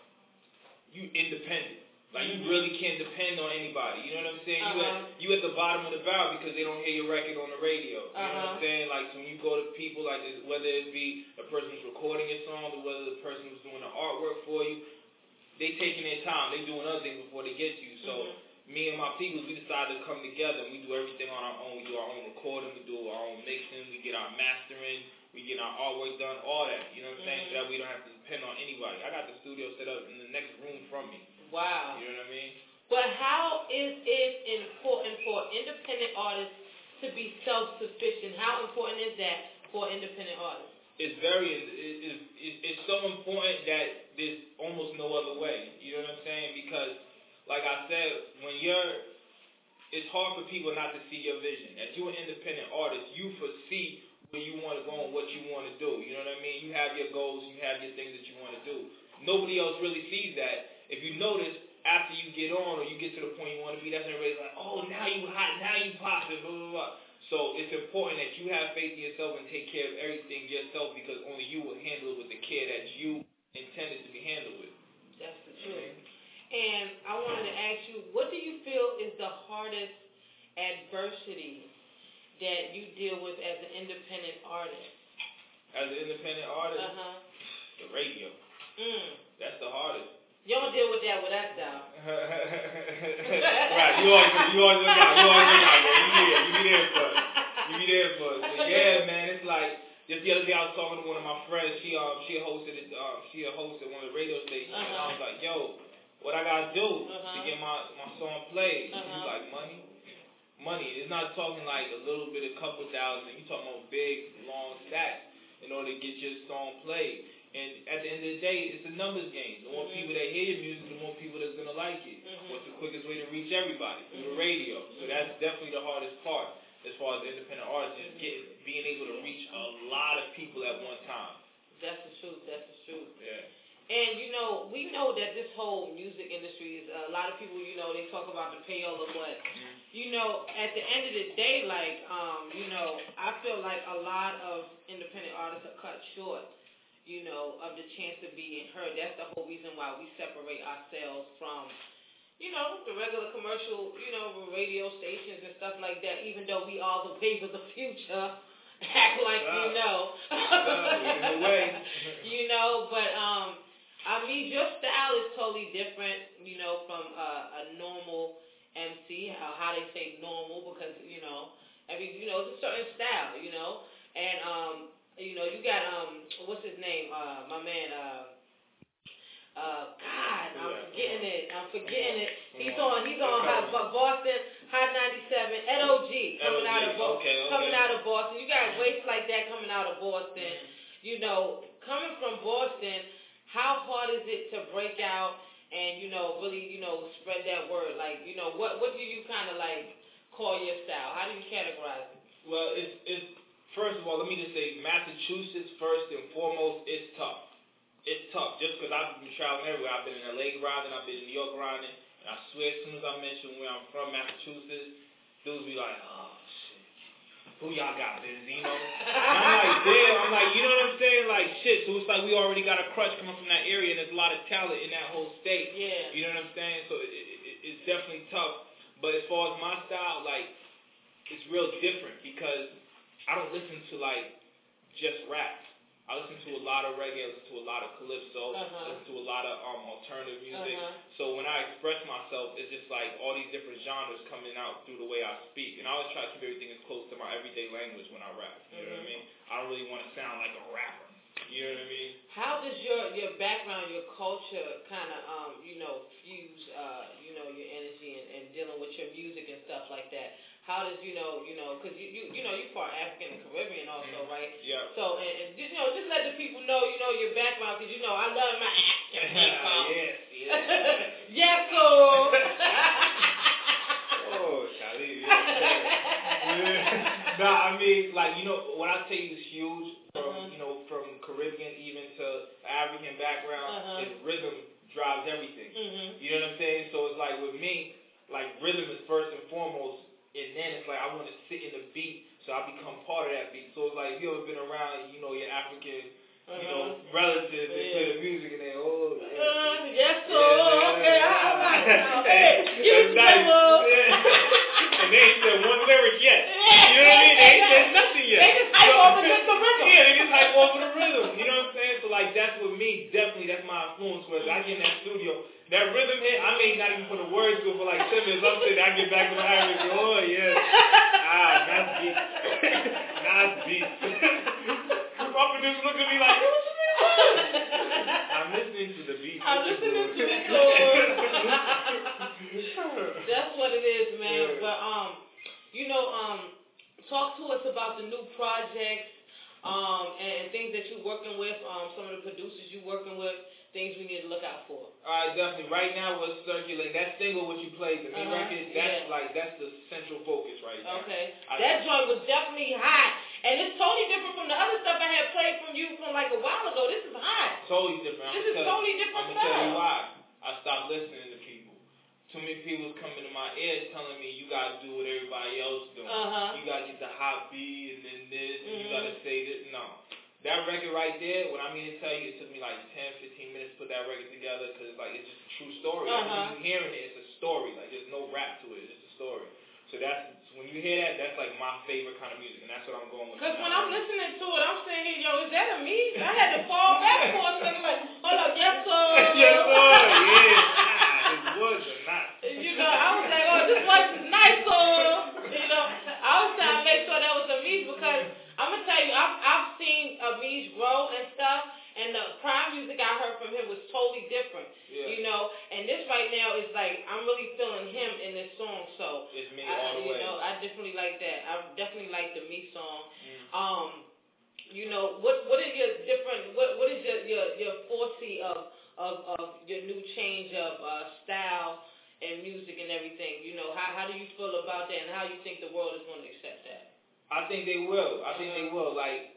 you independent. Like, you really can't depend on anybody. You know what I'm saying? Uh-huh. You at you at the bottom of the barrel because they don't hear your record on the radio. You uh-huh. know what I'm saying? Like, so when you go to people, like, whether it be a person who's recording your song or whether the person who's doing the artwork for you, they taking their time. They doing other things before they get to you. So mm-hmm. me and my people, we decided to come together, and we do everything on our own. We do our own recording. We do our own mixing. We get our mastering. We get our artwork done, all that. You know what I'm saying? Mm-hmm. So that we don't have to depend on anybody. I got the studio set up in the next room from me. Wow. You know what I mean? But how is it important for independent artists to be self-sufficient? How important is that for independent artists? It's very, it, it, it, it's so important that there's almost no other way. You know what I'm saying? Because, like I said, when you're, it's hard for people not to see your vision. As you're an independent artist, you foresee where you want to go and what you want to do. You know what I mean? You have your goals, you have your things that you want to do. Nobody else really sees that. If you notice, after you get on or you get to the point you want to be, that's when everybody's like, oh, now you hot, now you popping, blah, blah, blah. So it's important that you have faith in yourself and take care of everything yourself, because only you will handle it with the care that you intended to be handled with. That's the truth. And I wanted to ask you, what do you feel is the hardest adversity that you deal with as an independent artist? As an independent artist, uh-huh. the radio. Mm. That's the hardest. You don't deal with that with us, though. Right, you always, you always look out, you always look out, man. You be there, you be there for us. You be there for us. But yeah, man, it's like, just the other day I was talking to one of my friends, she um she hosted it, um, she a host at one of the radio stations, uh-huh. and I was like, yo, what I gotta do uh-huh. to get my, my song played? Uh-huh. She was like, money? Money. It's not talking like a little bit, a couple thousand, you talking about big, long stacks in order to get your song played. And at the end of the day, it's a numbers game. The more mm-hmm. people that hear your music, the more people that's going to like it. Mm-hmm. What's the quickest way to reach everybody? Through mm-hmm. the radio. So that's definitely the hardest part as far as the independent artists, is getting, being able to reach a lot of people at one time. That's the truth. That's the truth. Yeah. And, you know, we know that this whole music industry is, uh, a lot of people, you know, they talk about the payola, but, mm-hmm. you know, at the end of the day, like, um, you know, I feel like a lot of independent artists are cut short, you know, of the chance of being heard. That's the whole reason why we separate ourselves from, you know, the regular commercial, you know, radio stations and stuff like that, even though we are the wave of the future, act like yeah. you know. Yeah, in a way. You know, but, um, I mean, your style is totally different, you know, from uh, a normal M C, how, how they say normal, because, you know, every, you know, it's a certain style, you know, and, um, you know, you got, um, what's his name, uh, my man, uh, uh, God, I'm forgetting it, I'm forgetting it. He's on, he's on Hot, Boston, Hot ninety-seven, Ed O G, coming out of Boston, okay, okay. coming out of Boston. You got waits like that coming out of Boston. Mm-hmm. You know, coming from Boston, how hard is it to break out and, you know, really, you know, spread that word? Like, you know, what, what do you kind of, like, call your style? How do you categorize it? Well, it's, it's, first of all, let me just say, Massachusetts, first and foremost, it's tough. It's tough, just because I've been traveling everywhere. I've been in L A grinding, I've been in New York grinding, and I swear as soon as I mention where I'm from, Massachusetts, dudes be like, oh, shit, who y'all got this, you know? And I'm like, damn, I'm like, you know what I'm saying? Like, shit, so it's like we already got a crush coming from that area, and there's a lot of talent in that whole state. Yeah. You know what I'm saying? So it, it, it's definitely tough. But as far as my style, like, it's real different because I don't listen to, like, just rap. I listen to a lot of reggae, I listen to a lot of calypso, uh-huh. listen to a lot of um, alternative music. Uh-huh. So when I express myself, it's just like all these different genres coming out through the way I speak. And I always try to keep everything as close to my everyday language when I rap. You mm-hmm. know what I mean? I don't really want to sound like a rapper. You know what I mean? How does your, your background, your culture kind of, um, you know, fuse, uh, you know, your energy and, and dealing with your music and stuff like that? How does, you know, you know, because you, you, you know, you're part African and Caribbean also, mm-hmm. right? Yeah. So, and, and, you know, just let the people know, you know, your background, because, you know, I love my African background. yes, yes. Yes, so. oh, Charlie. Yeah. Nah, I mean, like, you know, what I tell you is huge from, uh-huh. you know, from Caribbean even to African background, uh-huh. is rhythm drives everything. Mm-hmm. You know what I'm saying? So it's like with me, like, rhythm is first and foremost. And then it's like I want to sit in the beat, so I become part of that beat. So it's like if you ever been around, you know, your African, uh-huh. you know, relatives, yeah. they play the music and they, oh, yeah. Uh, yes, so, yeah, okay, yeah. all right now. Hey, you nice. Yeah. And they ain't said one lyric yet. You know what I mean? They ain't said nothing yet. They just hype so, over the rhythm. Yeah, they just hype over the rhythm. You know what I'm saying? So like that's with me, definitely that's my influence. Whereas I get in that studio, that rhythm hit, I may not even put the words to it for like ten minutes. I'm sitting, I get back to the Irish, oh yeah. Ah, nice beat. Nice beat. My producer look at me like, I'm listening to the beat. I'm listening to it, so that's what it is, man. Yeah. But um, you know, um, talk to us about the new projects, um, and things that you're working with, um, some of the producers you're working with, things we need to look out for. All right, definitely. Right now, we're circulating that single which you played, the new uh-huh. record. That's yeah. like that's the central focus right now. Okay, I, that joint was definitely hot, and it's totally different from the other stuff I had played from you from like a while ago. This is hot. Totally different. This I'm is tell, totally different I'm stuff. I'm gonna tell you why. I stopped listening to people. Too many people was coming to my ears telling me you gotta do what everybody else doing. Uh-huh. You gotta get the hot beat and then this, and mm-hmm. you gotta say this. No. That record right there, what I mean to tell you, it took me like ten, fifteen minutes to put that record together because like it's just a true story. Uh-huh. Like, when you're hearing it, it's a story. Like there's no rap to it. It's just a story. So that's when you hear that, that's like my favorite kind of music, and that's what I'm going with. Because when I'm listening to it, I'm saying, yo, is that a me? I had to fall back for a second, like, hold up, yes, sir. Yes, sir. Yeah, nah, his words are not. You know, I was like, oh, this voice is nice, sir. You know, I was trying to make sure that was a me because I'm gonna tell you, I've I've seen Amish grow and stuff, and the prime music I heard from him was totally different. Yeah. You know, and this right now is like I'm really feeling him in this song. So it's me I, all the you way. know, I definitely like that. I definitely like the me song. Mm. Um, you know, what what is your different? What what is your your your foresee of of of your new change of uh, style and music and everything? You know, how how do you feel about that, and how you think the world is going to accept that? I think they will. I think they will. Like,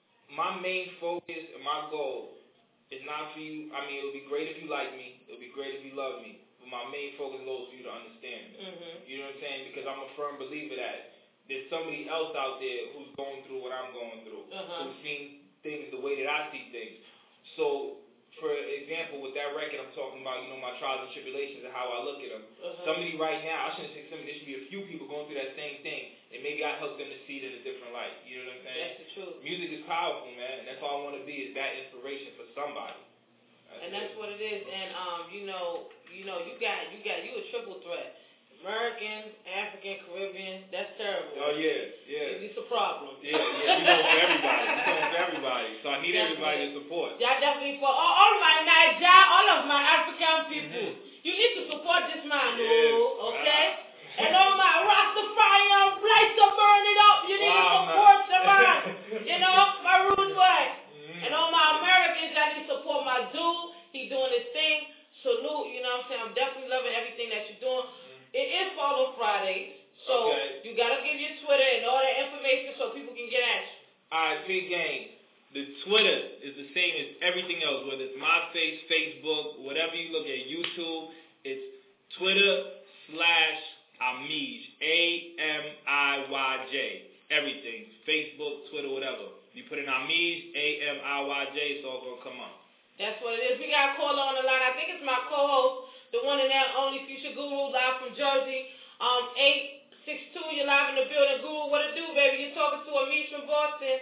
my main focus and my goal is not for you. I mean, it would be great if you like me. It would be great if you love me. But my main focus goal is for you to understand me. Mm-hmm. You know what I'm saying? Because I'm a firm believer that there's somebody else out there who's going through what I'm going through. Uh-huh. Who's seen things the way that I see things. So, for example, with that record, I'm talking about, you know, my trials and tribulations and how I look at them. Uh-huh. Somebody right now, I shouldn't say somebody, there should be a few people going through that same thing, and maybe I help them to see it in a different light. You know what I'm saying? That's the truth. Music is powerful, man, and that's all I want to be is that inspiration for somebody. That's and that's it. what it is. And um, you know, you know, you got you got you a triple threat. American, African, Caribbean, that's terrible. Oh, yeah, yeah. It's a problem. Yeah, yeah, we going for everybody. We going for everybody. So I need Definitely. everybody to support. Yeah, definitely for all, all my Niger, all of my African people. Mm-hmm. You need to support this man, yes. oh, okay? Uh, and all my Rastafarian, lights to burn it up. You need wow, to support man. the man. You know, my rude boy. Mm-hmm. And all my Americans, I need to support my dude. He doing his thing. Salute, you know what I'm saying? I'm definitely loving everything that you're doing. It is Follow Fridays, so okay. you got to give your Twitter and all that information so people can get at you. All right, big game. The Twitter is the same as everything else, whether it's MySpace, Facebook, whatever you look at, YouTube, it's Twitter slash Amij, A M I Y J. Everything, Facebook, Twitter, whatever. You put in Amij, A M I Y J, it's all going to come up. That's what it is. We got a caller on the line. I think it's my co-host, the one and that only Future Guru, live from Jersey. Um, eight six two, you're live in the building. Guru, what it do, baby? You're talking to Amish from Boston.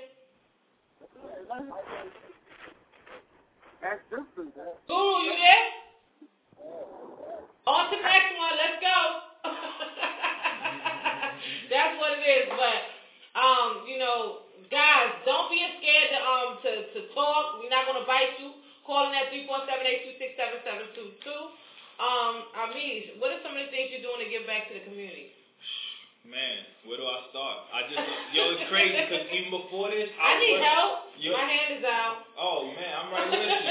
Guru, you there? On to the next one. Let's go. That's what it is. But, um, you know, guys, don't be scared to um to, to talk. We're not going to bite you. Calling at three four seven, eight two six, seven seven two two. Um, Amish, what are some of the things you're doing to give back to the community? Man, where do I start? I just, yo, it's crazy because even before this, I, I need worked, help. Yo, My hand is out. Oh man, I'm right with you.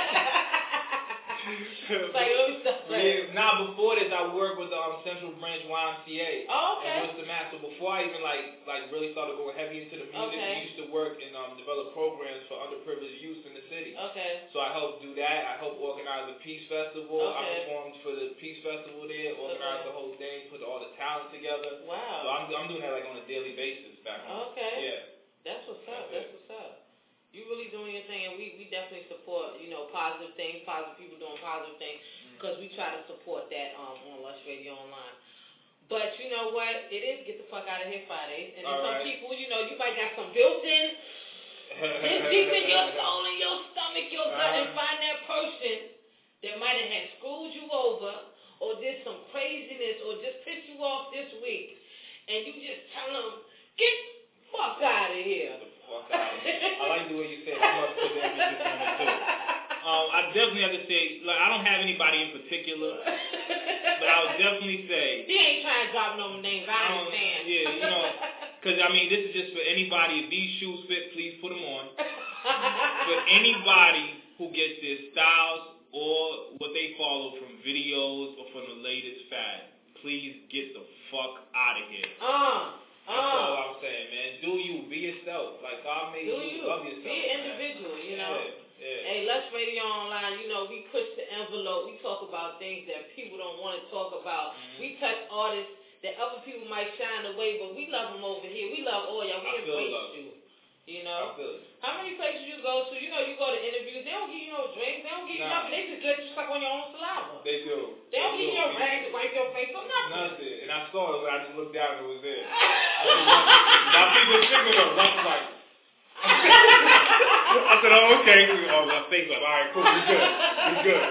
It's like, let me stop that. Yeah, now before this, I worked with the um, Central Branch Y M C A. Oh, okay. In Worcester, Mass. So before I even like like really started going heavy into the music, Okay. we used to work and um, develop programs for underprivileged youth in the city. Okay. So I helped do that. I helped organize the Peace Festival. Okay. I performed for the Peace Festival there, organized Okay. the whole thing, put all the talent together. Wow. So I'm I'm doing that like on a daily basis back home. Okay. Yeah. That's what's up. That's That's what's up. You really doing your thing, and we, we definitely support, you know, positive things, positive people doing positive things, because we try to support that um, on Lush Radio Online. But you know what? It is Get the Fuck Out of Here Fridays, and All some right. people, you know, you might got some built-in, this deep in your soul, in your stomach, your gut, and find that person that might have had screwed you over, or did some craziness, or just pissed you off this week, and you just tell them, get the fuck out of here. Fuck out of here. I like the way you said it. I'm going to put the emphasis on it too. Um, I definitely have to say, like, I don't have anybody in particular, but I would definitely say. He ain't trying to drop no names. I understand. Um, yeah, you know, because I mean, this is just for anybody. If these shoes fit, please put them on. For anybody who gets their styles or what they follow from videos or from the latest fad, please get the fuck out of here. Uh. That's uh, all I'm saying, man. Do you. Be yourself. Like, God made do you. you. Love yourself. Be an individual, man. you know. Yeah, yeah. Hey, Lush Radio Online, you know, we push the envelope. We talk about things that people don't want to talk about. Mm-hmm. We touch artists that other people might shine away, but we love them over here. We love all y'all. We I feel embrace love. you. You know? I feel it. How many places you go to, you know, you go to interviews, they don't give you no drinks, they don't give you Nah. nothing, they just let you suck on your own saliva. They do. They don't They give you do. no rag to wipe your face or nothing. Nothing. And I saw it when I just looked down and it was there. My people signal though. I was like, I said, oh, okay. Oh, my face like, all right, cool, we good. We good.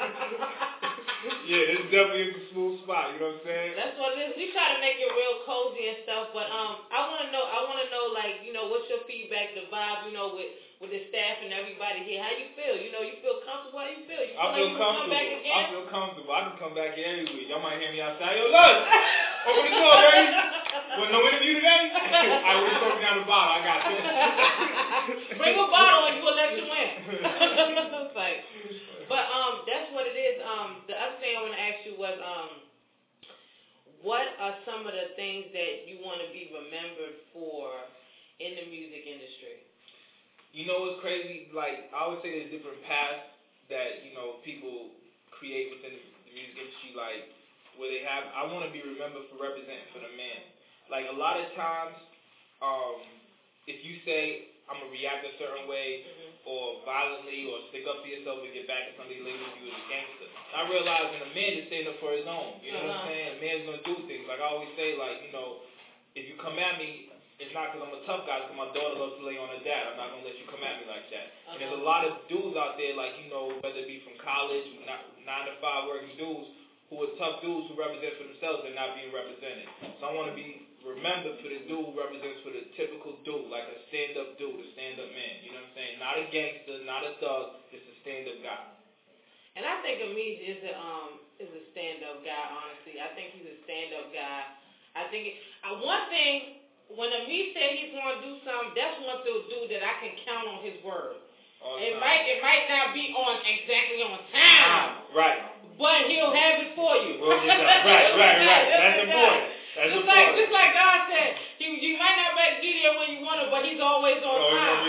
Yeah, this is definitely a smooth spot, you know what I'm saying? That's what it is. We try to make it real cozy and stuff, but um, I want to know, I want to know, like, you know, what's your feedback, the vibe, you know, with, with the staff and everybody here. How you feel? You know, you feel comfortable? How you feel? You feel I like feel you comfortable. come back again? I feel comfortable. I can come back here every week. Y'all might hear me outside. Yo, look! Open the door, baby! Well, no interview today? I will throw me down the bottle. I got this. Bring a bottle and we'll let you in. It's like, but um, that's what it is. Um, the other thing I want to ask you was um, what are some of the things that you want to be remembered for in the music industry? You know what's crazy? Like, I would say there's different paths that, you know, people create within the music industry, like, where they have, I want to be remembered for representing for the man. Like, a lot of times, um, if you say, I'm going to react a certain way, mm-hmm. or violently, or stick up for yourself and get back at somebody labels you as a gangster. I realize when a man is standing up for his own, you know uh-huh. what I'm saying? A man's going to do things. Like I always say, like, you know, if you come at me, it's not because I'm a tough guy, it's because my daughter loves to lay on her dad. I'm not going to let you come at me like that. Uh-huh. And there's a lot of dudes out there, like, you know, whether it be from college, nine to five working dudes, who are tough dudes who represent for themselves and not being represented. So I want to be remembered for the dude who represents for the typical dude, like a stand-up dude, a stand-up man. You know what I'm saying? Not a gangster, not a thug, just a stand-up guy. And I think Ameez is a um is a stand-up guy. Honestly, I think he's a stand-up guy. I think it, uh, one thing when Ameez said he's going to do something, that's one dude that I can count on his word. All it time. might it might not be on exactly on time. Right. But he'll have it for you. We'll get that. Right, right, right. That's important. That's just important. like just like God said, he, you might not be there when you want it, but he's always on oh, time.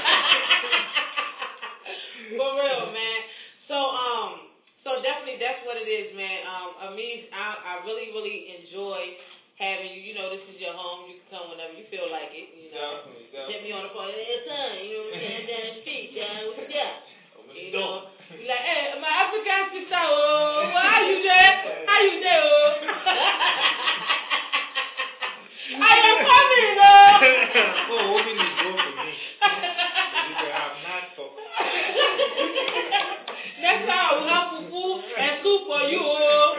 For real, man. So um, so definitely that's what it is, man. Um, Ameez, I, I really really enjoy having you. You know, this is your home. You can come whenever you feel like it. You know, definitely, definitely. hit me on the phone. Hey, son, you know what I'm saying? Down the street, John. What's up? You know, you like, hey, my African sister, oh, how you there? How you there? Oh? I am coming, oh. Oh, open this door for me. You can have not for. Next time I will have fufu and soup for you, oh.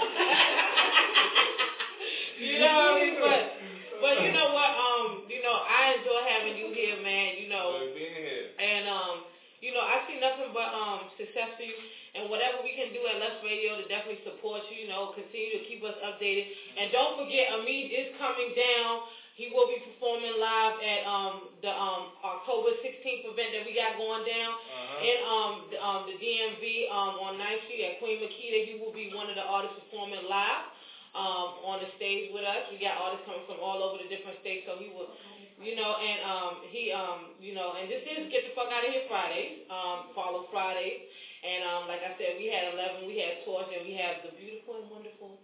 You know what I mean? But, but you know what? Um, you know, I enjoy having you here, man. You know, being here. And um. You know, I see nothing but um, success for you, and whatever we can do at Lust Radio to definitely support you, you know, continue to keep us updated. And don't forget, Ameez is coming down. He will be performing live at um, the um, October sixteenth event that we got going down uh-huh. in um, the, um, the D M V um, on ninth Street at Queen Makita. He will be one of the artists performing live um, on the stage with us. We got artists coming from all over the different states, so he will... You know, and um, he, um, you know, and this is Get the Fuck Out of Here Fridays, um, follow Fridays. And um, like I said, we had eleven, we had Torch, and we have the beautiful and wonderful.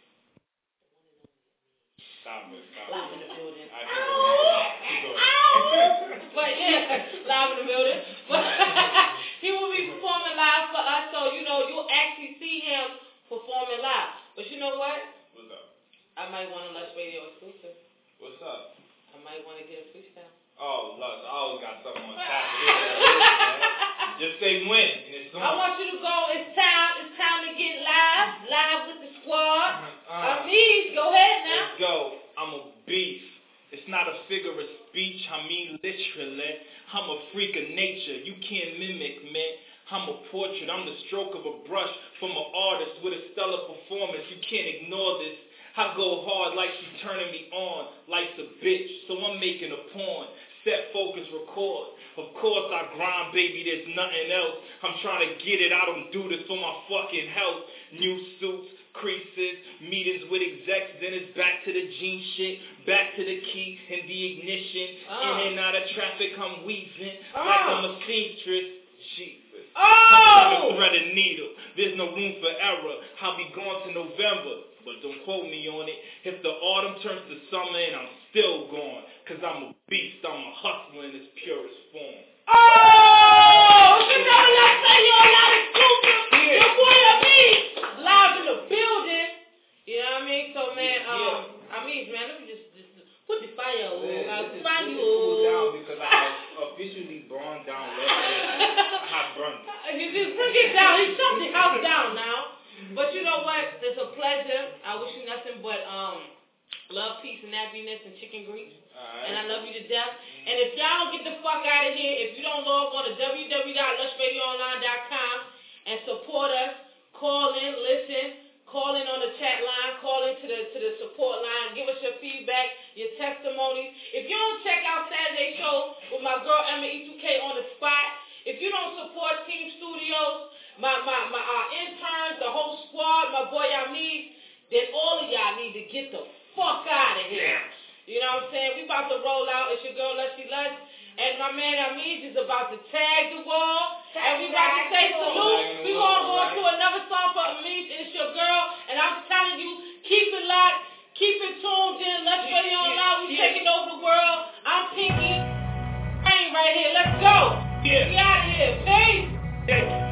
Stop it, stop live in the building. I Ow! Ow! But yeah, live in the building. But he will be performing live for us, so, you know, you'll actually see him performing live. But you know what? What's up? I might want a Lust Radio exclusive. What's up? I might want to get a freestyle. Oh, Lux, I always got something on tap. Just say when, and it's going. I want you to go. It's time. It's time to get live. Live with the squad. Uh, Ameez, go ahead now. Let's go. I'm a beast. It's not a figure of speech. I mean literally. I'm a freak of nature. You can't mimic me. I'm a portrait. I'm the stroke of a brush from an artist with a stellar performance. You can't ignore this. I go hard like she turning me on, life's a bitch, so I'm making a porn. Set, focus, record. Of course I grind, baby, there's nothing else. I'm trying to get it, I don't do this for my fucking health. New suits, creases, meetings with execs, then it's back to the jean shit, back to the key and the ignition. Uh. In and out of traffic, I'm wheezing uh. like I'm a seamstress. Jesus. Oh! I'm trying to thread a needle. There's no room for error. I'll be gone to November. But don't quote me on it. If the autumn turns to summer and I'm still gone. Cause I'm a beast, I'm a hustler in its purest form. Oh! You know, let's say you're a lot of super. Yeah. Your boy Ameez live in the building. You know what I mean? So, man, um, yeah. Ameez, man, let me just, just put the fire on. I'll find you. Cool down because I was officially burned down last year. I have burned. He just bring it down. He shut the house down now. But you know what? It's a pleasure. I wish you nothing but um, love, peace, and happiness, and chicken grease. Right. And I love you to death. Mm-hmm. And if y'all don't get the fuck out of here, if you don't log on to w w w dot lush radio online dot com and support us, call in, listen, call in on the chat line, call in to the to the support line, give us your feedback, your testimonies. If you don't check out Saturday show with my girl Emma E two K on the spot, if you don't support Team Studios, my my my our interns, the whole squad, my boy Ameez, then all of y'all need to get the fuck out of here. Yeah. You know what I'm saying? We about to roll out. It's your girl Lushy Lush. And my man Ameez is about to tag the wall. And we about to say salute. We going to go into another song for Ameez. It's your girl. And I'm telling you, keep it locked. Keep it tuned in. Lush Radio Online. We taking over the world. I'm Pinky. Rain right here. Let's go. Yeah. We out here. Peace. Yeah.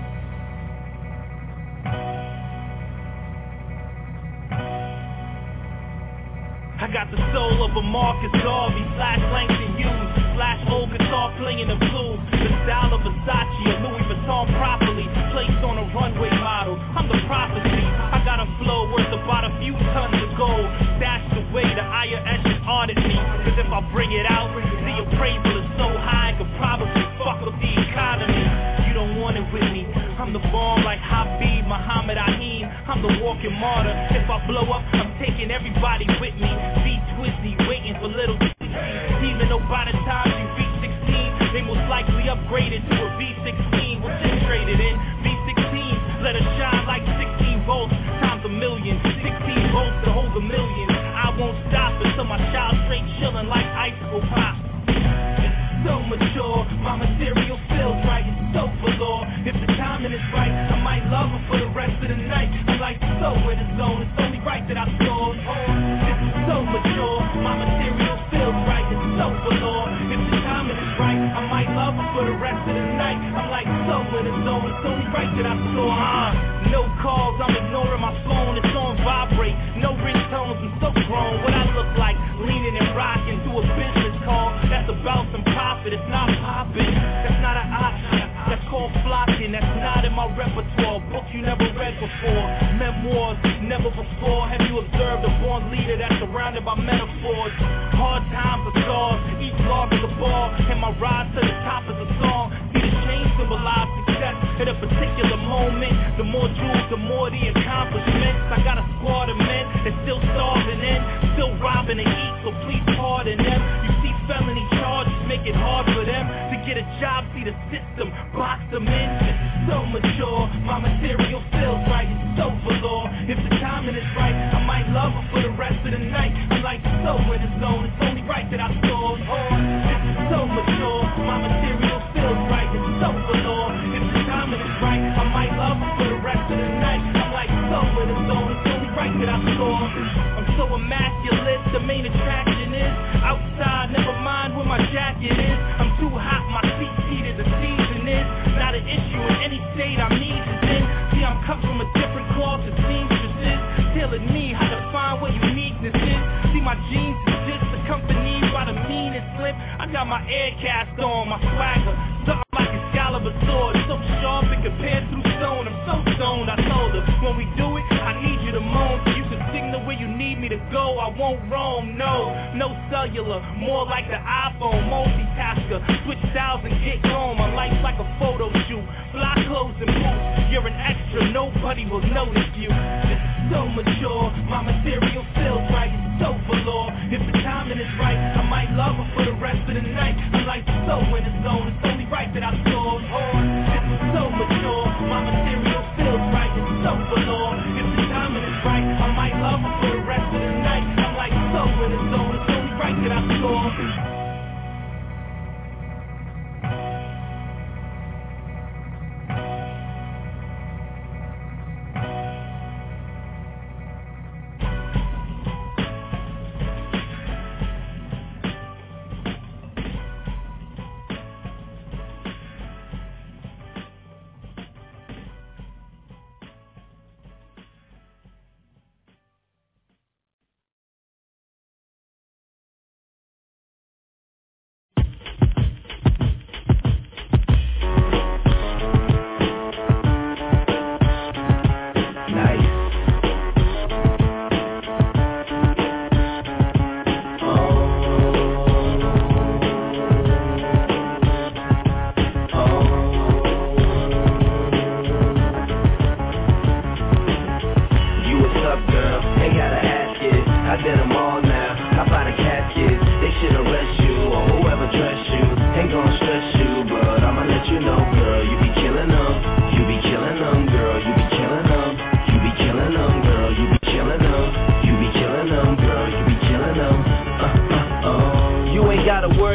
I got the soul of a Marcus Garvey, slash Langston Hughes, slash old guitar playing the blues, the style of Versace or Louis Vuitton properly placed on a runway model. I'm the prophecy. I got a flow worth about a few tons of gold, stashed away the I R S is audit me. Cause if I bring it out, the appraisal is so high, I could probably fuck up the economy. You don't want it with me. I'm the bomb like Habib, Muhammad Aheem. I'm the walking martyr. If I blow up, I'm taking everybody with me. Be twisty, waiting for little even though by the time you reach sixteen, they most likely upgraded to a V sixteen. We'll just trade it in V sixteen. Let it shine like sixteen volts times a million. sixteen volts to hold a million. I won't stop until my child straight chilling like icicle pop. So mature, my material feels right, it's so velour. If the timing is right, I might love her for the rest of the night. I'm like so in the zone, it's only right that I score. This is so mature, my material feels right, it's so velour. If the timing is right, I might love her for the rest of the night. I'm like so in the zone, it's only right that I score. Uh, no calls, I'm ignoring my phone, it's on vibrate. No ringtones, I'm so grown. What I look like, leaning and rocking to a business call. That's about some profit, it's not popping. That's not an option, that's called flocking. That's not in my repertoire, books you never read before. Memoirs, never before. Have you observed a born leader that's surrounded by metaphors? Hard times are scars, each log is a ball. And my rise to the top is a song. See the change symbolize success at a particular moment. The more jewels, the more the accomplishments. I got a squad of men that's still starving in, still robbing to eat, so please pardon them. You see felony charges make it hard for them to get a job, see the system, box them in. It's so mature, my material feels right, it's so velour. If the timing is right, I might love her for the rest of the night. I'm like so in the zone, it's only right that I score. This is so mature, my material feels right, it's so velour. If the timing is right, I might love her for the rest of the night. I'm like so in the zone, it's only right that I score. I'm so immaculate, the main attraction is outside, never mind where my jacket is. I'm too hot, my seat heated, the season is not an issue in any state I'm needed in. See, I'm cut from a different cloth to seamstresses, telling me how to find what uniqueness is. See, my jeans is just accompanied by the meanest slip. I got my air cast on, my swagger, something like Excalibur sword, so sharp it can pass through stone. I'm so stoned, I told her, when we do it, I need you to moan so you can signal where you need me to go. I won't roam, no, no cellular, more like the iPhone, multitasker, switch styles and get home. My life's like a photo shoot, fly clothes and boots. You're an extra, nobody will notice you. This is so mature, my material feels right, it's so velour. If the timing is right, I might love her for the rest of the night. I'm like so in the zone, it's only right that I score. This is so mature, my material feels right, it's so velour. If the timing is right, I might love her for the rest of the night. I'm like so in the zone, it's only right that I score.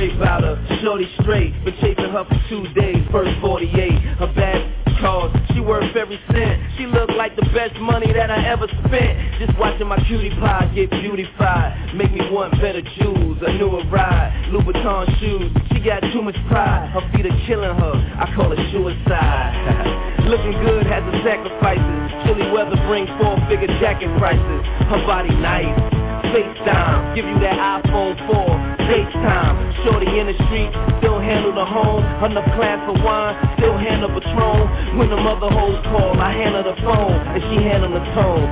pray about her. Shorty straight, been chasing her for two days. First forty-eight, her bad cause, she worth every cent. She look like the best money that I ever spent. Just watching my cutie pie get beautified make me want better jewels, a newer ride, Louboutin shoes. She got too much pride, her feet are killing her. I call it suicide. Looking good has its sacrifices. Chilly weather brings four-figure jacket prices. Her body nice, FaceTime, give you that iPhone four, FaceTime. Shorty in the street, still handle the home. Enough class for wine, still handle Patron. When the mother hoes call, I handle the phone, and she handle the tone.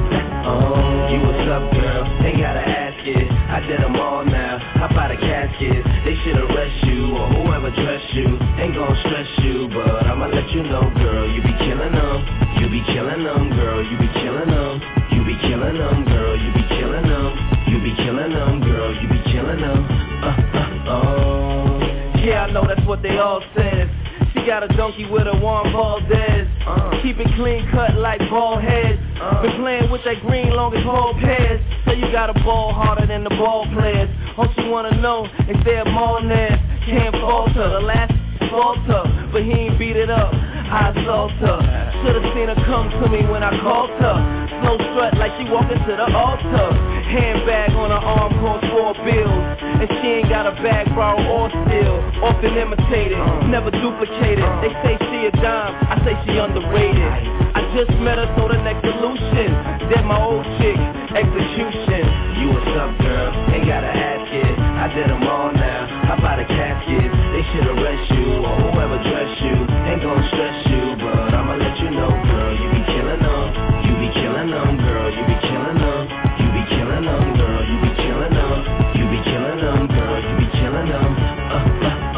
Oh, you what's up, girl? Ain't gotta ask it. I did them all now. How about a casket? They should arrest you, or whoever dressed you. Ain't gon' stress you, but I'ma let you know, girl. You be killing them. You be killing them, girl. You be killing them. You be killing them, girl. You be killing them. You be killing them, girl. You be killing them. Uh, uh, oh. Yeah, I know that's what they all said. She got a donkey with a Juan Valdez. Uh. Keep it clean cut like ball heads. Uh. Been playing with that green long as ball pairs. So you got a ball harder than the ball players. All she wanna know is there more there. Can't falter, the last falter, but he ain't beat it up. I assault her. Should've seen her come to me when I called her. Slow strut like she walking to the altar. Handbag on her arm cost four bills. And she ain't got a bag borrow or steal. Often imitated, never duplicated. They say she a dime, I say she underrated. I just met her, so the next solution. Dead my old chick, execution. You what's up, girl? Ain't gotta ask it. I did them all now. How about a casket? They should arrest you, or whoever dressed you. Ain't gon' stress you, but I'ma let you know, girl. You be killing them. You be killing them, girl. You be killing them. You be killing them, girl. You be killing them. You be killing them, girl. You be killing them. Uh, uh,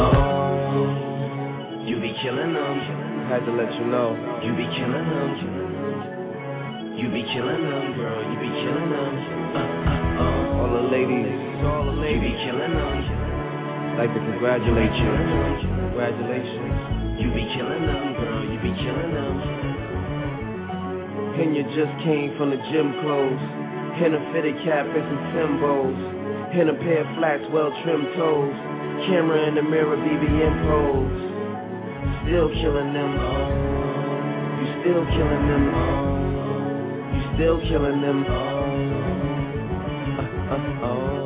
oh. You be killing them. Had to let you know. You be killing them. You be killing them, girl. You be killing them. Uh, uh, oh. All the ladies, all the ladies, you be killing them. Like to congratulate you. Congratulations. You be killing them, girl. You be killing them. And you just came from the gym clothes. In a fitted cap and some Timbos. In a pair of flats, well-trimmed toes. Camera in the mirror, B B M pose. Still killing them. Oh. You still killing them. Oh. You still killing them. Oh. Uh, uh, oh.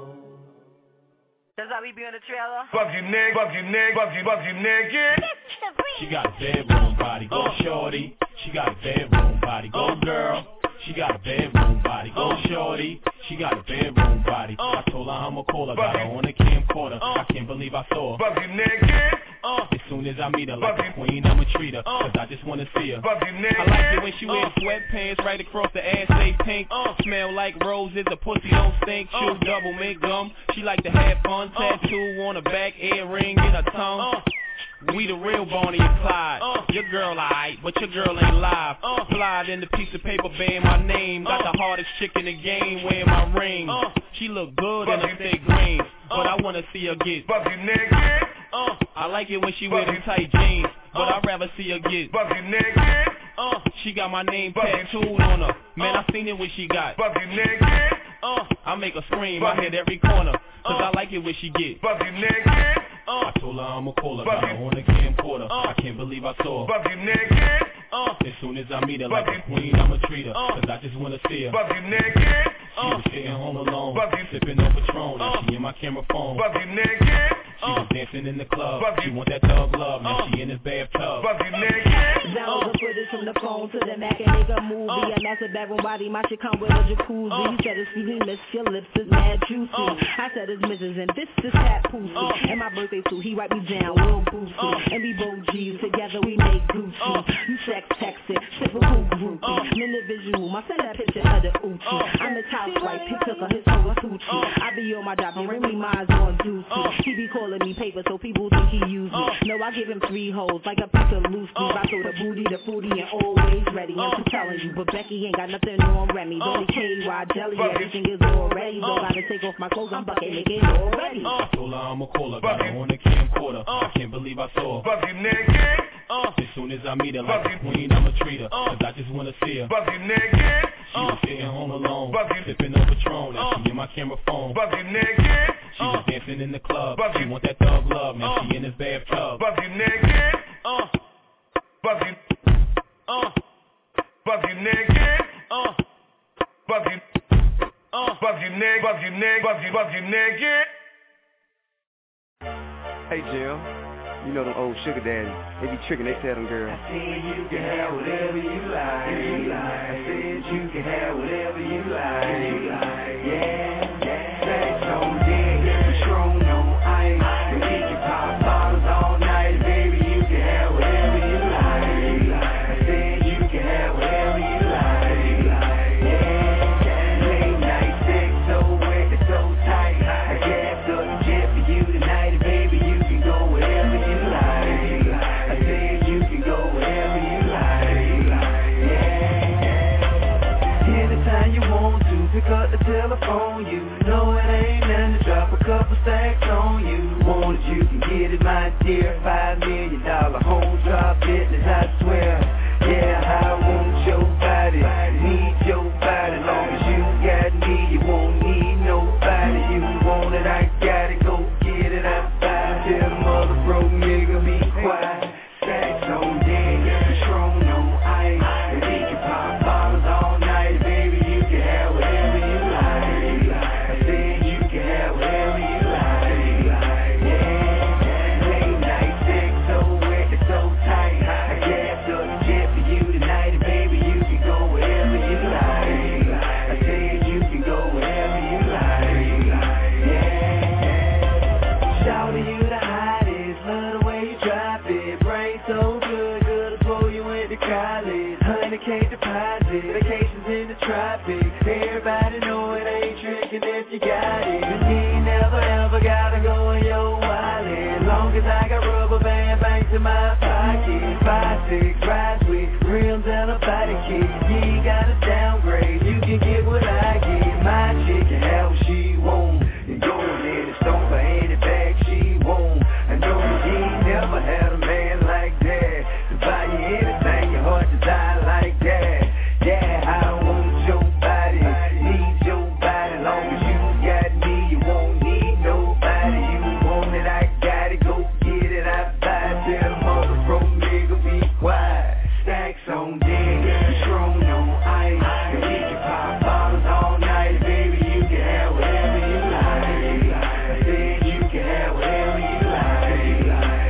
That's how we be on the trailer. Fuck you, nigga. Fuck you, nigga. Fuck you, fuck you, nigga. She got a bedroom body, go shorty. She got a bedroom body, go girl. She got a bedroom body, go shorty. She got a bedroom body. I told her I'ma call her, got her on a camcorder. I can't believe I saw her. Fuck you, nigga. As soon as I meet her, like a queen, I'ma treat her. Cause I just wanna see her. Fuck you, nigga. I like it when she wears sweatpants right across the ass, say pink. Smell like roses, a pussy don't stink. Chew double, make gum. She like to have fun. Tattoo on her back, earring in her tongue. We the real Bonnie and Clyde. Uh, your girl alright, but your girl ain't live. Uh, Flied in the piece of paper bearing my name. Got uh, the hardest chick in the game wearing my ring. Uh, she look good in a thick green, uh, but I wanna see her get. Fuck you, nigga. Uh, I like it when she wear them tight jeans, but uh, I'd rather see her get. Fuck you, nigga. Uh, she got my name tattooed on her. Man, I seen it when she got. Fuck you, nigga. Uh, I make her scream. I hit every corner, cause I like it when she get. Fuck you, nigga. Uh, I told her I'ma call her, got her on the camcorder. Uh, I can't believe I saw her. Fuck you, nigga. Uh, as soon as I meet her, like a queen, I'ma treat her. Uh, cause I just wanna see her. Fuck you, nigga. She was sitting home alone, Fuck you. sipping on Patron. Now uh, she in my camera phone. Fuck you, nigga. She was dancing in the club. Fuck she you. want that thug love. Now uh, she in his bathtub. Fuck you, nigga. Download the footage from the phone to the Mac and make a movie. A massive bedroom body, my shit come with a jacuzzi. Uh, he said it's feeling miss, your lips is mad juicy. Uh, I said it's missus and this is cat pussy. Uh, and my birthday too, he write me down real boosty. Uh, and we both G's, together we make Gucci. Uh, you sex texted, typical groupie. Uh, in the visual, my send that picture of the Uchi. Uh, I'm the housewife, he took her his whole coochie. Uh, I be on my job, and bring me mine's on juicy. Uh, he be calling me paper, so people think he use me. Uh, no, I give him three hoes, like a piece of loose leaf. I throw the booty, the foodie, and always ready. I'm just telling you, but Becky ain't got nothing on Remy. Only K Y jelly, everything is already. Don't gotta take off my clothes, I'm bucket, make it already. I told her I'ma call her, got her on the camcorder. I can't believe I saw her. Fuck you, nigga. As soon as I meet her, like a queen, I'ma treat her. Cause I just wanna see her. Fuck you, nigga. She was sitting home alone, sipping on Patron. Now she in my my camera phone. Buzz you naked. She was dancing in the club. Buzz She you. want that thug love. Now Uh. she in his bathtub. Buzz you naked. Uh. Buzz you. Uh. Buzz you naked. Uh. Buzz you. Uh. Buzz you naked. Buzz you naked. Buzz you. Buzz you naked. Hey Jill, you know them old sugar daddies. They be tricking. They tell them girls. I said you can have whatever you like. You like. I said you can have whatever you like. You like. Yeah, yeah. Sex on deck, Patron on ice. And we can pop bottles all night, baby. You can have whatever you like. You like. I said you can have whatever you like. You like. Yeah, late night sex so wet and so tight. I gassed up the jet for you tonight, baby. You can go wherever you like. You like. I said you can go wherever you like. You like. Yeah. Anytime you want to, pick up the telephone. You know it ain't nothing to drop a couple stacks on you. Want it, you can get it, my dear. Five million dollar home drop business, I swear. Yeah, I want your body, need your body. Long as you got me, you won't need nobody. You want it, I got it, go get it, I buy it. Tell the mother broke nigga be quiet. Stacks on deck, Patron on ice. And we can pop bottles all night, baby. You can have whatever you like. I said you can have whatever you like. Yeah, late night sex so wet and so tight. I gassed up the jet for you tonight, baby. You can go wherever you like. I said you can go wherever you like. Yeah, shout you the hottest, love the way you drop it. Brain so good, good before you went to college. Honey K deposit, vacations in the tropics. Everybody know it ain't tricking if you got it. You ain't never ever gotta go in your wallet. Long as I got rubber band banks in my pocket. Five, six, rides with rims and a body kit. You ain't gotta downgrade, you can get what I get. My chick can have what she want. And go ahead and stomp for any bag she want. I know you ain't never had a man like that to buy you anything your heart desire like that. Yeah, I want your body, need your body. Long as you got me, you won't need nobody. You want it, I got it, go get it, I buy it. Tell the mother broke nigga be quiet. Stacks on deck, Patron on ice. And we can pop bottles all night, baby. You can have whatever you like. I said you can have whatever you like.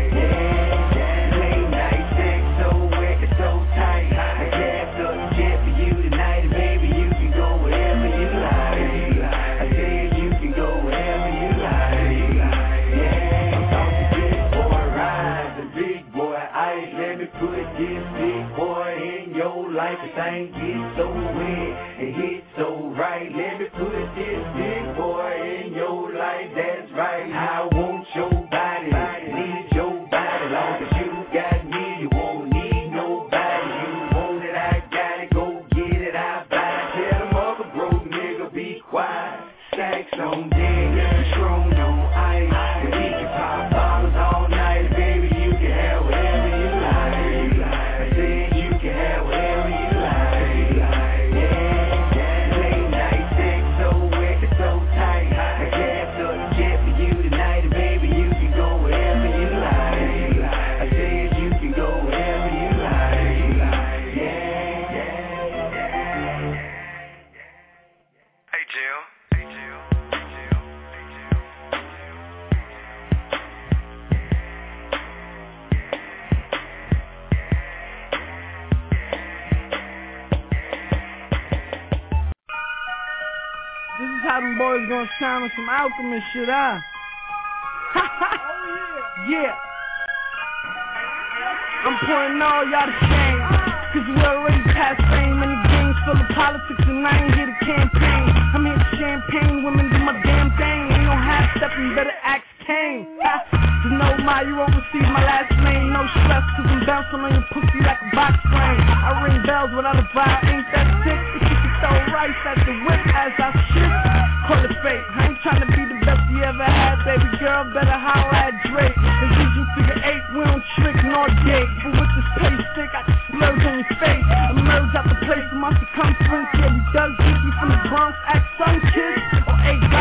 Yeah, late night sex so wet and so tight. I gassed up the jet for you tonight, baby. You can go wherever you like. I said you can go wherever you like. Yeah, I'm talking big boy rides and big boy ice. Let me put this big boy in your life. The thing gets so wet and hit so right. Let me put this big boy in your life. That's right. I want your body, need your body. Long as you got me, you won't need nobody. You want it, I got it, go get it, I buy it. Tell the mother broke nigga be quiet. Stacks on deck, Patron on ice. And we can pop bottles all night, baby. You can have whatever you like. I said you can have whatever you like. Yeah, late night sex so wet and so tight. I gassed up the jet for you tonight, baby. You can go wherever you like. I said you can go wherever you like. Yeah, yeah. Hey Jill. This is how them boys gonna sound on some Alchemist shit, huh? Yeah. I'm pouring all y'all to shame, cause we already past fame, and the game's full of politics, and I ain't here to campaign. I'm here to champagne, women do my damn thing. Ain't no half-stepping, better ask Kane. To know my, you won't receive my last name. No stress, cause I'm bouncing on your pussy like a box frame. I ring bells without a vibe, ain't that sick? If you can throw rice at the whip as I shift, call it fate. I ain't tryna be the best you ever had, baby girl, better holler at Drake. As usual, figure eight, we don't trick nor date. But with this pay stick, I can splurge on your face. Emerge out the place of my circumference. Yeah, we dug deep, we from the Bronx, act sun kiss. Or eight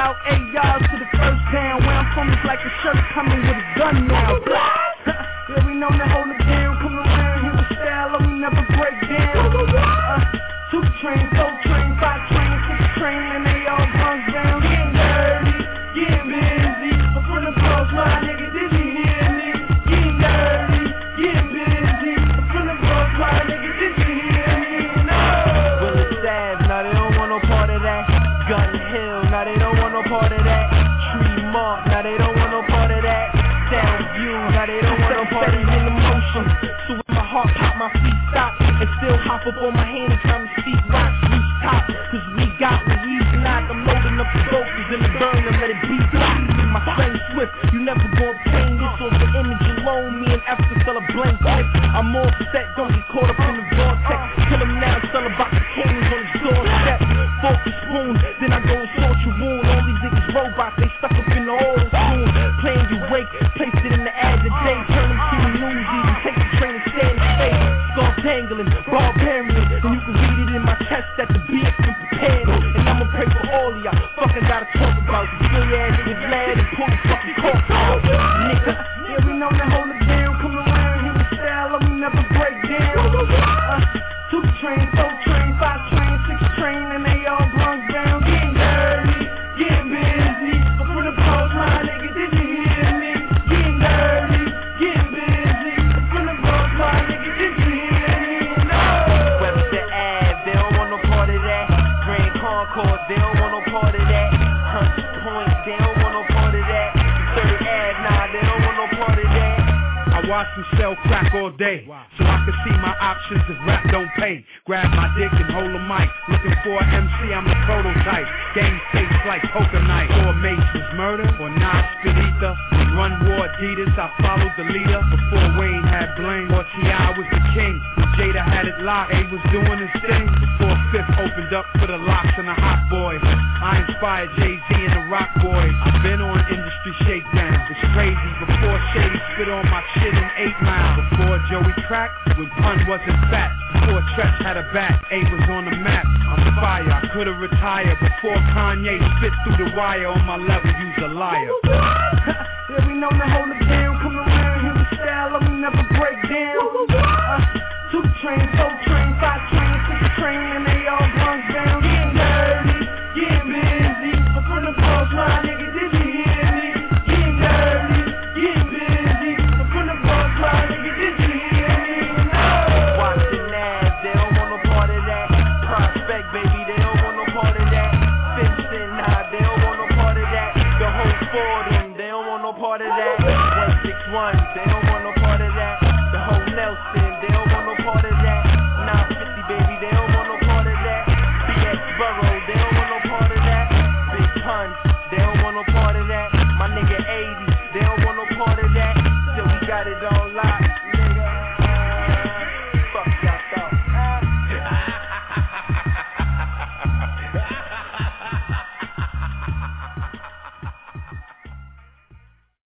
about eight yards to the first down. Where I'm from is like a shirt coming with a gun now. Yeah, we know to hold it down. Come around here with style, and we never break down. Uh, two trains, four trains, five trains, six trains, and they all guns down. Getting dirty, getting busy. I'm from the cross, my nigga, did you hear me? Getting dirty, getting busy. I'm from the cross, my nigga, did you hear me? No. Willis Ave, now they don't want no part of that. Gun Hill, now they don't want no part of that. Tremont, now they don't want no part of that. Soundview, now they don't want no part of that. In the motion, so when my heart pop, my feet stop, and still hop up on my hand and try to seat rock, loose top, cause we got what we's not. I'm loading up the focus in the burner, let it beat lock. My flame swift, you never gon' obtain this on the image alone. Me and Esther sell a blank life. I'm all set, don't get caught up in the vortex. Kill him now, sell about the canes on his doorstep. Fork and spoon, then I go and sort your wound. All these niggas robots, they stuck up in the old spoon. Playing you wake, placed it in the ad the day. Turn them to the news, even take the train and stand in space. Skull tangling, barbarian, and you can read it in my chest that the beat's been prepared. And I'ma pray for all of y'all. Fucking gotta talk about you. Feel your ass niggas mad and pull the fucking cork out. Nigga, yeah, we know to hold it down. Come around here with style, and we never break down. Uh, two trains, four trains, five trains, six trains, and they all guns down. Getting dirty, getting busy. I'm from the cross, my nigga, did you hear me? Getting dirty, getting busy. I'm from the cross, my nigga, did you hear me? No. Webster Ave, they don't want no part of that. Grand Concourse, they don't want no part of that. Hunts Point, they don't want no part of that. Third Ave, nah, they don't want no part of that. I watch them sell crack all day, so I can see my options if rap don't pay. Grab my dick and hold a mic, looking for an M C, I'm the prototype. Game face like poker night. Or Mace was murder, or Nas spit ether. Run war Adidas, I followed the leader. Before Wayne had bling, or T I was the king. When Jada had it locked, A was doing his thing. Before Fifth opened up for the locks and the hot boys. I inspired Jay-Z and the Rock Boys. I've been on industry shakedown. It's crazy, before Shady spit on my shit in eight Mile. Before Joey cracked, when Pun wasn't fat. Before Tretch had a bat, A was on the map. I'm fire, I could've retired. Before Kanye spit through the wire on my level, you's a liar. Yeah, we know to hold it down. Come around here with style, and we never break down. Uh, two trains, four trains, five trains, six trains, and they all guns down. Getting dirty, getting busy. I'm from the cross, my nigga, did you hear me? Getting dirty, getting busy. I'm from the cross, my nigga, did you hear me? No. Washington Ave, they don't want no part of that. Prospect, baby, they don't want no part of that. Simpson, nah, they don't want no part of that. The whole Fordham, they don't want no part of that. one sixty-one, they don't want no part of that. The whole Nelson, they don't want no part of that. nine fifty, baby, they don't want no part of that. B X Borough, they don't want no part of that. Big Pun, they don't want no part of that. My nigga eighty, they don't want no part of that. Till we got it all locked.